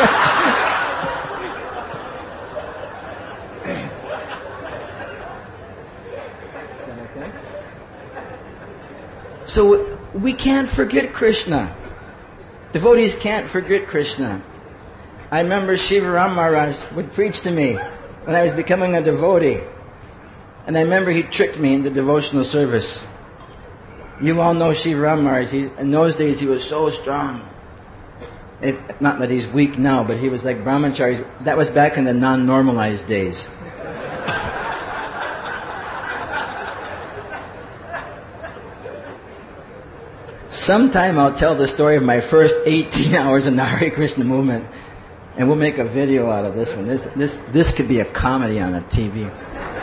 So we can't forget Krishna. Devotees can't forget Krishna. I remember Shivaram Maharaj would preach to me when I was becoming a devotee. And I remember he tricked me into devotional service. You all know Shivaram Maharaj. He, in those days he was so strong. It, not that he's weak now, but he was like brahmacharis. That was back in the non-normalized days. Sometime I'll tell the story of my first eighteen hours in the Hare Krishna movement, and we'll make a video out of this one. This this this could be a comedy on a T V.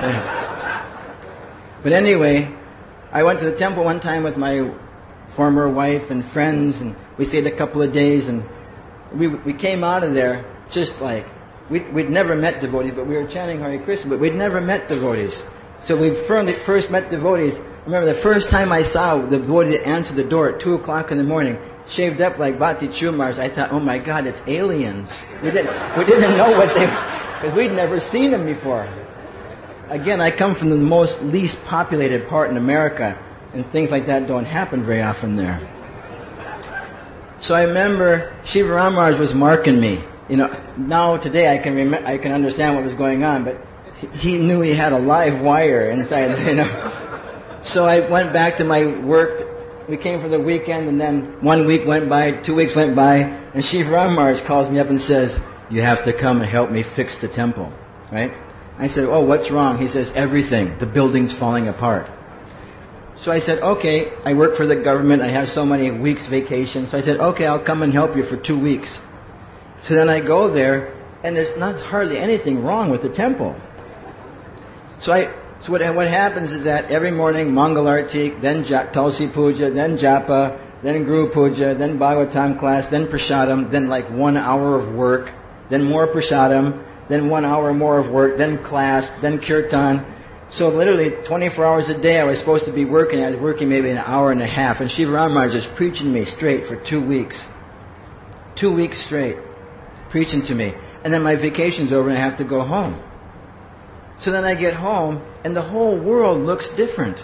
But anyway, I went to the temple one time with my former wife and friends, and we stayed a couple of days, and we we came out of there just like we'd, we'd never met devotees, but we were chanting Hare Krishna, but we'd never met devotees. So we first met devotees. I remember the first time I saw the devotee that answered the door at two o'clock in the morning, shaved up like Bhakti Chumars, I thought, oh my God, it's aliens. We didn't, we didn't know what they, because we'd never seen them before. Again, I come from the most least populated part in America, and things like that don't happen very often there. So I remember Shiva Ram Maharaj was marking me. You know, now today I can rem- I can understand what was going on, but he knew he had a live wire inside, you know. So I went back to my work. We came for the weekend, and then one week went by, two weeks went by, and Shiva Ram Maharaj calls me up and says, you have to come and help me fix the temple, right? I said, oh, what's wrong? He says, everything. The building's falling apart. So I said, okay, I work for the government. I have so many weeks vacation. So I said, okay, I'll come and help you for two weeks. So then I go there, and there's not hardly anything wrong with the temple. So I, so what, what happens is that every morning, Mangal Artik, then ja, Tulsi Puja, then Japa, then Guru Puja, then Bhagavatam class, then Prasadam, then like one hour of work, then more Prasadam, then one hour more of work, then class, then Kirtan. So literally twenty-four hours a day I was supposed to be working. I was working maybe an hour and a half, and Shiva Ram Maharaj was preaching to me straight for two weeks. Two weeks straight, preaching to me. And then my vacation's over and I have to go home. So then I get home, and the whole world looks different.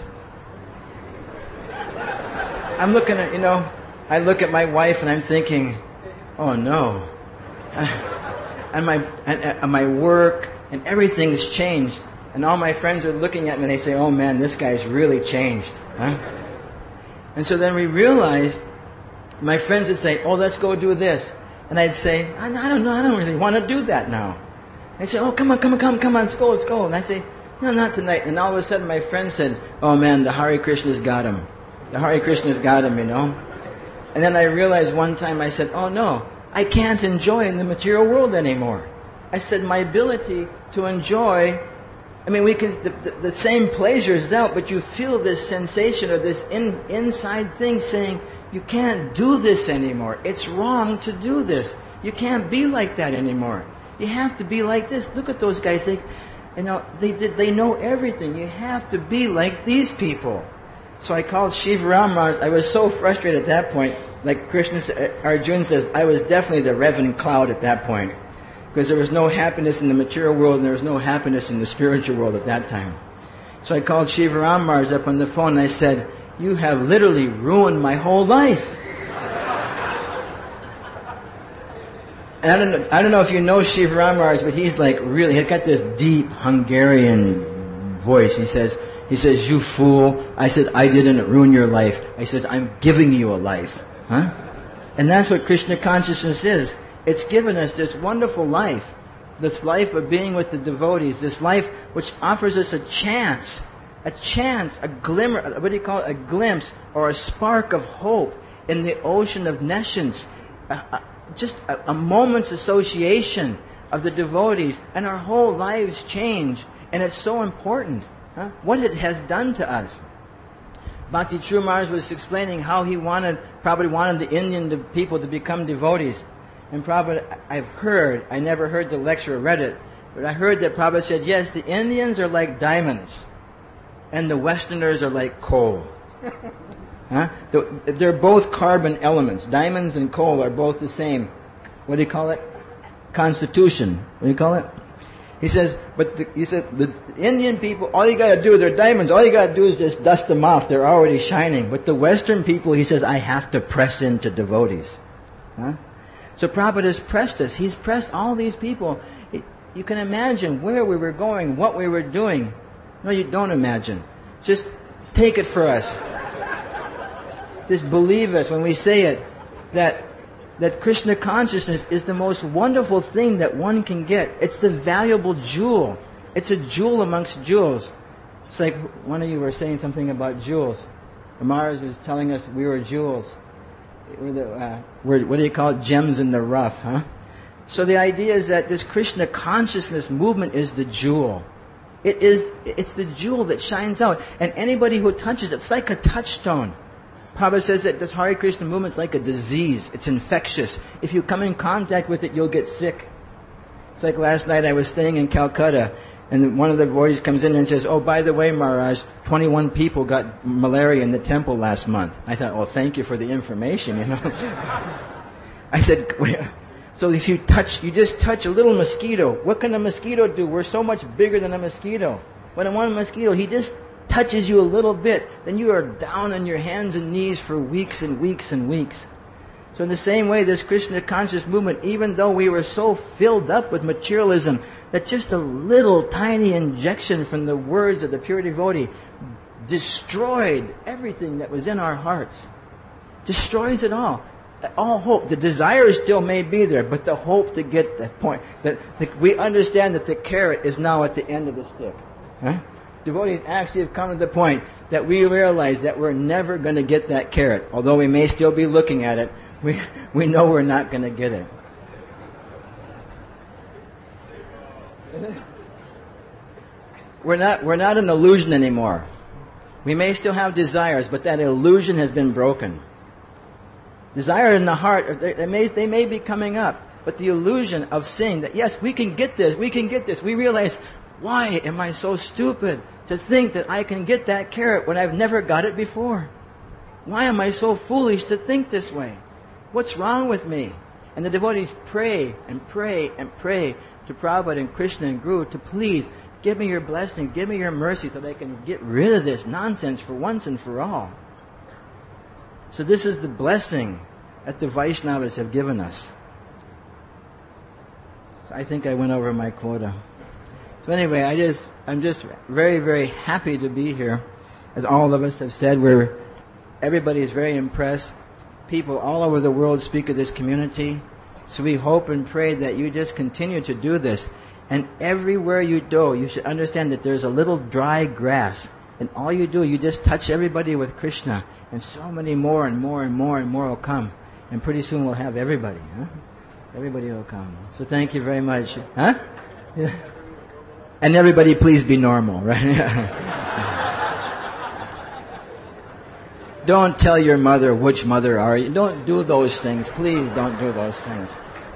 I'm looking at, you know, I look at my wife and I'm thinking, oh no. And my, and, and my work and everything has changed. And all my friends are looking at me and they say, oh man, this guy's really changed. Huh? And so then we realize, my friends would say, oh, let's go do this. And I'd say, I, I don't know, I don't really want to do that now. They say, oh, come on, come on, come on, come on, let's go, let's go. And I say, no, not tonight. And all of a sudden my friend said, oh man, the Hare Krishna's got him. The Hare Krishna's got him, you know. And then I realized one time, I said, oh no, I can't enjoy in the material world anymore. I said, my ability to enjoy, I mean, we can, the, the, the same pleasure is out, but you feel this sensation or this in, inside thing saying, you can't do this anymore. It's wrong to do this. You can't be like that anymore. You have to be like this. Look at those guys. They, you know, they did. They know everything. You have to be like these people. So I called Shiva Ram Maharaj. I was so frustrated at that point. Like Krishna, Arjuna says, I was definitely the Reverend Cloud at that point, because there was no happiness in the material world and there was no happiness in the spiritual world at that time. So I called Shiva Ram Maharaj up on the phone and I said, you have literally ruined my whole life. And I don't know, I don't know if you know Shiva Ram Maharaj, but he's like really, he's got this deep Hungarian voice. He says, he says, you fool. I said, I didn't ruin your life. I said, I'm giving you a life. Huh? And that's what Krishna consciousness is. It's given us this wonderful life, this life of being with the devotees, this life which offers us a chance, a chance, a glimmer, what do you call it, a glimpse or a spark of hope in the ocean of nescience, uh, uh, just a, a moment's association of the devotees, and our whole lives change, and it's so important, huh? What it has done to us. Bhakti True Maharaj was explaining how he wanted, probably wanted the Indian people to become devotees. And Prabhupada, I've heard, I never heard the lecture or read it, but I heard that Prabhupada said, yes, the Indians are like diamonds, and the Westerners are like coal. Huh? They're both carbon elements. Diamonds and coal are both the same. What do you call it? Constitution. What do you call it? He says, but the, he said, the Indian people, all you gotta do, they're diamonds, all you gotta do is just dust them off, they're already shining. But the Western people, he says, I have to press into devotees. Huh? So Prabhupada has pressed us. He's pressed all these people. You can imagine where we were going, what we were doing. No, you don't imagine. Just take it for us. Just believe us when we say it, that that Krishna consciousness is the most wonderful thing that one can get. It's the valuable jewel. It's a jewel amongst jewels. It's like one of you were saying something about jewels. Maharaj was telling us we were jewels. We're the, uh, we're, what do you call it? Gems in the rough, huh? So the idea is that this Krishna consciousness movement is the jewel. It is, it's the jewel that shines out. And anybody who touches it, it's like a touchstone. Prabhupada says that this Hare Krishna movement is like a disease. It's infectious. If you come in contact with it, you'll get sick. It's like last night I was staying in Calcutta, and one of the boys comes in and says, "Oh, by the way, Maharaj, twenty-one people got malaria in the temple last month." I thought, "Well, thank you for the information, you know." I said, so if you touch, you just touch a little mosquito. What can a mosquito do? We're so much bigger than a mosquito. When one mosquito, he just touches you a little bit, then you are down on your hands and knees for weeks and weeks and weeks. So in the same way, this Krishna conscious movement, even though we were so filled up with materialism, that just a little tiny injection from the words of the pure devotee destroyed everything that was in our hearts. Destroys it all. All hope. The desire still may be there, but the hope to get that point, that, that we understand that the carrot is now at the end of the stick. Huh? Devotees actually have come to the point that we realize that we're never going to get that carrot. Although we may still be looking at it, we, we know we're not going to get it. We're not, we're not an illusion anymore. We may still have desires, but that illusion has been broken. Desire in the heart, they, they, may, they may be coming up, but the illusion of saying that, yes, we can get this, we can get this. We realize, why am I so stupid to think that I can get that carrot when I've never got it before? Why am I so foolish to think this way? What's wrong with me? And the devotees pray and pray and pray to Prabhupada and Krishna and Guru to please give me your blessings, give me your mercy so that I can get rid of this nonsense for once and for all. So this is the blessing that the Vaishnavas have given us. I think I went over my quota. So anyway, I just, I'm just very, very happy to be here. As all of us have said, we're, everybody is very impressed. People all over the world speak of this community. So we hope and pray that you just continue to do this. And everywhere you go, you should understand that there's a little dry grass. And all you do, you just touch everybody with Krishna. And so many more and more and more and more will come. And pretty soon we'll have everybody. Huh? Everybody will come. So thank you very much. Huh? Yeah. And everybody please be normal, right? Don't tell your mother which mother are you. Don't do those things. Please don't do those things.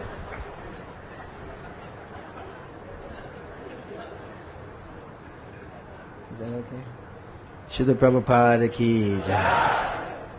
Is that okay? Srila Prabhupada ki jai.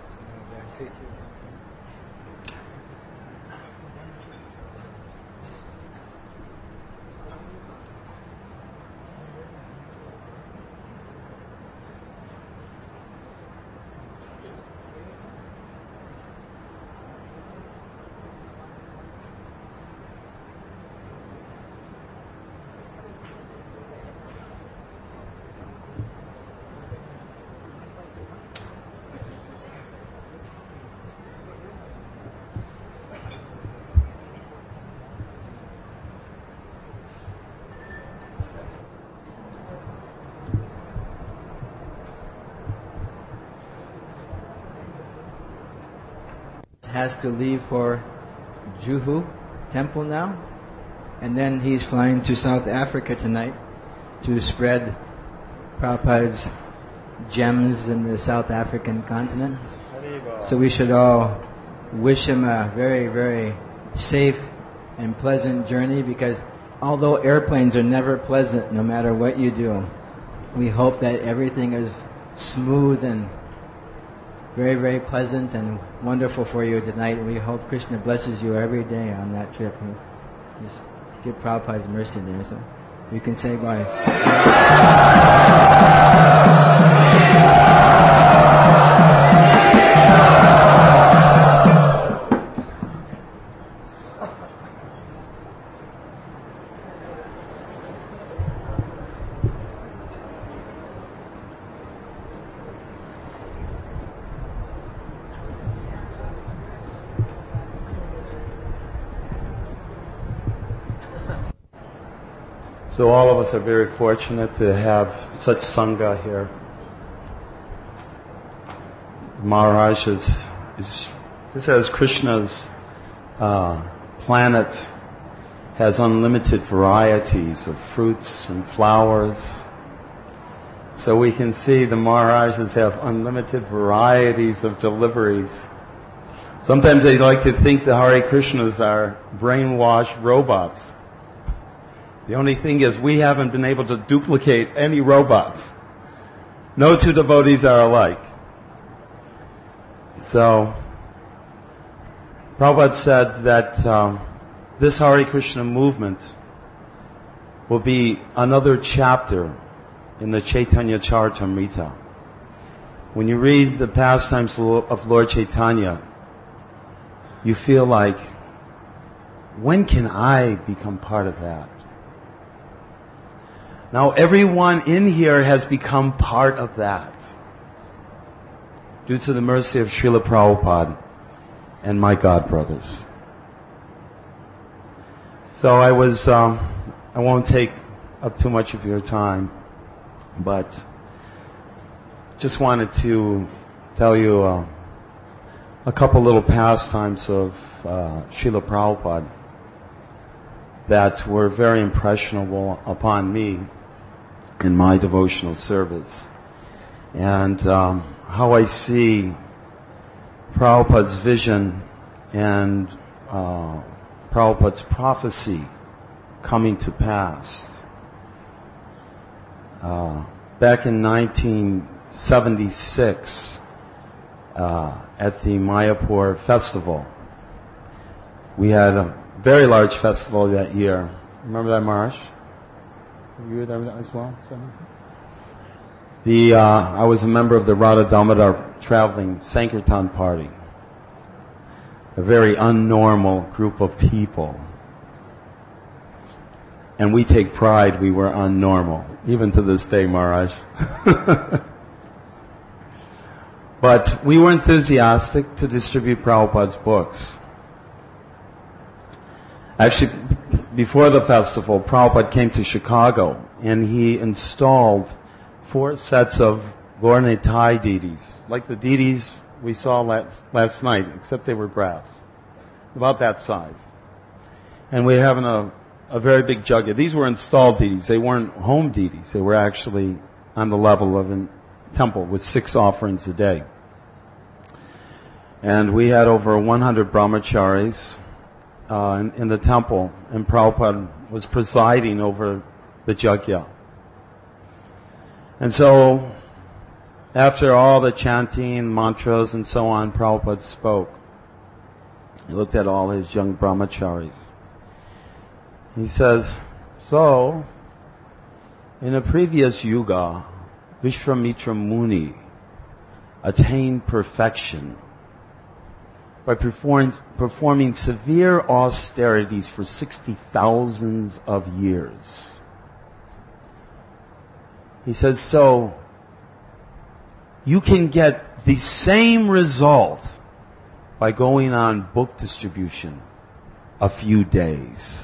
Has to leave for Juhu temple now, and then he's flying to South Africa tonight to spread Prabhupada's gems in the South African continent. So we should all wish him a very, very safe and pleasant journey, because although airplanes are never pleasant no matter what you do, we hope that everything is smooth and very, very pleasant and wonderful for you tonight. And we hope Krishna blesses you every day on that trip. And just give Prabhupada's mercy there. So you can say bye. So all of us are very fortunate to have such Sangha here. Maharaj is, is just as Krishna's uh, planet has unlimited varieties of fruits and flowers. So we can see the Maharajas have unlimited varieties of deliveries. Sometimes they like to think the Hare Krishnas are brainwashed robots. The only thing is we haven't been able to duplicate any robots. No two devotees are alike. So, Prabhupada said that um, this Hare Krishna movement will be another chapter in the Chaitanya Charitamrita. When you read the pastimes of Lord Chaitanya, you feel like, when can I become part of that? Now everyone in here has become part of that, due to the mercy of Srila Prabhupada and my God brothers. So I was, um, I won't take up too much of your time, but just wanted to tell you uh, a couple little pastimes of uh, Srila Prabhupada that were very impressionable upon me in my devotional service. And um, how I see Prabhupada's vision and uh, Prabhupada's prophecy coming to pass. Uh, back in nineteen seventy-six, uh, at the Mayapur festival, we had a very large festival that year. Remember that, Maharaj? You were there as well? The, uh, I was a member of the Radha Damodar traveling Sankirtan party. A very unnormal group of people. And we take pride we were unnormal, even to this day, Maharaj. But we were enthusiastic to distribute Prabhupada's books. Actually, before the festival, Prabhupada came to Chicago and he installed four sets of Gaura-Nitai deities, like the deities we saw last, last night, except they were brass, about that size. And we're having a, a very big jugga. These were installed deities. They weren't home deities. They were actually on the level of a temple with six offerings a day. And we had over one hundred brahmacharis uh, in, in the temple, and Prabhupada was presiding over the jagya. And so, after all the chanting, mantras, and so on, Prabhupada spoke. He looked at all his young brahmacharis. He says, so, in a previous yuga, Vishwamitra Muni attained perfection by perform, performing severe austerities for sixty thousands of years. He says, so, you can get the same result by going on book distribution a few days.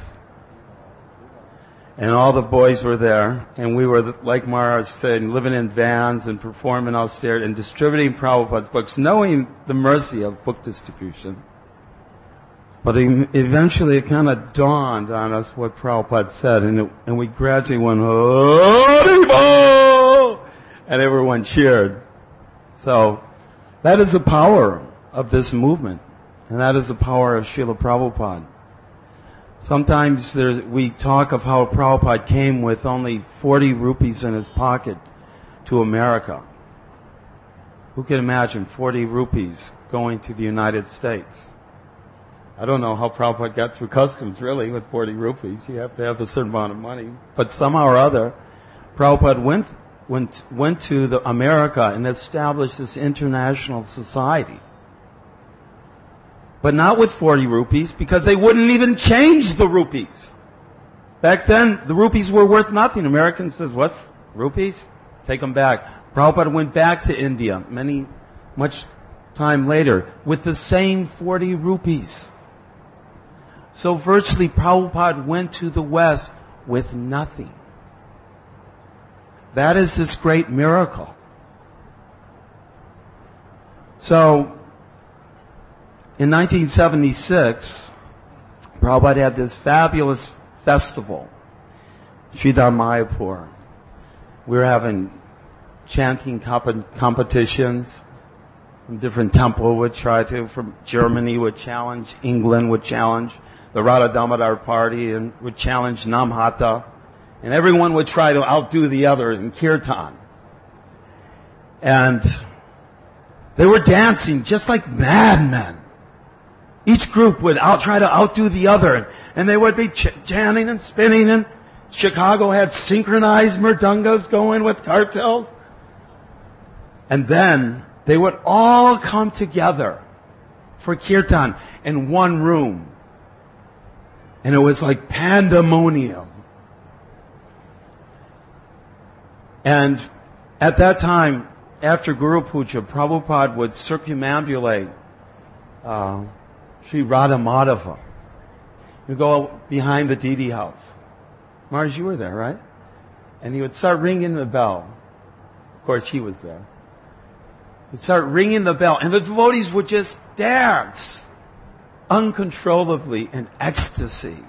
And all the boys were there, and we were, like Maharaj said, living in vans and performing austerity and distributing Prabhupada's books, knowing the mercy of book distribution. But eventually it kind of dawned on us what Prabhupada said, and, it, and we gradually went, Haribol! And everyone cheered. So, that is the power of this movement, and that is the power of Srila Prabhupada. Sometimes there's, we talk of how Prabhupada came with only forty rupees in his pocket to America. Who can imagine forty rupees going to the United States? I don't know how Prabhupada got through customs, really, with forty rupees. You have to have a certain amount of money. But somehow or other, Prabhupada went, went, went to the America and established this international society. But not with forty rupees, because they wouldn't even change the rupees. Back then, the rupees were worth nothing. Americans says, what? Rupees? Take them back. Prabhupada went back to India many, much time later with the same forty rupees. So virtually Prabhupada went to the West with nothing. That is this great miracle. So, in nineteen seventy-six, Prabhupada had this fabulous festival, Sridhar Mayapur. We were having chanting comp- competitions. From different temple would try to, from Germany would challenge, England would challenge, the Radha Damodar party and would challenge Namhata. And everyone would try to outdo the other in kirtan. And they were dancing just like madmen. Each group would out, try to outdo the other. And they would be ch- chanting and spinning. And Chicago had synchronized mridungas going with cartels. And then they would all come together for kirtan in one room. And it was like pandemonium. And at that time, after Guru Puja, Prabhupada would circumambulate uh, Sri Radha Madhava. He'd go behind the Didi house. Mars, you were there, right? And he would start ringing the bell. Of course, he was there. He'd start ringing the bell, and the devotees would just dance uncontrollably in ecstasy.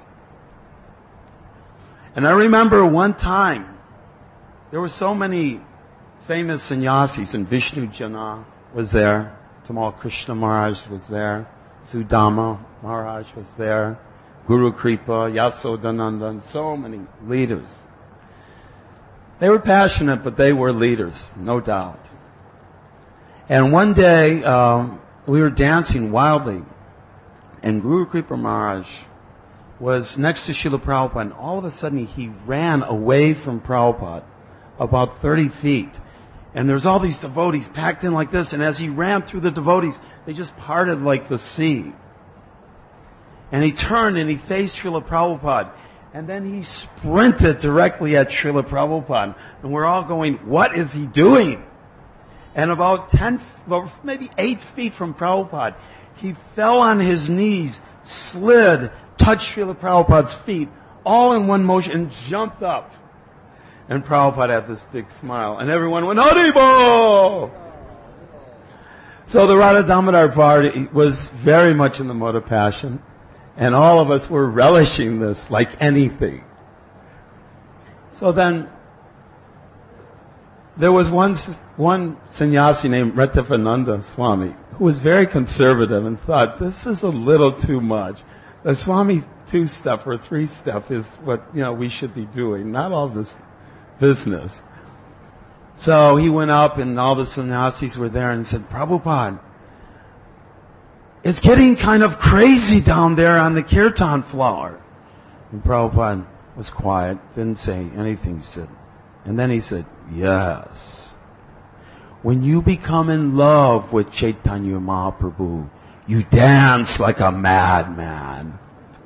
And I remember one time, there were so many famous sannyasis, and Vishnu Jana was there, Tamal Krishna Maharaj was there, Sudama Maharaj was there, Guru Kripa, Yasodananda, and so many leaders. They were passionate, but they were leaders, no doubt. And one day, um, we were dancing wildly, and Guru Kripa Maharaj was next to Srila Prabhupada, and all of a sudden he ran away from Prabhupada, about thirty feet. And there's all these devotees packed in like this, and as he ran through the devotees, they just parted like the sea. And he turned and he faced Srila Prabhupada, and then he sprinted directly at Srila Prabhupada. And we're all going, what is he doing? And about ten, well, maybe eight feet from Prabhupada, he fell on his knees, slid, touched Srila Prabhupada's feet, all in one motion, and jumped up. And Prabhupada had this big smile, and everyone went, Haribol! So the Radha Damodar party was very much in the mode of passion, and all of us were relishing this like anything. So then, there was one, one sannyasi named Retivananda Swami, who was very conservative and thought, this is a little too much. The Swami two-step or three-step is what, you know, we should be doing, not all this business. So he went up and all the sannyasis were there and said, Prabhupada, it's getting kind of crazy down there on the kirtan floor. And Prabhupada was quiet, didn't say anything. He said, and then he said, yes. When you become in love with Chaitanya Mahaprabhu, you dance like a madman.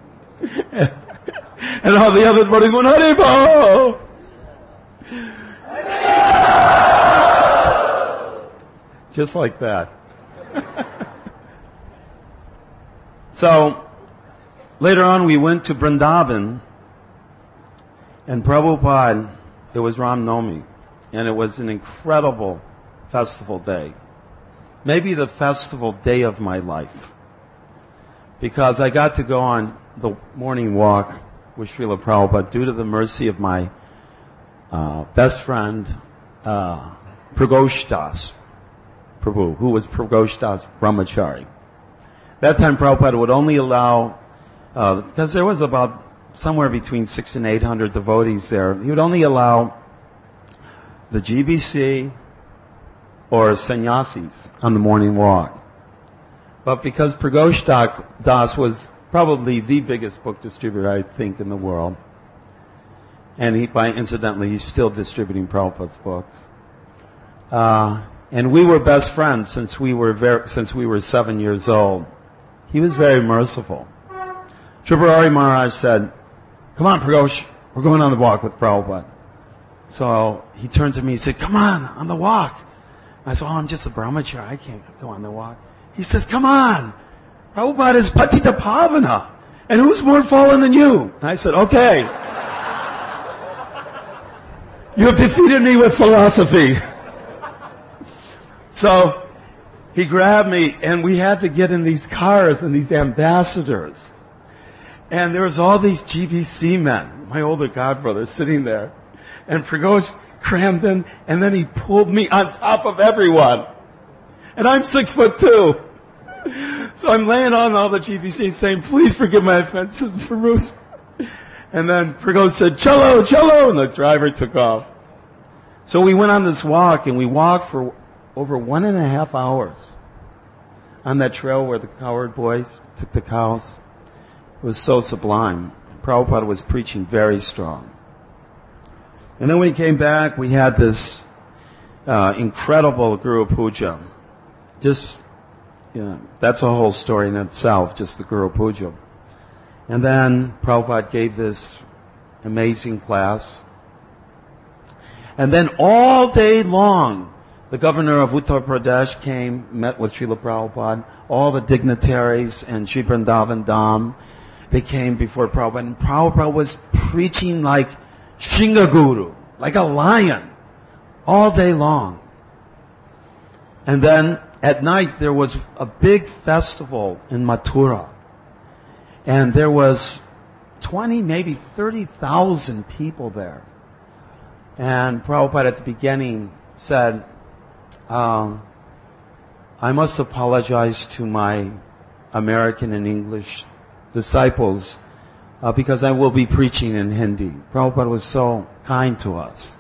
And all the other buddies went, Haribol! Just like that. So, later on we went to Vrindavan, and Prabhupada, it was Ram Navami, and it was an incredible festival day. Maybe the festival day of my life. Because I got to go on the morning walk with Srila Prabhupada due to the mercy of my uh, best friend, uh, Pragosh Das Prabhu, who was Pragosh Das Brahmachari. That time Prabhupada would only allow, uh, because there was about somewhere between six and eight hundred devotees there, he would only allow the G B C or sannyasis on the morning walk. But because Pragosh Das was probably the biggest book distributor, I think, in the world, and he, by incidentally, he's still distributing Prabhupada's books. Uh, and we were best friends since we were very, since we were seven years old. He was very merciful. Tripurari Maharaj said, come on, Pragosh, we're going on the walk with Prabhupada. So he turned to me and said, come on, on the walk. I said, oh, I'm just a brahmachari, I can't go on the walk. He says, come on, Prabhupada is Patita Pavana, and who's more fallen than you? And I said, okay. You have defeated me with philosophy. So he grabbed me, and we had to get in these cars and these ambassadors. And there was all these G B C men, my older godbrother, sitting there. And Pragoj crammed in, and then he pulled me on top of everyone. And I'm six foot two. So I'm laying on all the G B C saying, please forgive my offenses, Bruce. And then Pragoj said, cello, cello, and the driver took off. So we went on this walk, and we walked for over one and a half hours on that trail where the cowherd boys took the cows. It was so sublime. Prabhupada was preaching very strong. And then when we came back, we had this uh, incredible Guru Puja. Just, you know, that's a whole story in itself, just the Guru Puja. And then Prabhupada gave this amazing class. And then all day long, the governor of Uttar Pradesh came, met with Srila Prabhupada, all the dignitaries and Sri Vrindavan Dham. They came before Prabhupada, and Prabhupada was preaching like Shingaguru, like a lion, all day long. And then at night there was a big festival in Mathura. And there was twenty, maybe thirty thousand people there. And Prabhupada at the beginning said, um, I must apologize to my American and English disciples uh, because I will be preaching in Hindi. Prabhupada was so kind to us.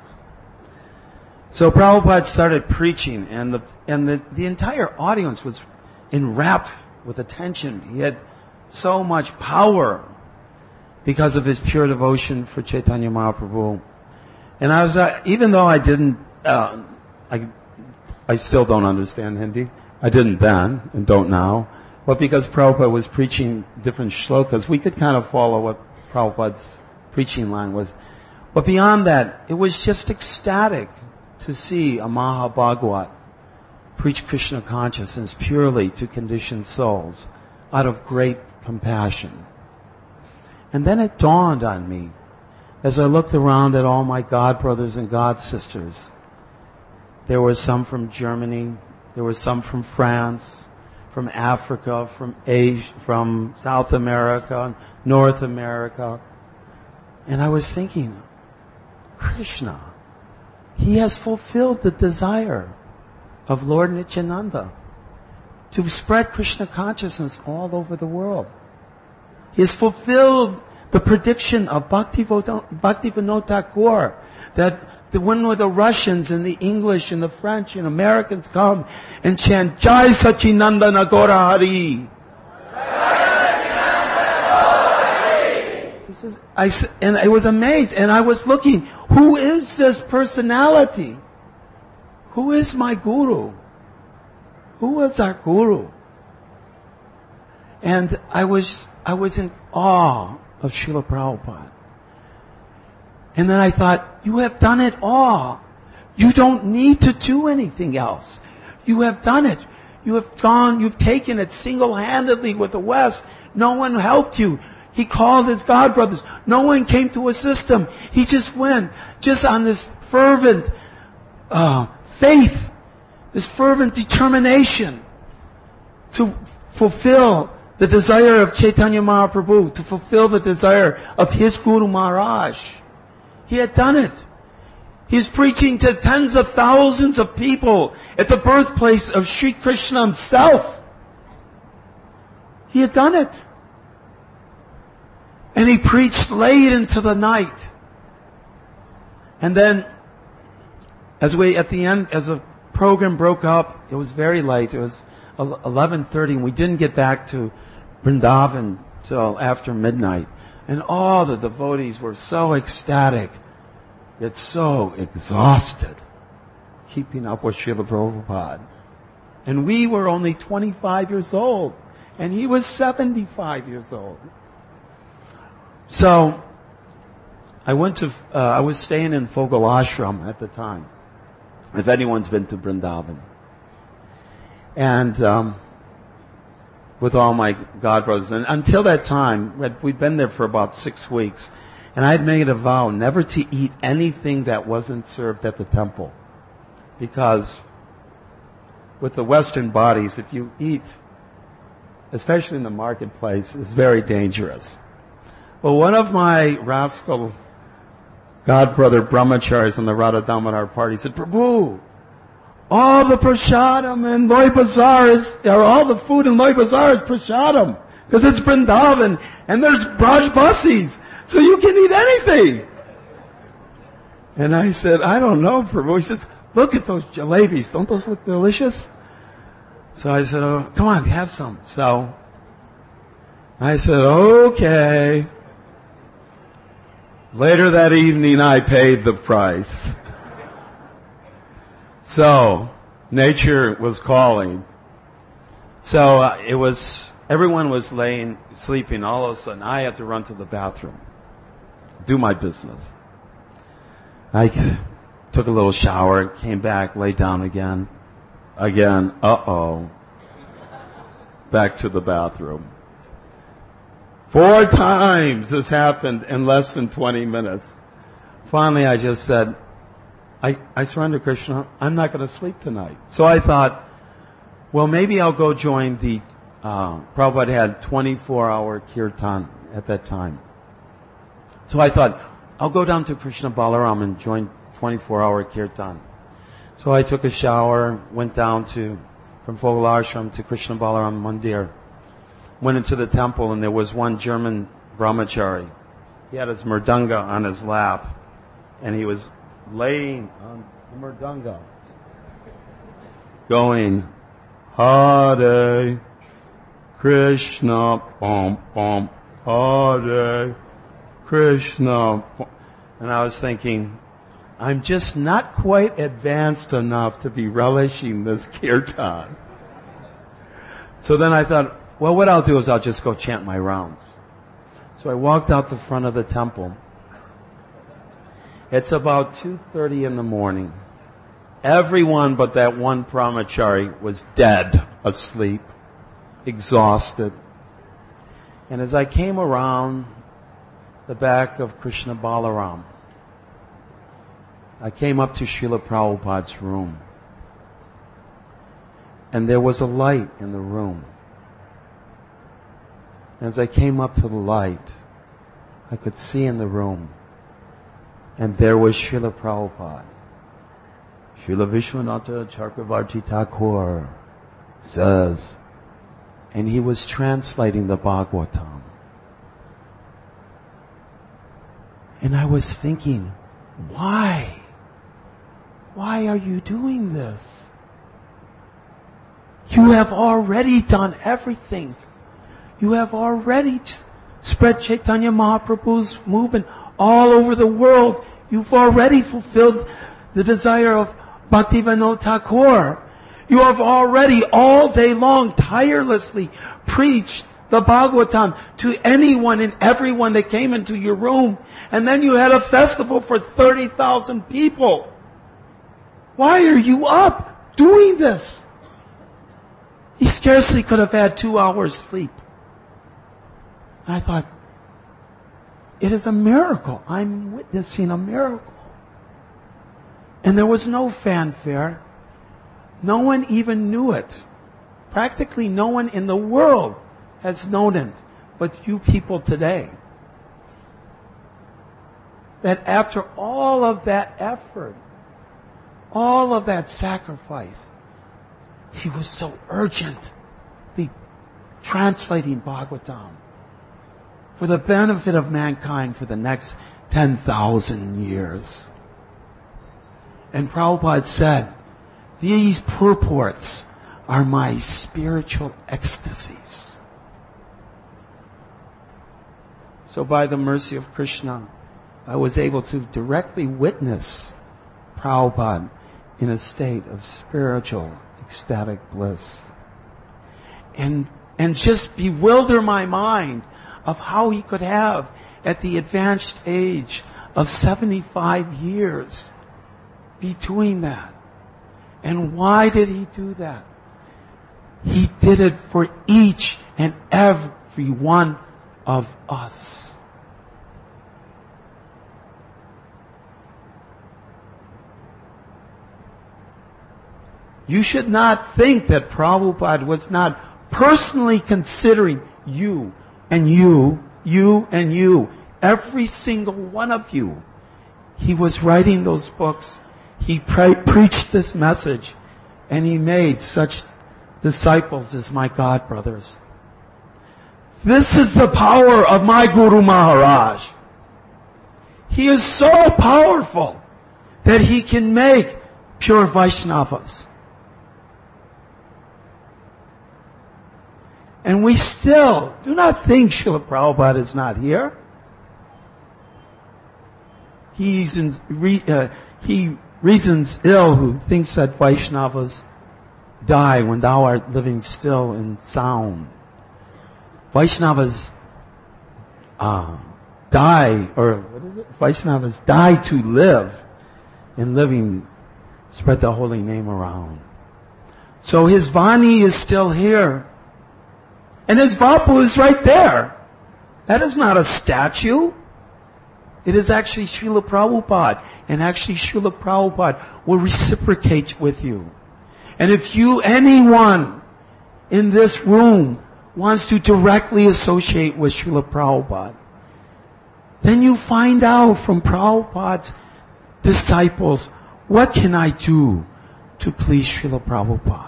So Prabhupada started preaching, and the and the, the entire audience was enwrapped with attention. He had so much power because of his pure devotion for Chaitanya Mahaprabhu. And I was, uh, even though I didn't, uh, I, I still don't understand Hindi. I didn't then, and don't now. But because Prabhupada was preaching different shlokas, we could kind of follow what Prabhupada's preaching line was. But beyond that, it was just ecstatic to see a Mahabhagavat preach Krishna consciousness purely to conditioned souls out of great compassion. And then it dawned on me, as I looked around at all my god brothers and god sisters, there were some from Germany, there were some from France, from Africa, from Asia, from South America, North America. And I was thinking, Krishna, he has fulfilled the desire of Lord Nityananda to spread Krishna consciousness all over the world. He has fulfilled the prediction of Bhaktivinoda Thakur that the when the Russians and the English and the French and Americans come and chant Jai Sachinandana Gaura Hari. This is, I, and I was amazed, and I was looking, who is this personality? Who is my guru? Who is our guru? And I was, I was in awe of Srila Prabhupada. And then I thought, you have done it all. You don't need to do anything else. You have done it. You have gone, you've taken it single-handedly with the West. No one helped you. He called his godbrothers. No one came to assist him. He just went, just on this fervent uh, faith, this fervent determination to fulfill the desire of Chaitanya Mahaprabhu, to fulfill the desire of his Guru Maharaj. He had done it. He's preaching to tens of thousands of people at the birthplace of Sri Krishna himself. He had done it. And he preached late into the night. And then, as we, at the end, as the program broke up, it was very late. It was eleven thirty, and we didn't get back to Vrindavan till after midnight. And all the devotees were so ecstatic, yet so exhausted, keeping up with Srila Prabhupada. And we were only twenty-five years old, and he was seventy-five years old. So, I went to, uh, I was staying in Fogal Ashram at the time, if anyone's been to Vrindavan. And, um, with all my godbrothers. And until that time, we'd been there for about six weeks. And I'd made a vow never to eat anything that wasn't served at the temple. Because with the Western bodies, if you eat, especially in the marketplace, it's very dangerous. Well, one of my rascal godbrother brahmacharis on the Radha Damodar party said, Prabhu, all the prasadam in Loi Bazaar is, or all the food in Loi Bazaar is prasadam. Because it's Vrindavan, and there's Braj Basis, so you can eat anything. And I said, I don't know, Prabhu. He says, look at those jalebis. Don't those look delicious? So I said, oh, come on, have some. So I said, okay. Later that evening, I paid the price. So, nature was calling. So uh, it was, everyone was laying, sleeping. All of a sudden, I had to run to the bathroom, do my business. I took a little shower, came back, laid down again. Again, uh-oh. Back to the bathroom. Four times this happened in less than twenty minutes. Finally, I just said, I, I surrender, Krishna. I'm not going to sleep tonight. So I thought, well, maybe I'll go join the, uh, Prabhupada had twenty-four hour kirtan at that time. So I thought, I'll go down to Krishna Balaram and join twenty-four hour kirtan. So I took a shower, went down to, from Fogel Ashram to Krishna Balaram Mandir. Went into the temple, and there was one German brahmachari. He had his mridanga on his lap, and he was laying on the mridanga, going, Hare Krishna, bum, bum, Hare Krishna. Bum. And I was thinking, I'm just not quite advanced enough to be relishing this kirtan. So then I thought, well, what I'll do is I'll just go chant my rounds. So I walked out the front of the temple. It's about two thirty in the morning. Everyone but that one brahmachari was dead, asleep, exhausted. And as I came around the back of Krishna Balaram, I came up to Srila Prabhupada's room. And there was a light in the room. As I came up to the light, I could see in the room, and there was Srila Prabhupada. Srila Vishwanatha Chakravarti Thakur says, and he was translating the Bhagavatam. And I was thinking, why? Why are you doing this? You have already done everything. You have already spread Chaitanya Mahaprabhu's movement all over the world. You've already fulfilled the desire of Bhaktivinoda Thakur. You have already all day long tirelessly preached the Bhagavatam to anyone and everyone that came into your room. And then you had a festival for thirty thousand people. Why are you up doing this? He scarcely could have had two hours sleep. And I thought, it is a miracle. I'm witnessing a miracle. And there was no fanfare. No one even knew it. Practically no one in the world has known it but you people today. That after all of that effort, all of that sacrifice, he was so urgently translating Bhagavatam for the benefit of mankind for the next ten thousand years. And Prabhupada said, these purports are my spiritual ecstasies. So by the mercy of Krishna, I was able to directly witness Prabhupada in a state of spiritual, ecstatic bliss. And, and just bewilder my mind of how he could have, at the advanced age of seventy-five years, be doing that. And why did he do that? He did it for each and every one of us. You should not think that Prabhupada was not personally considering you and you, you and you, every single one of you. He was writing those books. He pre- preached this message, and he made such disciples as my God brothers. This is the power of my Guru Maharaj. He is so powerful that he can make pure Vaishnavas. And we still do not think Srila Prabhupada is not here. He's in, re, uh, he reasons ill who thinks that Vaishnavas die when thou art living still and sound. Vaishnavas uh, die, or what is it? Vaishnavas die to live, and living spread the holy name around. So his Vani is still here. And his Vapu is right there. That is not a statue. It is actually Srila Prabhupada. And actually Srila Prabhupada will reciprocate with you. And if you, anyone in this room, wants to directly associate with Srila Prabhupada, then you find out from Prabhupada's disciples, what can I do to please Srila Prabhupada?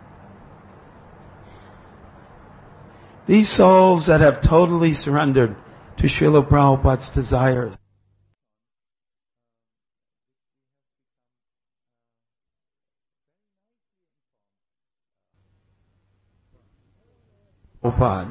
These souls that have totally surrendered to Srila Prabhupada's desires, Prabhupada.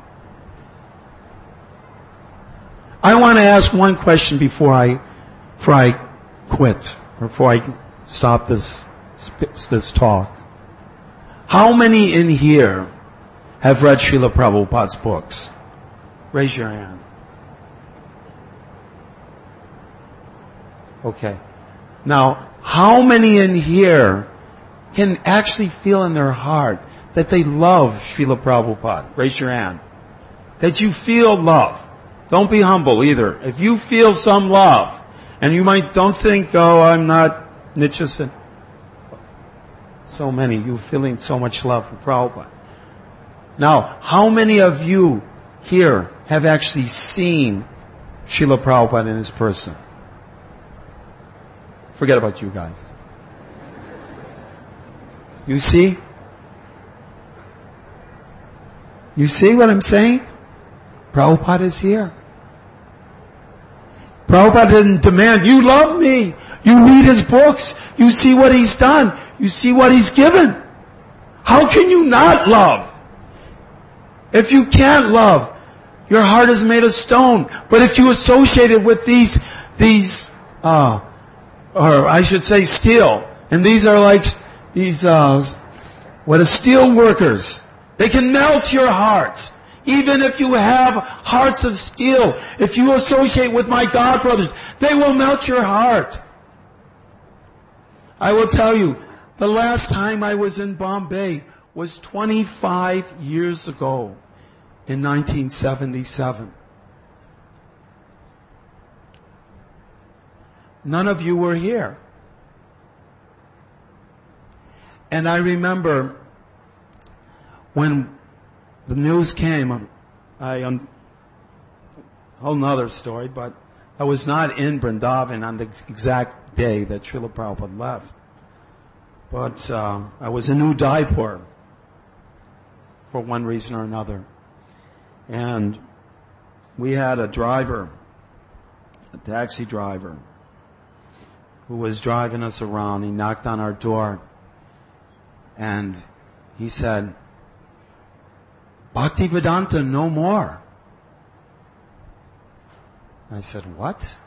I want to ask one question before I, before I quit, or before I stop this, this talk. How many in here have read Srila Prabhupada's books? Raise your hand. Okay. Now, how many in here can actually feel in their heart that they love Srila Prabhupada? Raise your hand. That you feel love. Don't be humble either. If you feel some love, and you might, don't think, oh, I'm not Nichasan. So many, you feeling so much love for Prabhupada. Now, how many of you here have actually seen Srila Prabhupada in his person? Forget about you guys. You see? You see what I'm saying? Prabhupada is here. Prabhupada didn't demand, you love me. You read his books. You see what he's done. You see what he's given. How can you not love? If you can't love, your heart is made of stone. But if you associate it with these, these, uh, or I should say steel, and these are like these, uh, what is steel workers. They can melt your heart. Even if you have hearts of steel, if you associate with my God brothers, they will melt your heart. I will tell you, the last time I was in Bombay was twenty-five years ago, in nineteen seventy-seven. None of you were here. And I remember when the news came, I, um, whole nother story, but I was not in Vrindavan on the exact day that Srila Prabhupada left. But uh, I was in Udaipur for one reason or another. And we had a driver, a taxi driver, who was driving us around. He knocked on our door and he said, Bhaktivedanta, no more. I said, what?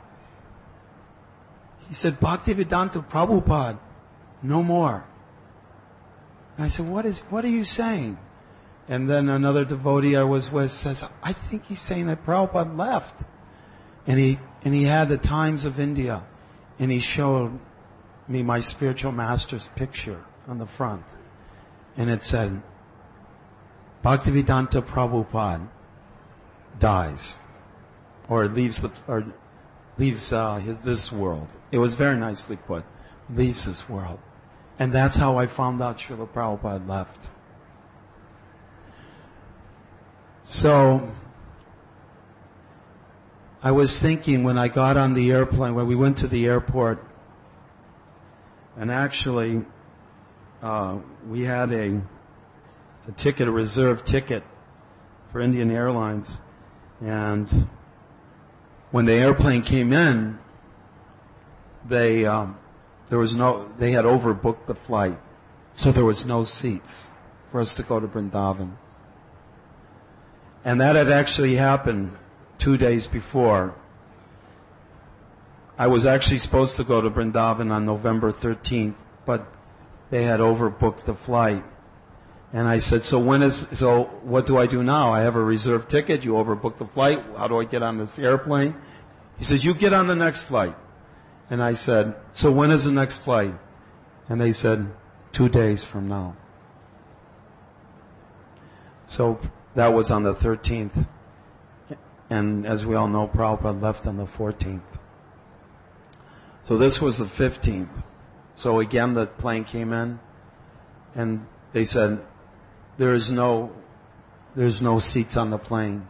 He said, Bhaktivedanta Prabhupada, no more. And I said, what is, what are you saying? And then another devotee I was with says, I think he's saying that Prabhupada left. And he, and he had the Times of India. And he showed me my spiritual master's picture on the front. And it said, Bhaktivedanta Prabhupada dies. Or leaves the, or leaves, uh, his, this world. It was very nicely put. Leaves this world. And that's how I found out Srila Prabhupada left. So, I was thinking when I got on the airplane, when we went to the airport, and actually, uh, we had a, a ticket, a reserved ticket for Indian Airlines, and when the airplane came in, they, um, there was no, they had overbooked the flight, so there was no seats for us to go to Vrindavan. And that had actually happened two days before. I was actually supposed to go to Vrindavan on November thirteenth, but they had overbooked the flight. And I said, so when is, so what do I do now? I have a reserved ticket, you overbooked the flight, how do I get on this airplane? He says, you get on the next flight. And I said, so when is the next flight? And they said, two days from now. So that was on the thirteenth. And as we all know, Prabhupada left on the fourteenth. So this was the fifteenth. So again, the plane came in, and they said, there is no, there's no seats on the plane.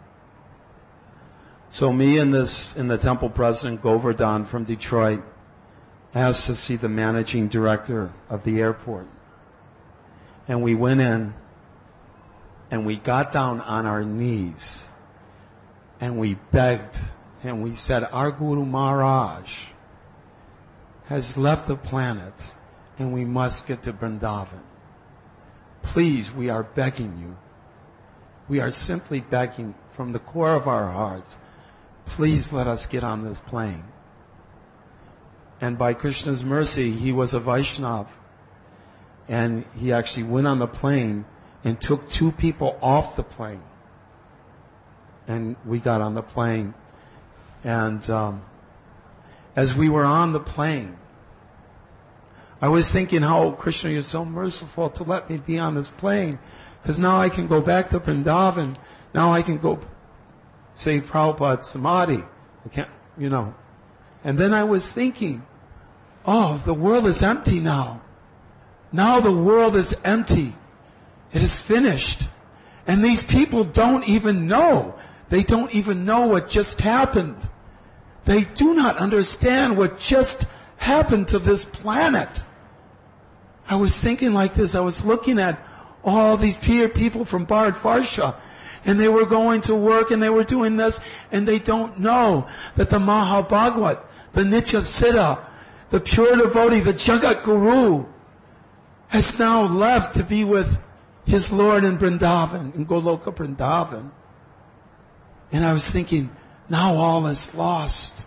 So me and this, and the temple president, Govardhan from Detroit, asked to see the managing director of the airport. And we went in, and we got down on our knees, and we begged, and we said, our Guru Maharaj has left the planet, and we must get to Vrindavan. Please, we are begging you. We are simply begging from the core of our hearts, please let us get on this plane. And by Krishna's mercy, he was a Vaishnava. And he actually went on the plane and took two people off the plane. And we got on the plane. And um, as we were on the plane, I was thinking how Krishna is so merciful to let me be on this plane. Because now I can go back to Vrindavan. Now I can go say Prabhupada's Samadhi. I can't, you know. And then I was thinking, oh, the world is empty now. Now the world is empty. It is finished. And these people don't even know. They don't even know what just happened. They do not understand what just happened to this planet. I was thinking like this. I was looking at all these people from Bharat Varsha, and they were going to work and they were doing this, and they don't know that the Mahabhagavat, the Nitya Siddha, the pure devotee, the Jagat Guru, has now left to be with his Lord in Vrindavan, in Goloka Vrindavan. And I was thinking, now all is lost.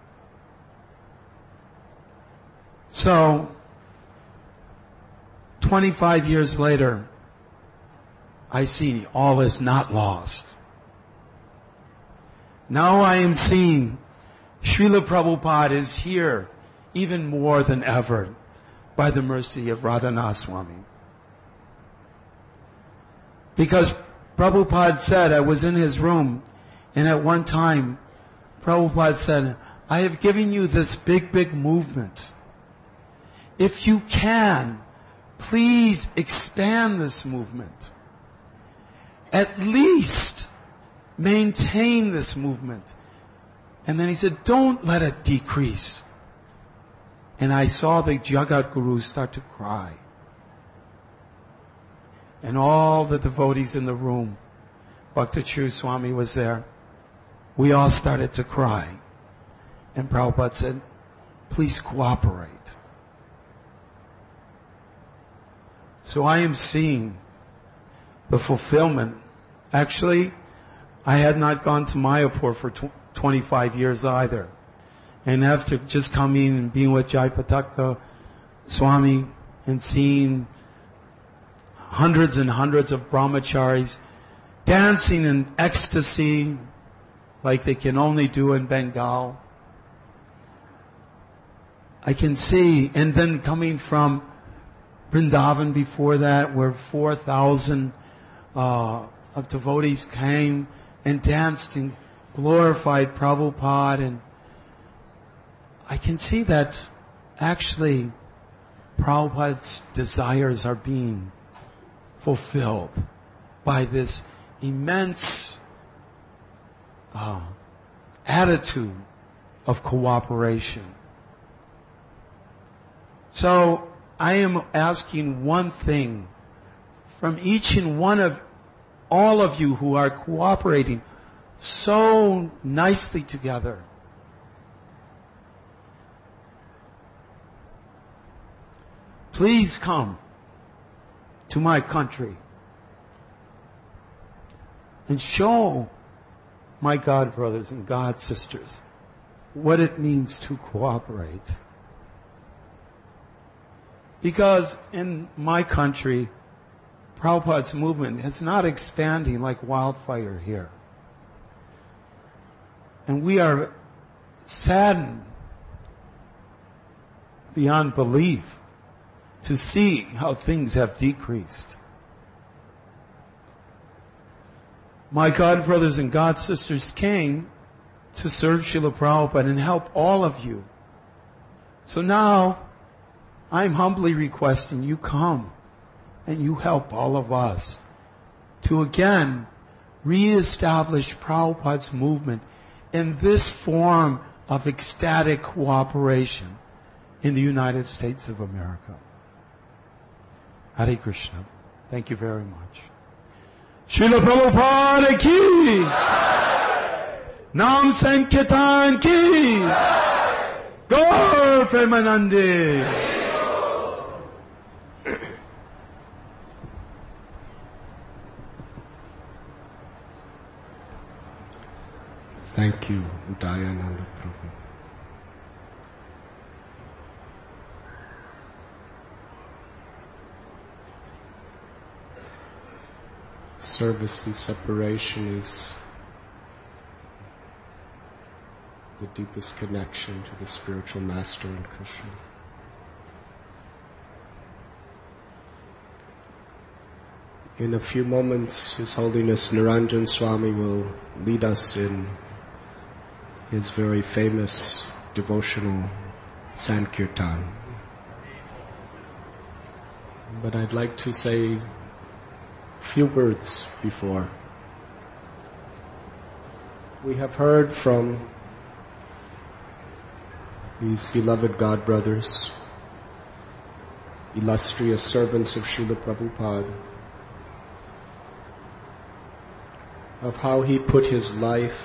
So, twenty-five years later, I see all is not lost. Now I am seeing Srila Prabhupada is here even more than ever by the mercy of Radhanath Swami. Because Prabhupada said, I was in his room, and at one time, Prabhupada said, I have given you this big, big movement. If you can, please expand this movement. At least maintain this movement. And then he said, don't let it decrease. And I saw the Jagat Guru start to cry. And all the devotees in the room, Bhakti Churu Swami was there, we all started to cry. And Prabhupada said, please cooperate. So I am seeing the fulfillment. Actually, I had not gone to Mayapur for tw- twenty-five years either. And after just coming and being with Jayapataka Swami and seeing hundreds and hundreds of brahmacharis dancing in ecstasy like they can only do in Bengal, I can see, and then coming from Vrindavan before that, where four thousand uh, of devotees came and danced and glorified Prabhupada, and I can see that actually Prabhupada's desires are being fulfilled by this immense uh, attitude of cooperation. So I am asking one thing from each and one of all of you who are cooperating so nicely together. Please come to my country and show my God brothers and God sisters what it means to cooperate. Because in my country, Prabhupada's movement is not expanding like wildfire here. And we are saddened beyond belief to see how things have decreased. My God brothers and God sisters came to serve Srila Prabhupada and help all of you. So now, I'm humbly requesting you come and you help all of us to again reestablish Prabhupada's movement in this form of ecstatic cooperation in the United States of America. Hare Krishna. Thank you very much. Srila Prabhupada ki! Nam Sankirtan ki! Gaur Premanande! Thank you, Dayananda Prabhu. Service and separation is the deepest connection to the spiritual master in Krishna. In a few moments, His Holiness Niranjan Swami will lead us in his very famous devotional Sankirtan. But I'd like to say a few words before. We have heard from these beloved God brothers, illustrious servants of Srila Prabhupada, of how he put his life,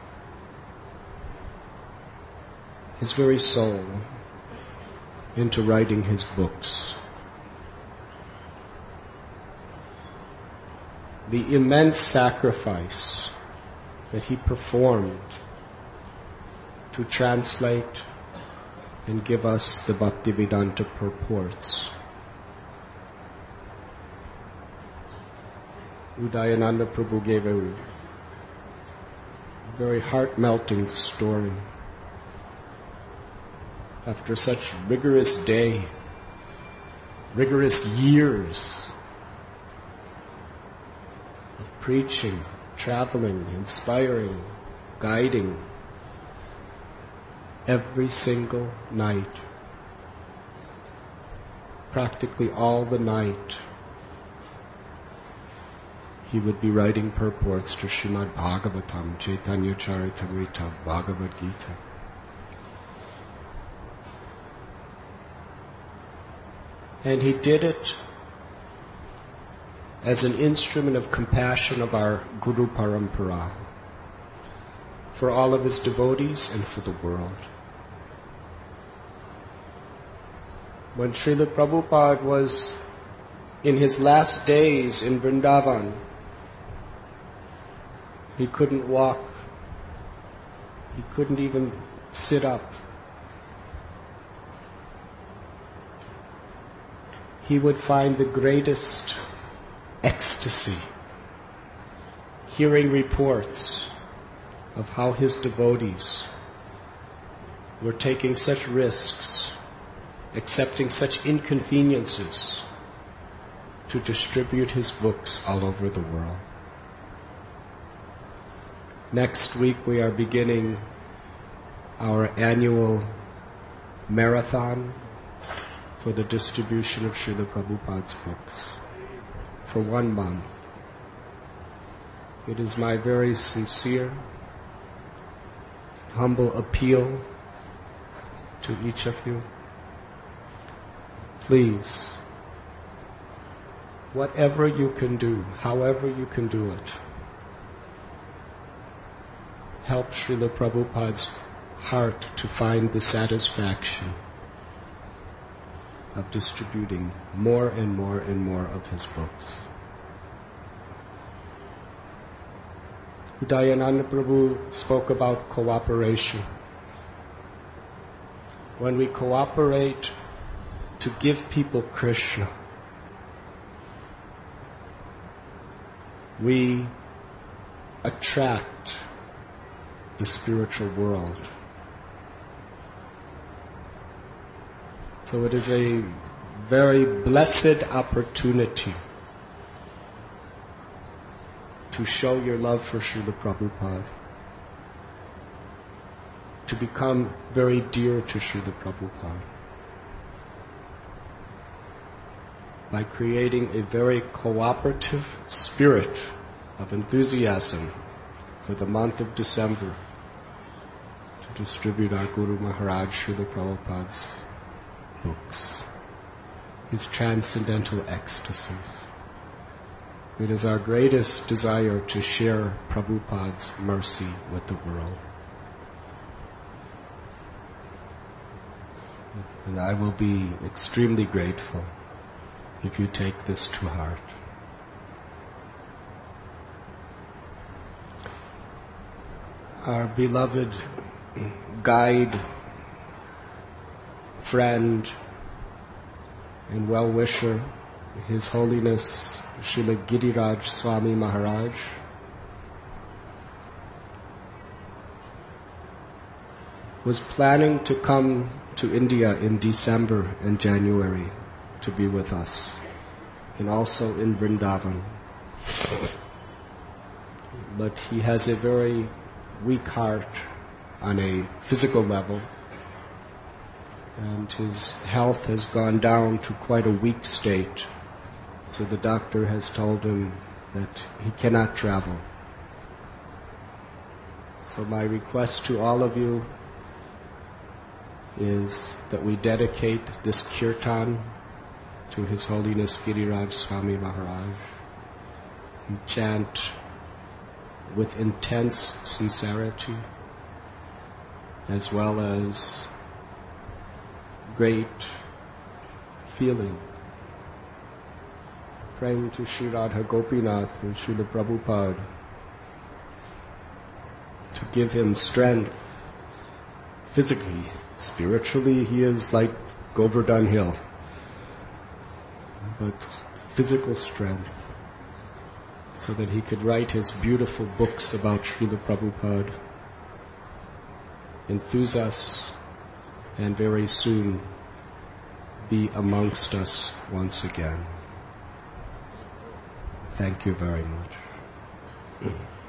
his very soul, into writing his books. The immense sacrifice that he performed to translate and give us the Bhaktivedanta purports. Udayananda Prabhu gave a very heart-melting story. After such rigorous day, rigorous years of preaching, traveling, inspiring, guiding, every single night, practically all the night, he would be writing purports to Srimad Bhagavatam, Chaitanya Charitamrita, Bhagavad Gita. And he did it as an instrument of compassion of our Guru Parampara, for all of his devotees and for the world. When Srila Prabhupada was in his last days in Vrindavan, he couldn't walk. He couldn't even sit up. He would find the greatest ecstasy hearing reports of how his devotees were taking such risks, accepting such inconveniences to distribute his books all over the world. Next week we are beginning our annual marathon for the distribution of Srila Prabhupada's books for one month. It is my very sincere, humble appeal to each of you. Please, whatever you can do, however you can do it, help Srila Prabhupada's heart to find the satisfaction of distributing more and more and more of his books. Dayananda Prabhu spoke about cooperation. When we cooperate to give people Krishna, we attract the spiritual world. So it is a very blessed opportunity to show your love for Srila Prabhupada, to become very dear to Srila Prabhupada, by creating a very cooperative spirit of enthusiasm for the month of December to distribute our Guru Maharaj Srila Prabhupada's books, his transcendental ecstasies. It is our greatest desire to share Prabhupada's mercy with the world. And I will be extremely grateful if you take this to heart. Our beloved guide, friend, and well-wisher, His Holiness Srila Giriraj Swami Maharaj, was planning to come to India in December and January to be with us, and also in Vrindavan. But he has a very weak heart on a physical level, and his health has gone down to quite a weak state. So the doctor has told him that he cannot travel. So my request to all of you is that we dedicate this kirtan to His Holiness Giriraj Swami Maharaj and chant with intense sincerity as well as great feeling, praying to Sri Radha Gopinath and Srila Prabhupada to give him strength physically. Spiritually, he is like Govardhan Hill, but physical strength, so that he could write his beautiful books about Srila Prabhupada, enthuse us, and very soon be amongst us once again. Thank you very much.